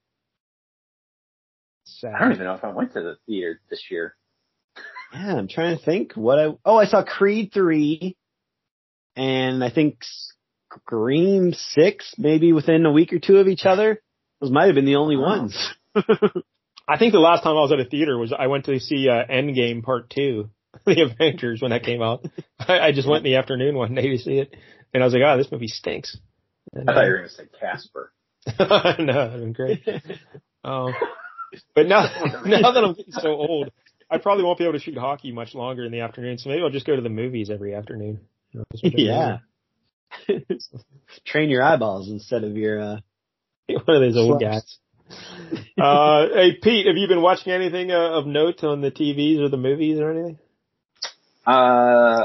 Sad. I don't even know if I went to the theater this year. Yeah, I'm trying to think what I, oh, I saw Creed three and I think Scream six, maybe within a week or two of each other. Those might have been the only Oh. ones. I think the last time I was at a theater was I went to see uh, Endgame Part Two, The Avengers, when that came out. I, I just went in the afternoon one day to see it, and I was like, "Oh, this movie stinks." And, I thought you were going to say Casper. uh, no, it'd been great. Um, but now, now that I'm getting so old, I probably won't be able to shoot hockey much longer in the afternoon. So maybe I'll just go to the movies every afternoon. You know, that's what I'm Yeah. Train your eyeballs instead of your, uh, doing. One of those old Slugs. guys. Uh, hey Pete, have you been watching anything uh, of note on the T Vs or the movies or anything? Uh,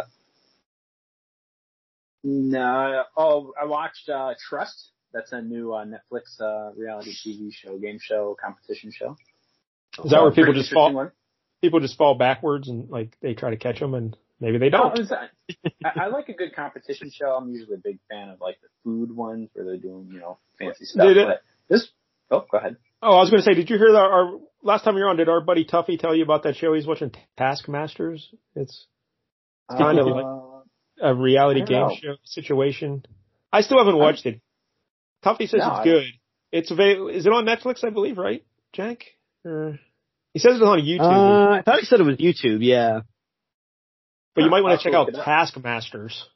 no. Oh, I watched uh, Trust. That's a new uh, Netflix uh, reality T V show, game show, competition show. Is that where people Pretty just fall? interesting one. People just fall backwards and like they try to catch them and maybe they No, don't. it's, uh, I, I like a good competition show. I'm usually a big fan of like the food ones where they're doing, you know, fancy stuff. Did it- But this, oh, go ahead. Oh, I was going to say, did you hear that? Our last time you were on, did our buddy Tuffy tell you about that show he's watching, Taskmasters? It's kind of like Uh, a reality I don't game know. show situation. I still haven't watched it. Tuffy says No, it's I- good. It's available. Is it on Netflix? I believe, right, Jank? Or he says it's on YouTube, uh, I thought he said it was YouTube. Yeah. but you might I'll want to check look out it up. Taskmasters.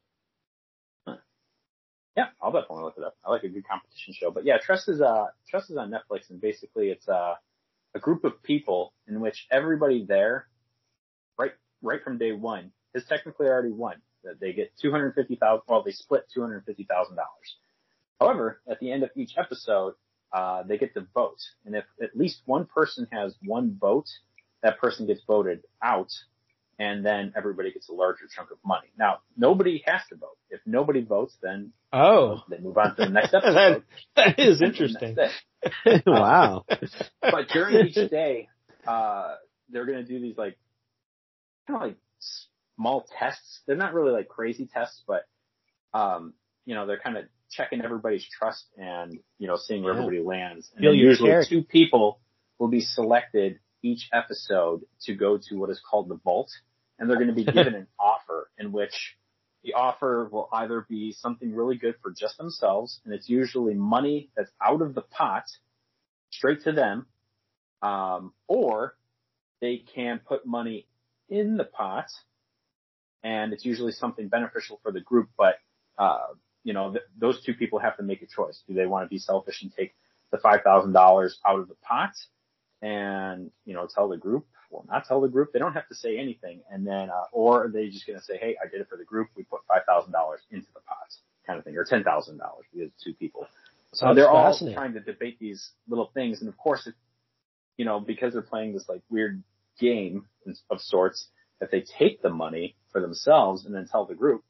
Yeah, I'll definitely look it up. I like a good competition show. But yeah, Trust is uh Trust is on Netflix, and basically it's uh, a group of people in which everybody there, right right from day one, has technically already won. That they get two hundred fifty thousand. Well, they split two hundred fifty thousand dollars. However, at the end of each episode, uh, they get to vote, and if at least one person has one vote, that person gets voted out. And then everybody gets a larger chunk of money. Now, nobody has to vote. If nobody votes, then Oh, they move on to the next that, episode. that is And interesting. that's it. Wow. But during each day, uh, they're going to do these like, kind of like small tests. They're not really like crazy tests, but, um, you know, they're kind of checking everybody's trust and, you know, seeing where Yeah. everybody lands. And Feel then your usually character. two people will be selected each episode to go to what is called the vault. And they're going to be given an offer in which the offer will either be something really good for just themselves, and it's usually money that's out of the pot straight to them, um, or they can put money in the pot, and it's usually something beneficial for the group. But uh, you know, th- those two people have to make a choice. Do they want to be selfish and take the five thousand dollars out of the pot, and you know, tell the group? Well, not tell the group. They don't have to say anything, and then, uh, or are they just going to say, "Hey, I did it for the group. We put five thousand dollars into the pot," kind of thing, or ten thousand dollars because two people. So That's they're all fascinating. trying to debate these little things, and of course, it, you know, because they're playing this like weird game of sorts, that they take the money for themselves and then tell the group.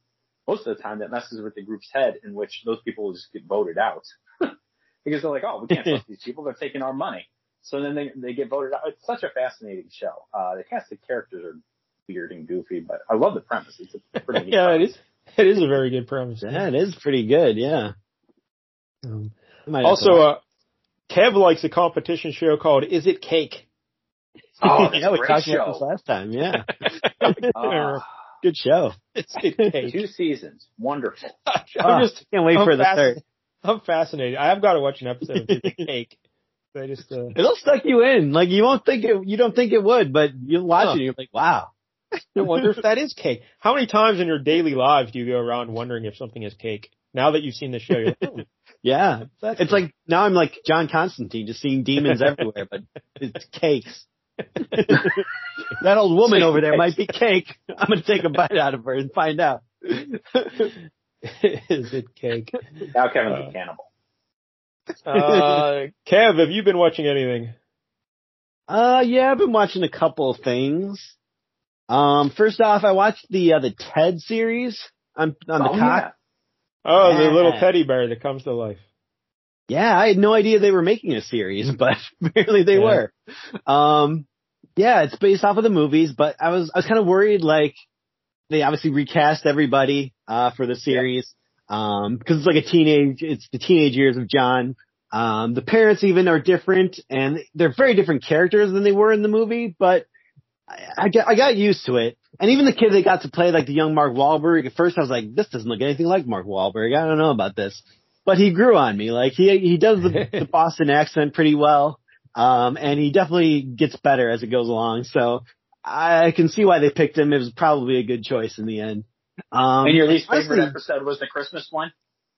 most of the time that messes with the group's head, in which those people will just get voted out because they're like, oh, we can't trust these people. They're taking our money. So then they they get voted out. It's such a fascinating show. Uh, the cast of characters are weird and goofy, but I love the premise. It's a pretty neat yeah, premise. it is. It is a very good premise. Yeah, it is pretty good. Yeah. Um, Might have also, to- uh, Kev likes a competition show called Is It Cake? Oh, that's yeah, a we great talked show. about this last time. Yeah, Ah, good show. Is It Cake? two seasons. Wonderful. I'm Oh, just can't wait I'm for the fasc- third. I'm fascinated. I have got to watch an episode of Is It Cake. I just uh, It'll suck you in. Like you won't think it. You don't think it would, but you'll watch Huh. it. and You're like, wow. I wonder if that is cake. How many times in your daily lives do you go around wondering if something is cake? Now that you've seen the show, you're like, oh, Yeah, that's it's like now I'm like John Constantine, just seeing demons everywhere, but it's cakes. That old woman over there might be cake. I'm gonna take a bite out of her and find out. is it cake? Now Kevin's Uh, a cannibal. Uh, Kev, have you been watching anything? Uh, yeah, I've been watching a couple of things. Um, first off, I watched the uh, the TED series on on the Oh, cock. Oh, the Yeah. little teddy bear that comes to life. Yeah, I had no idea they were making a series, but apparently they Yeah. were. Um, yeah, it's based off of the movies, but I was I was kind of worried, like they obviously recast everybody uh for the series, um, because it's like a teenage, it's the teenage years of John. Um, the parents even are different, and they're very different characters than they were in the movie, but I, I got I got used to it. And even the kid that got to play like the young Mark Wahlberg, at first I was like, this doesn't look anything like Mark Wahlberg. I don't know about this. But he grew on me. Like he he does the, the Boston accent pretty well. Um, and he definitely gets better as it goes along. So I can see why they picked him. It was probably a good choice in the end. Um, And your least favorite honestly- episode was the Christmas one?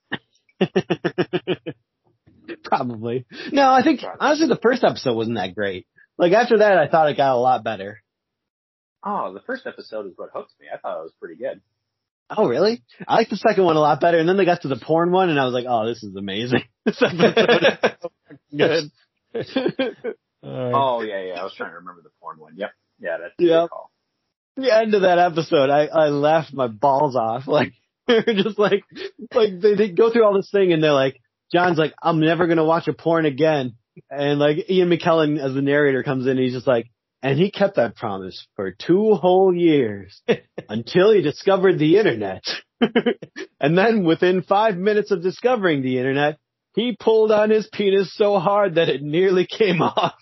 Probably. No, I think honestly the first episode wasn't that great. Like after that, I thought it got a lot better. Oh, the first episode is what hooked me. I thought it was pretty good. Oh, really? I like the second one a lot better. And then they got to the porn one, and I was like, oh, this is amazing. This episode is so good. Uh, Oh, yeah, yeah. I was trying to remember the porn one. Yep. Yeah, that's a Yep. good call. The end of that episode, I, I laughed my balls off. Like, they're just like, like they, they go through all this thing, and they're like, John's like, I'm never going to watch a porn again. And like Ian McKellen as the narrator comes in, and he's just like, and he kept that promise for two whole years until he discovered the internet. And then within five minutes of discovering the internet, he pulled on his penis so hard that it nearly came off.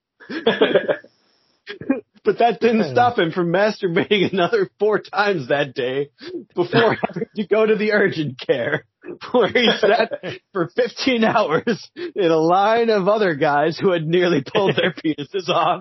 But that didn't stop him from masturbating another four times that day before having to go to the urgent care, where he sat for fifteen hours in a line of other guys who had nearly pulled their penises off.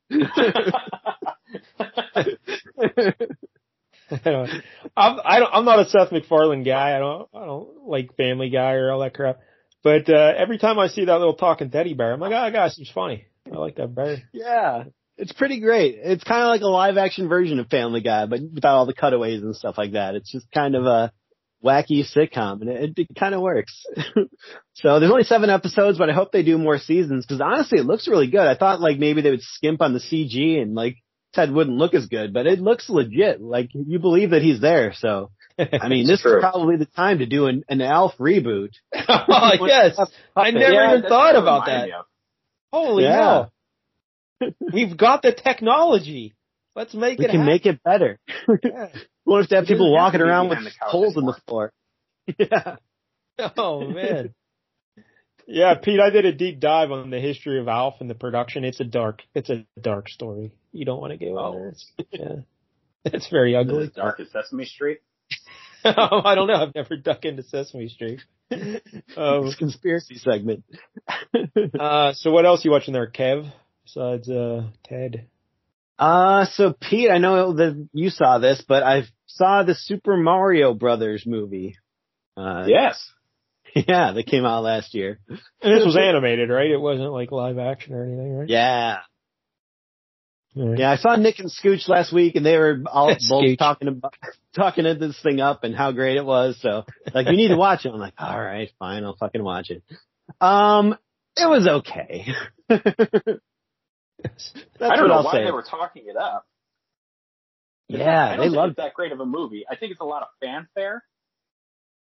I don't, I'm, I don't, I'm not a Seth MacFarlane guy. I don't, I don't like Family Guy or all that crap. But, uh, every time I see that little talking teddy bear, I'm like, oh, gosh, it's funny. I like that bear. Yeah, it's pretty great. It's kind of like a live action version of Family Guy, but without all the cutaways and stuff like that. It's just kind of a wacky sitcom, and it, it kind of works. So there's only seven episodes, but I hope they do more seasons, because honestly, it looks really good. I thought like maybe they would skimp on the C G and like Ted wouldn't look as good, but it looks legit. Like you believe that he's there. So I mean, this True. is probably the time to do an, an Alf reboot. Oh, yes. I never Yeah, even that's thought what it about reminded that. me of. Holy Yeah. hell. We've got the technology. Let's make We it can happen. make it better. Yeah. What if they have It people doesn't have walking to be around with behind the couch holes in the anymore. floor? Yeah. Oh, man. Yeah, Pete, I did a deep dive on the history of Alf and the production. It's a dark, it's a dark story. You don't want to go Oh. in there. It's, yeah. It's very Is ugly. it dark as Sesame Street? I don't know. I've never dug into Sesame Street. Um, It's a conspiracy segment. uh, so what else you watching there, Kev? Besides, uh, Ted? Uh, so Pete, I know that you saw this, but I saw the Super Mario Brothers movie. Uh, Yes. yeah, that came out last year. And this was animated, right? It wasn't like live action or anything, right? Yeah. All right. Yeah, I saw Nick and Scooch last week, and they were all both Scooch. talking about talking this thing up and how great it was. So, like, you need to watch it. I'm like, all right, fine, I'll fucking watch it. Um, it was okay. That's I don't what know I'll why say. they were talking it up. It's Yeah, not- I don't they think loved it's that great of a movie. I think it's a lot of fanfare,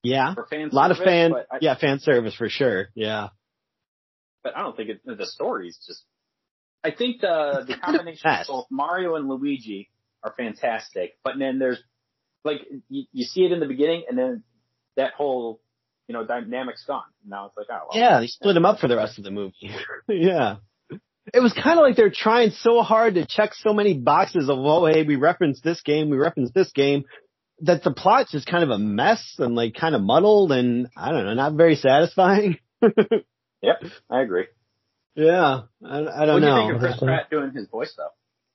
Yeah. For fan A lot service, of fan, but I, yeah, fan service for sure. Yeah. but I don't think it, the story's just. I think the the combination of both Mario and Luigi are fantastic, but then there's like you, you see it in the beginning, and then that whole you know dynamic's gone. Now it's like oh well, yeah, they split them up for the rest of the movie. Yeah. It was kind of like they're trying so hard to check so many boxes of, oh, hey, we reference this game, we reference this game, that the plot's just kind of a mess and like kind of muddled and, I don't know, not very satisfying. Yep, I agree. Yeah, I, I don't what do you know. think of Chris Pratt doing his voice though?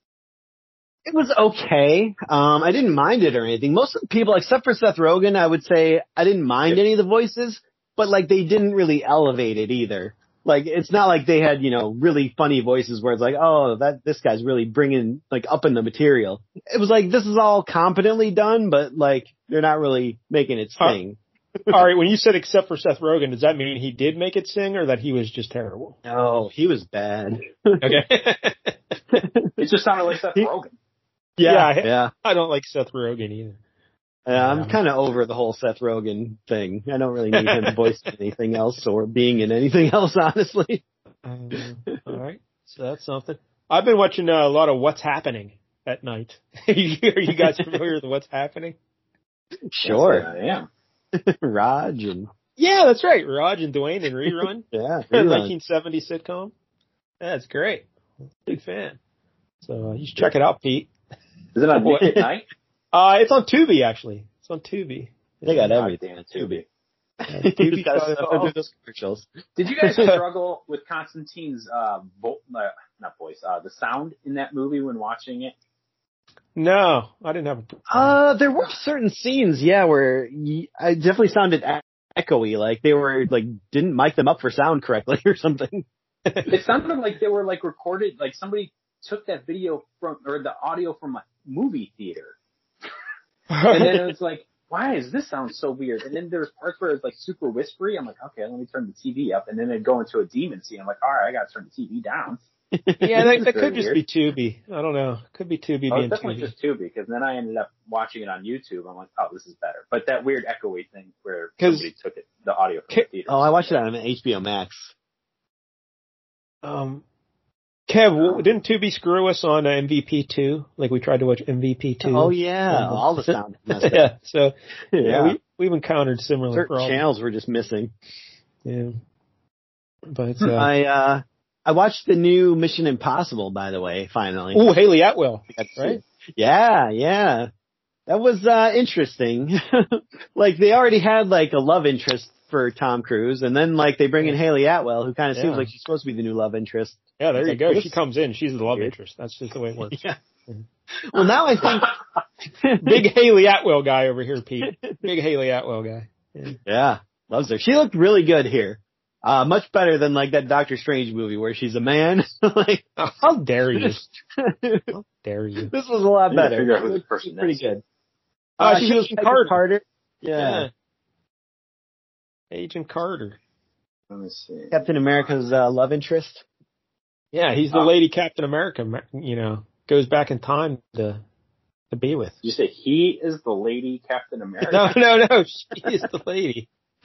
It was okay. Um, I didn't mind it or anything. Most of the people, except for Seth Rogen, I would say I didn't mind Yeah. any of the voices, but like they didn't really elevate it either. Like, it's not like they had, you know, really funny voices where it's like, oh, that, this guy's really bringing, like, up in the material. It was like, this is all competently done, but, like, they're not really making it sing. All right, when you said except for Seth Rogen, does that mean he did make it sing or that he was just terrible? No, he was bad. Okay. It just sounded like Seth Rogen. Yeah, Yeah, I- yeah. I don't like Seth Rogen either. Yeah, I'm kind of over the whole Seth Rogen thing. I don't really need him voicing anything else or being in anything else, honestly. Um, all right, so that's something. I've been watching uh, a lot of What's Happening at night. Are you guys familiar with What's Happening? Sure. Yes, I am. Raj and, Yeah, that's right. Raj and Dwayne and Rerun. yeah. rerun. nineteen seventy sitcom. That's great. Big fan. So uh, you should check it out, Pete. Is it on Nick at Night? Uh, it's on Tubi, actually. It's on Tubi. They got God everything damn on it, Tubi. Tubi. Tubi Got got it stuff all. under those commercials. Did you guys struggle with Constantine's uh, vo- uh not voice, uh, the sound in that movie when watching it? No, I didn't have a. Uh, there were certain scenes, yeah, where y- I definitely sounded e- echoey, like they were, like, didn't mic them up for sound correctly or something. It sounded like they were like recorded, like somebody took that video from or the audio from a movie theater, and then it was like, why is this sound so weird? And then there's parts where it's like super whispery. I'm like, okay, let me turn the T V up, and then they go into a demon scene. I'm like, all right, I got to turn the T V down. Yeah, that, that Very could just weird. be Tubi. I don't know. Could be Tubi Oh, being it's definitely Tubi. just Tubi, because then I ended up watching it on YouTube. I'm like, oh, this is better. But that weird echoey thing where 'Cause- somebody took it, the audio from Ca- the theater. Oh, I watched that on H B O Max. Um, Kev, w didn't Tubi screw us on uh, M V P two? Like we tried to watch M V P two. Oh yeah, all the sound. messed up. Yeah. So yeah, Yeah. we we've encountered similar Certain problems. channels were just missing. Yeah. But uh, I uh I watched the new Mission Impossible, by the way, finally. oh, Haley Atwell, Got to see right? it. Yeah, yeah. That was uh interesting. Like they already had like a love interest for Tom Cruise, and then like they bring in Haley Atwell, who kind of Yeah. seems like she's supposed to be the new love interest. Yeah, there It's you like, go. this- She comes in. She's the love Weird. interest. That's just the way it works. Yeah. Well, now I think Big Haley Atwell guy over here, Pete. Big Haley Atwell guy. Yeah. Yeah, loves her. She looked really good here. Uh, much better than like that Doctor Strange movie where she's a man. Like, How dare you? this How dare you? was a lot I need to better. figure out who It this was person pretty is. good. Uh, Uh, she's she was Agent Peggy Carter. Yeah. Agent Carter. Let me see. Captain America's uh, love interest. Yeah, he's the Oh. lady Captain America, you know, goes back in time to to be with. Did you say he is the lady Captain America? No, no, no, she is the lady.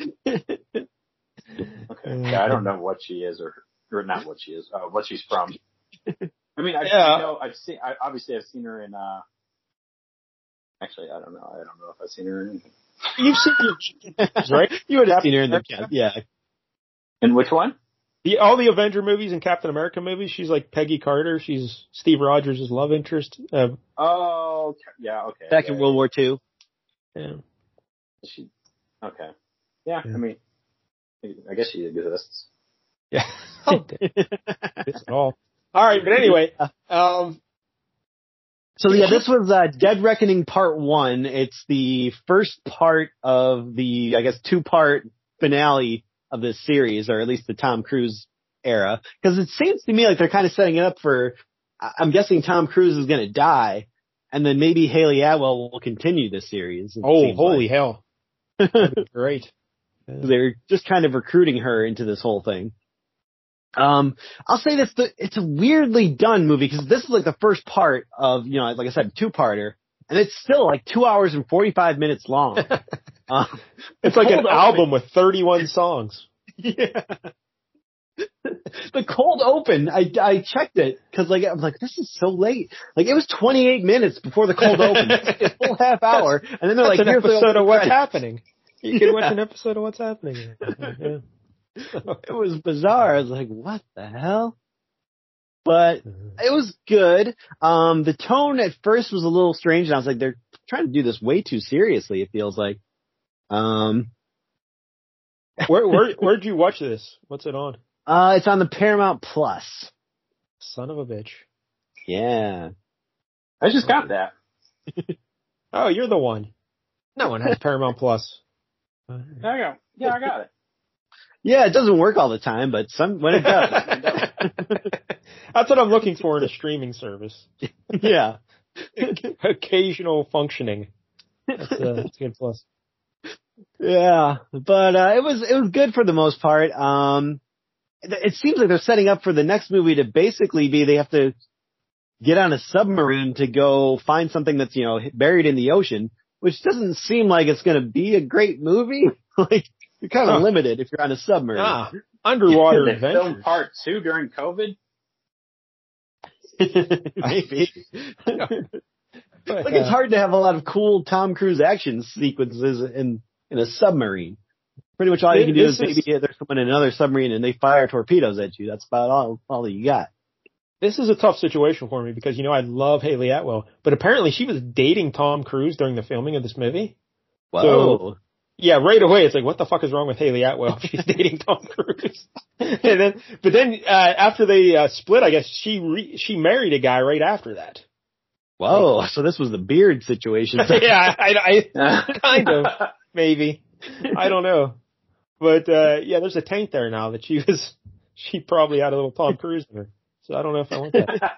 Okay. Yeah, I don't know what she is or or not what she is, uh, what she's from. I mean, I, Yeah. I know I've seen. I, obviously, I've seen her in. uh Actually, I don't know. I don't know if I've seen her in anything. You've seen her, right? You would have seen her in the yeah. In which one? The, all the Avenger movies and Captain America movies, she's like Peggy Carter. She's Steve Rogers' love interest. Uh, Oh, okay. Yeah. Okay. Back yeah, in World War Two. yeah. She. Okay. Yeah. Yeah. I mean, I guess she exists. Yeah. It's all. All right, but anyway, um, So yeah, this was uh, Dead Reckoning Part One. It's the first part of the, I guess, two-part finale of this series, or at least the Tom Cruise era. Because it seems to me like they're kind of setting it up for. I- I'm guessing Tom Cruise is going to die, and then maybe Haley Atwell will continue the series. it oh, seems holy like. hell. That'd be great. Yeah. They're just kind of recruiting her into this whole thing. Um, I'll say this, the, it's a weirdly done movie because this is like the first part of, you know, like I said, two-parter, and it's still like two hours and forty-five minutes long. Um, It's like an Cold album Open. with thirty-one songs. Yeah. The cold open, I, I checked it because like I was like, this is so late. Like it was twenty-eight minutes before the cold open. It's like a full half hour, and then they're That's like, an here's the episode opening of What's credits. Happening. You can watch Yeah. an episode of What's Happening. Yeah. It was bizarre. I was like, what the hell? But it was good. Um, the tone at first was a little strange, and I was like, they're trying to do this way too seriously. It feels like. Um, Where where where'd you watch this? What's it on? uh, it's on the Paramount Plus. Son of a bitch. Yeah. I just got that. Oh, you're the one. No one has Paramount Plus. There you go. Yeah, I got it. Yeah, it doesn't work all the time, but some when it does. That's what I'm looking for in a streaming service. Yeah. Occasional functioning. That's, uh, that's a good plus. Yeah, but uh, it was it was good for the most part. Um, it, it seems like they're setting up for the next movie to basically be they have to get on a submarine to go find something that's you know buried in the ocean, which doesn't seem like it's going to be a great movie. Like you're kind of Huh. limited if you're on a submarine. Ah, underwater They adventure. filmed part two during COVID. Maybe. But, Like it's uh, hard to have a lot of cool Tom Cruise action sequences in in a submarine. Pretty much all you can do is This is- maybe there's someone in another submarine and they fire torpedoes at you. That's about all all that you got. This is a tough situation for me because, you know, I love Haley Atwell, but apparently she was dating Tom Cruise during the filming of this movie. Whoa. Yeah, right away it's like, what the fuck is wrong with Haley Atwell if she's dating Tom Cruise? And then, but then uh, after they uh, split, I guess she re- she married a guy right after that. Whoa. So this was the beard situation. Yeah, I, I kind of maybe I don't know, but uh yeah, there's a taint there now that she was she probably had a little Tom Cruise in her. So I don't know if I want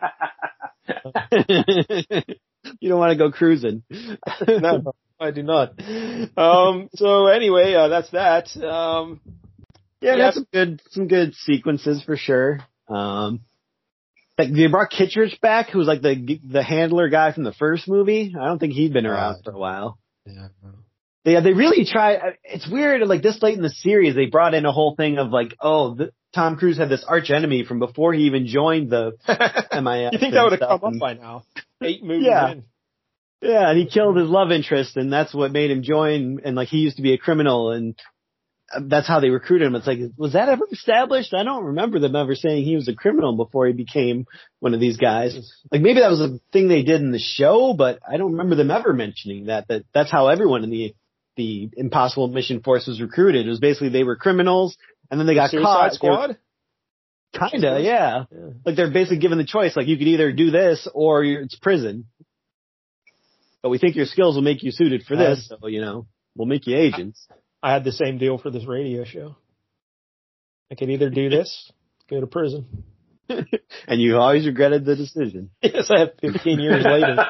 that. You don't want to go cruising. No, I do not. Um, so anyway, uh, that's that. Um, Yeah, Yeah. that's some good, some good sequences for sure. Um, like they brought Kittredge back, who was like the the handler guy from the first movie. I don't think he'd been around Uh, for a while. yeah. Yeah, they really try. It's weird. Like this late in the series, they brought in a whole thing of like, oh, the, Tom Cruise had this arch enemy from before he even joined the M I S. You think that would have and come up stuff, by now? Eight movies Yeah. in. and- Yeah, and he killed his love interest, and that's what made him join. And like he used to be a criminal, and that's how they recruited him. It's like, was that ever established? I don't remember them ever saying he was a criminal before he became one of these guys. Like maybe that was a thing they did in the show, but I don't remember them ever mentioning that. That that's how everyone in the the Impossible Mission Force was recruited. It was basically they were criminals, and then they got Suicide caught. Squad? Kinda, yeah. Yeah. Like they're basically given the choice. Like you could either do this or you're, it's prison. But we think your skills will make you suited for this, so you know we'll make you agents. I had the same deal for this radio show. I could either do this, go to prison. And you always regretted the decision. Yes, I have fifteen years later.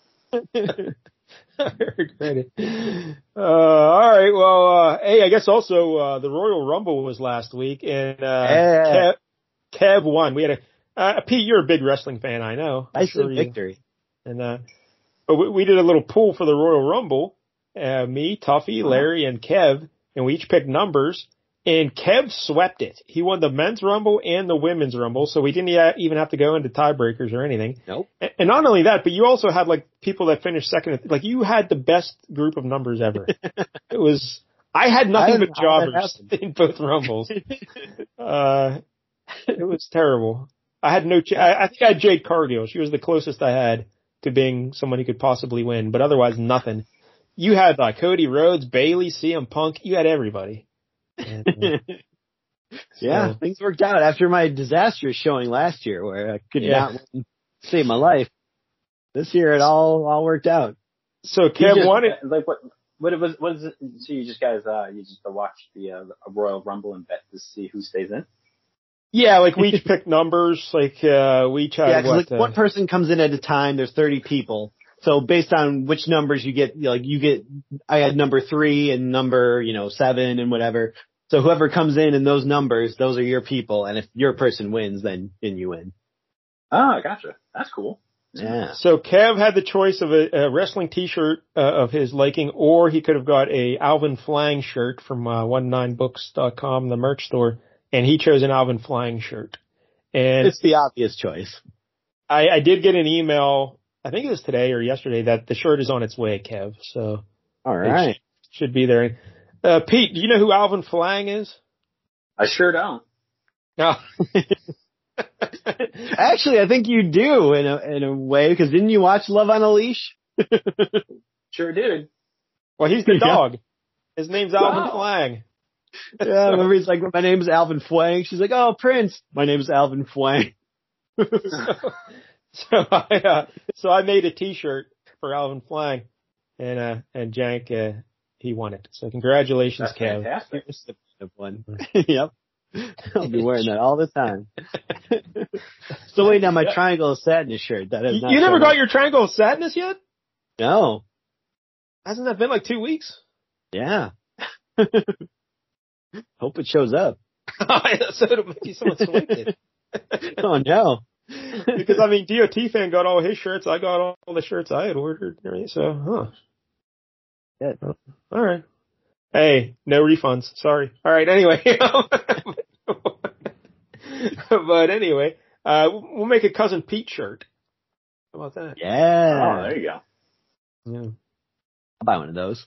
I regret it. Uh, all right. Well, uh, hey, I guess also, uh, the Royal Rumble was last week and, uh, Yeah. Kev, Kev won. We had a, uh, Pete, you're a big wrestling fan, I know. I'm I sure said you- victory. And, uh, but we, we did a little pool for the Royal Rumble. Uh, me, Tuffy, Larry, and Kev, and we each picked numbers. And Kev swept it. He won the men's rumble and the women's rumble, so we didn't e- even have to go into tiebreakers or anything. Nope. And and not only that, but you also had like people that finished second. Like you had the best group of numbers ever. It was. I had nothing I but don't know how that jobbers happened. in both rumbles. uh, it was terrible. I had no. Ch- I, I think I had Jade Cargill. She was the closest I had to being someone who could possibly win, but otherwise nothing. You had like Cody Rhodes, Bailey, C M Punk. You had everybody. And, uh, Yeah, so- things worked out after my disastrous showing last year where I could Yeah. not win, save my life. This year it all all worked out. So You Kev just- won it. Like what? What it was? What is it? So you just guys, uh, you just watch the uh, Royal Rumble and bet to see who stays in. Yeah, like we each picked numbers. Like uh, we each had Yeah, 'cause what? like uh, one person comes in at a time. There's thirty people. So based on which numbers you get, like you get, I had number three and number, you know, seven and whatever. So whoever comes in in those numbers, those are your people. And if your person wins, then then you win. Oh, gotcha. That's cool. Yeah. So Kev had the choice of a, a wrestling T-shirt uh, of his liking, or he could have got a Alvin Flang shirt from uh, one nine books dot com, the merch store, and he chose an Alvin Flang shirt. And It's the obvious choice. I, I did get an email, I think it was today or yesterday, that the shirt is on its way, Kev. So All it right. sh- should be there. Uh, Pete, do you know who Alvin Flang is? I sure don't. No. Actually, I think you do in a in a way, because didn't you watch Love on a Leash? Sure did. Well, he's the Yeah. dog. His name's Alvin Wow. Flang. Yeah, remember he's like, my name's Alvin Fwang. She's like, oh, Prince. My name's Alvin Fwang. so, so I uh, so I made a T-shirt for Alvin Flang, and uh, and Jank uh, he won it. So congratulations, That's Kev. fantastic. Here's the one. Yep. I'll be wearing that all the time. So wait, now my triangle of sadness shirt. That has You, not you never shown got up. your Triangle of Sadness yet? No. Hasn't that been like two weeks? Yeah. Hope it shows up. So it'll make you somewhat selected. Oh no. Because I mean, D O T fan got all his shirts. I got all, all the shirts I had ordered. And everything, so, huh? Good. All right. Hey, no refunds. Sorry. All right. Anyway, but anyway, uh, we'll make a Cousin Pete shirt. How about that? Yeah. Oh, there you go. Yeah. I'll buy one of those.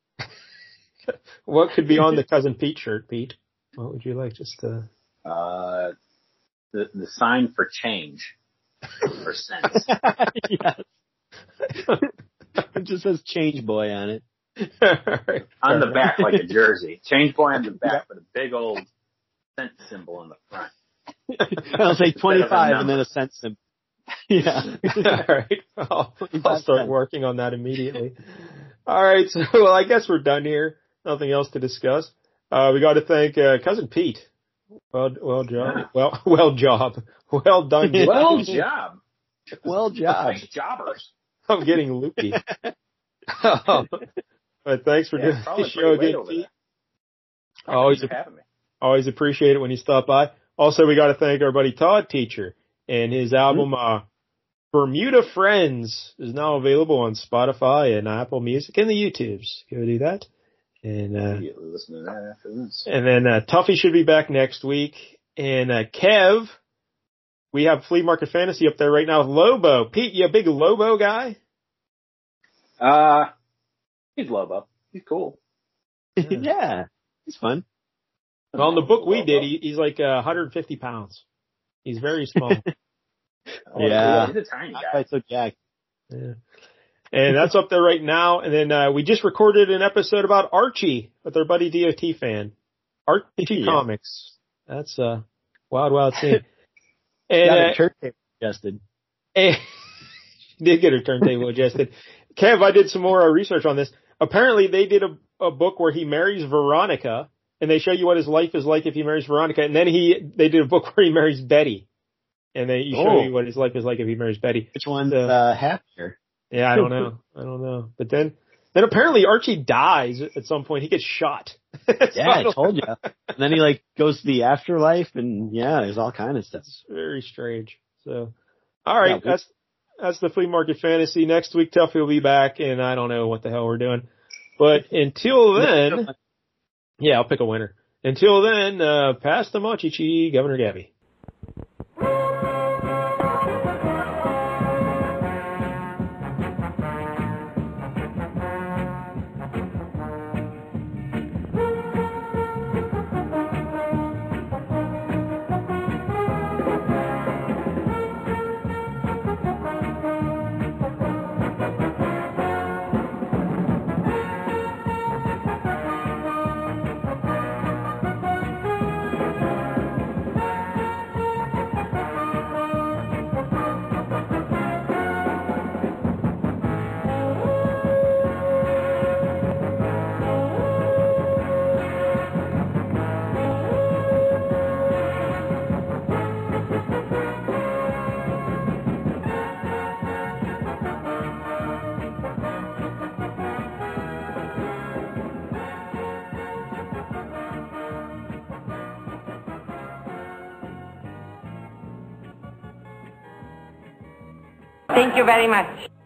What could be on the Cousin Pete shirt, Pete? What would you like? Just uh Uh, the the sign for change or cents. Yes. It just says Change Boy on it. On the back like a jersey. Change boy on the back with a big old cent symbol on the front. I'll say twenty-five and then a cent symbol. Yeah. All right. I'll, I'll start working on that immediately. All right. So, well, I guess we're done here. Nothing else to discuss. Uh, we got to thank uh, Cousin Pete. Well, well job. Well, well job. Well done. Well job. Well job. Nice jobbers. I'm getting loopy. But thanks for Yeah, doing probably the show pretty late again, over Pete. there. Always, Thanks for having me. always appreciate it when you stop by. Also, we got to thank our buddy Todd Teacher, and his album uh, Bermuda Friends is now available on Spotify and Apple Music and the YouTubes. Go do that. And uh, Immediately listen to that after this. and then uh, Tuffy should be back next week. And uh, Kev, we have Flea Market Fantasy up there right now with Lobo. Pete, you a big Lobo guy? Uh, he's Lobo. He's cool. Yeah. It's fun. Well, in the book we did, he, he's like uh, one hundred fifty pounds. He's very small. Oh, Yeah. He's a tiny Not guy. quite so jacked. Yeah. And that's up there right now. And then uh, we just recorded an episode about Archie with our buddy D O T fan. Archie Yeah. Comics. That's uh, wild, wild scene. And, Got uh, a turntable adjusted. and she did get her turntable adjusted. Kev, I did some more uh, research on this. Apparently, they did a, a book where he marries Veronica, and they show you what his life is like if he marries Veronica. And then he they did a book where he marries Betty, and they you show Oh. you what his life is like if he marries Betty. Which one's Uh, uh, happier? Yeah, I don't know. I don't know. But then, then apparently Archie dies at some point. He gets shot. So Yeah, I don't- told you. And then he like goes to the afterlife, and yeah, there's all kind of stuff. It's very strange. So, all right, Yeah, we- that's that's the Flea Market Fantasy. Next week, Tuffy will be back, and I don't know what the hell we're doing. But until then, yeah, I'll pick a winner. Until then, uh, pass the Machichi, Governor Gabby. Thank you very much.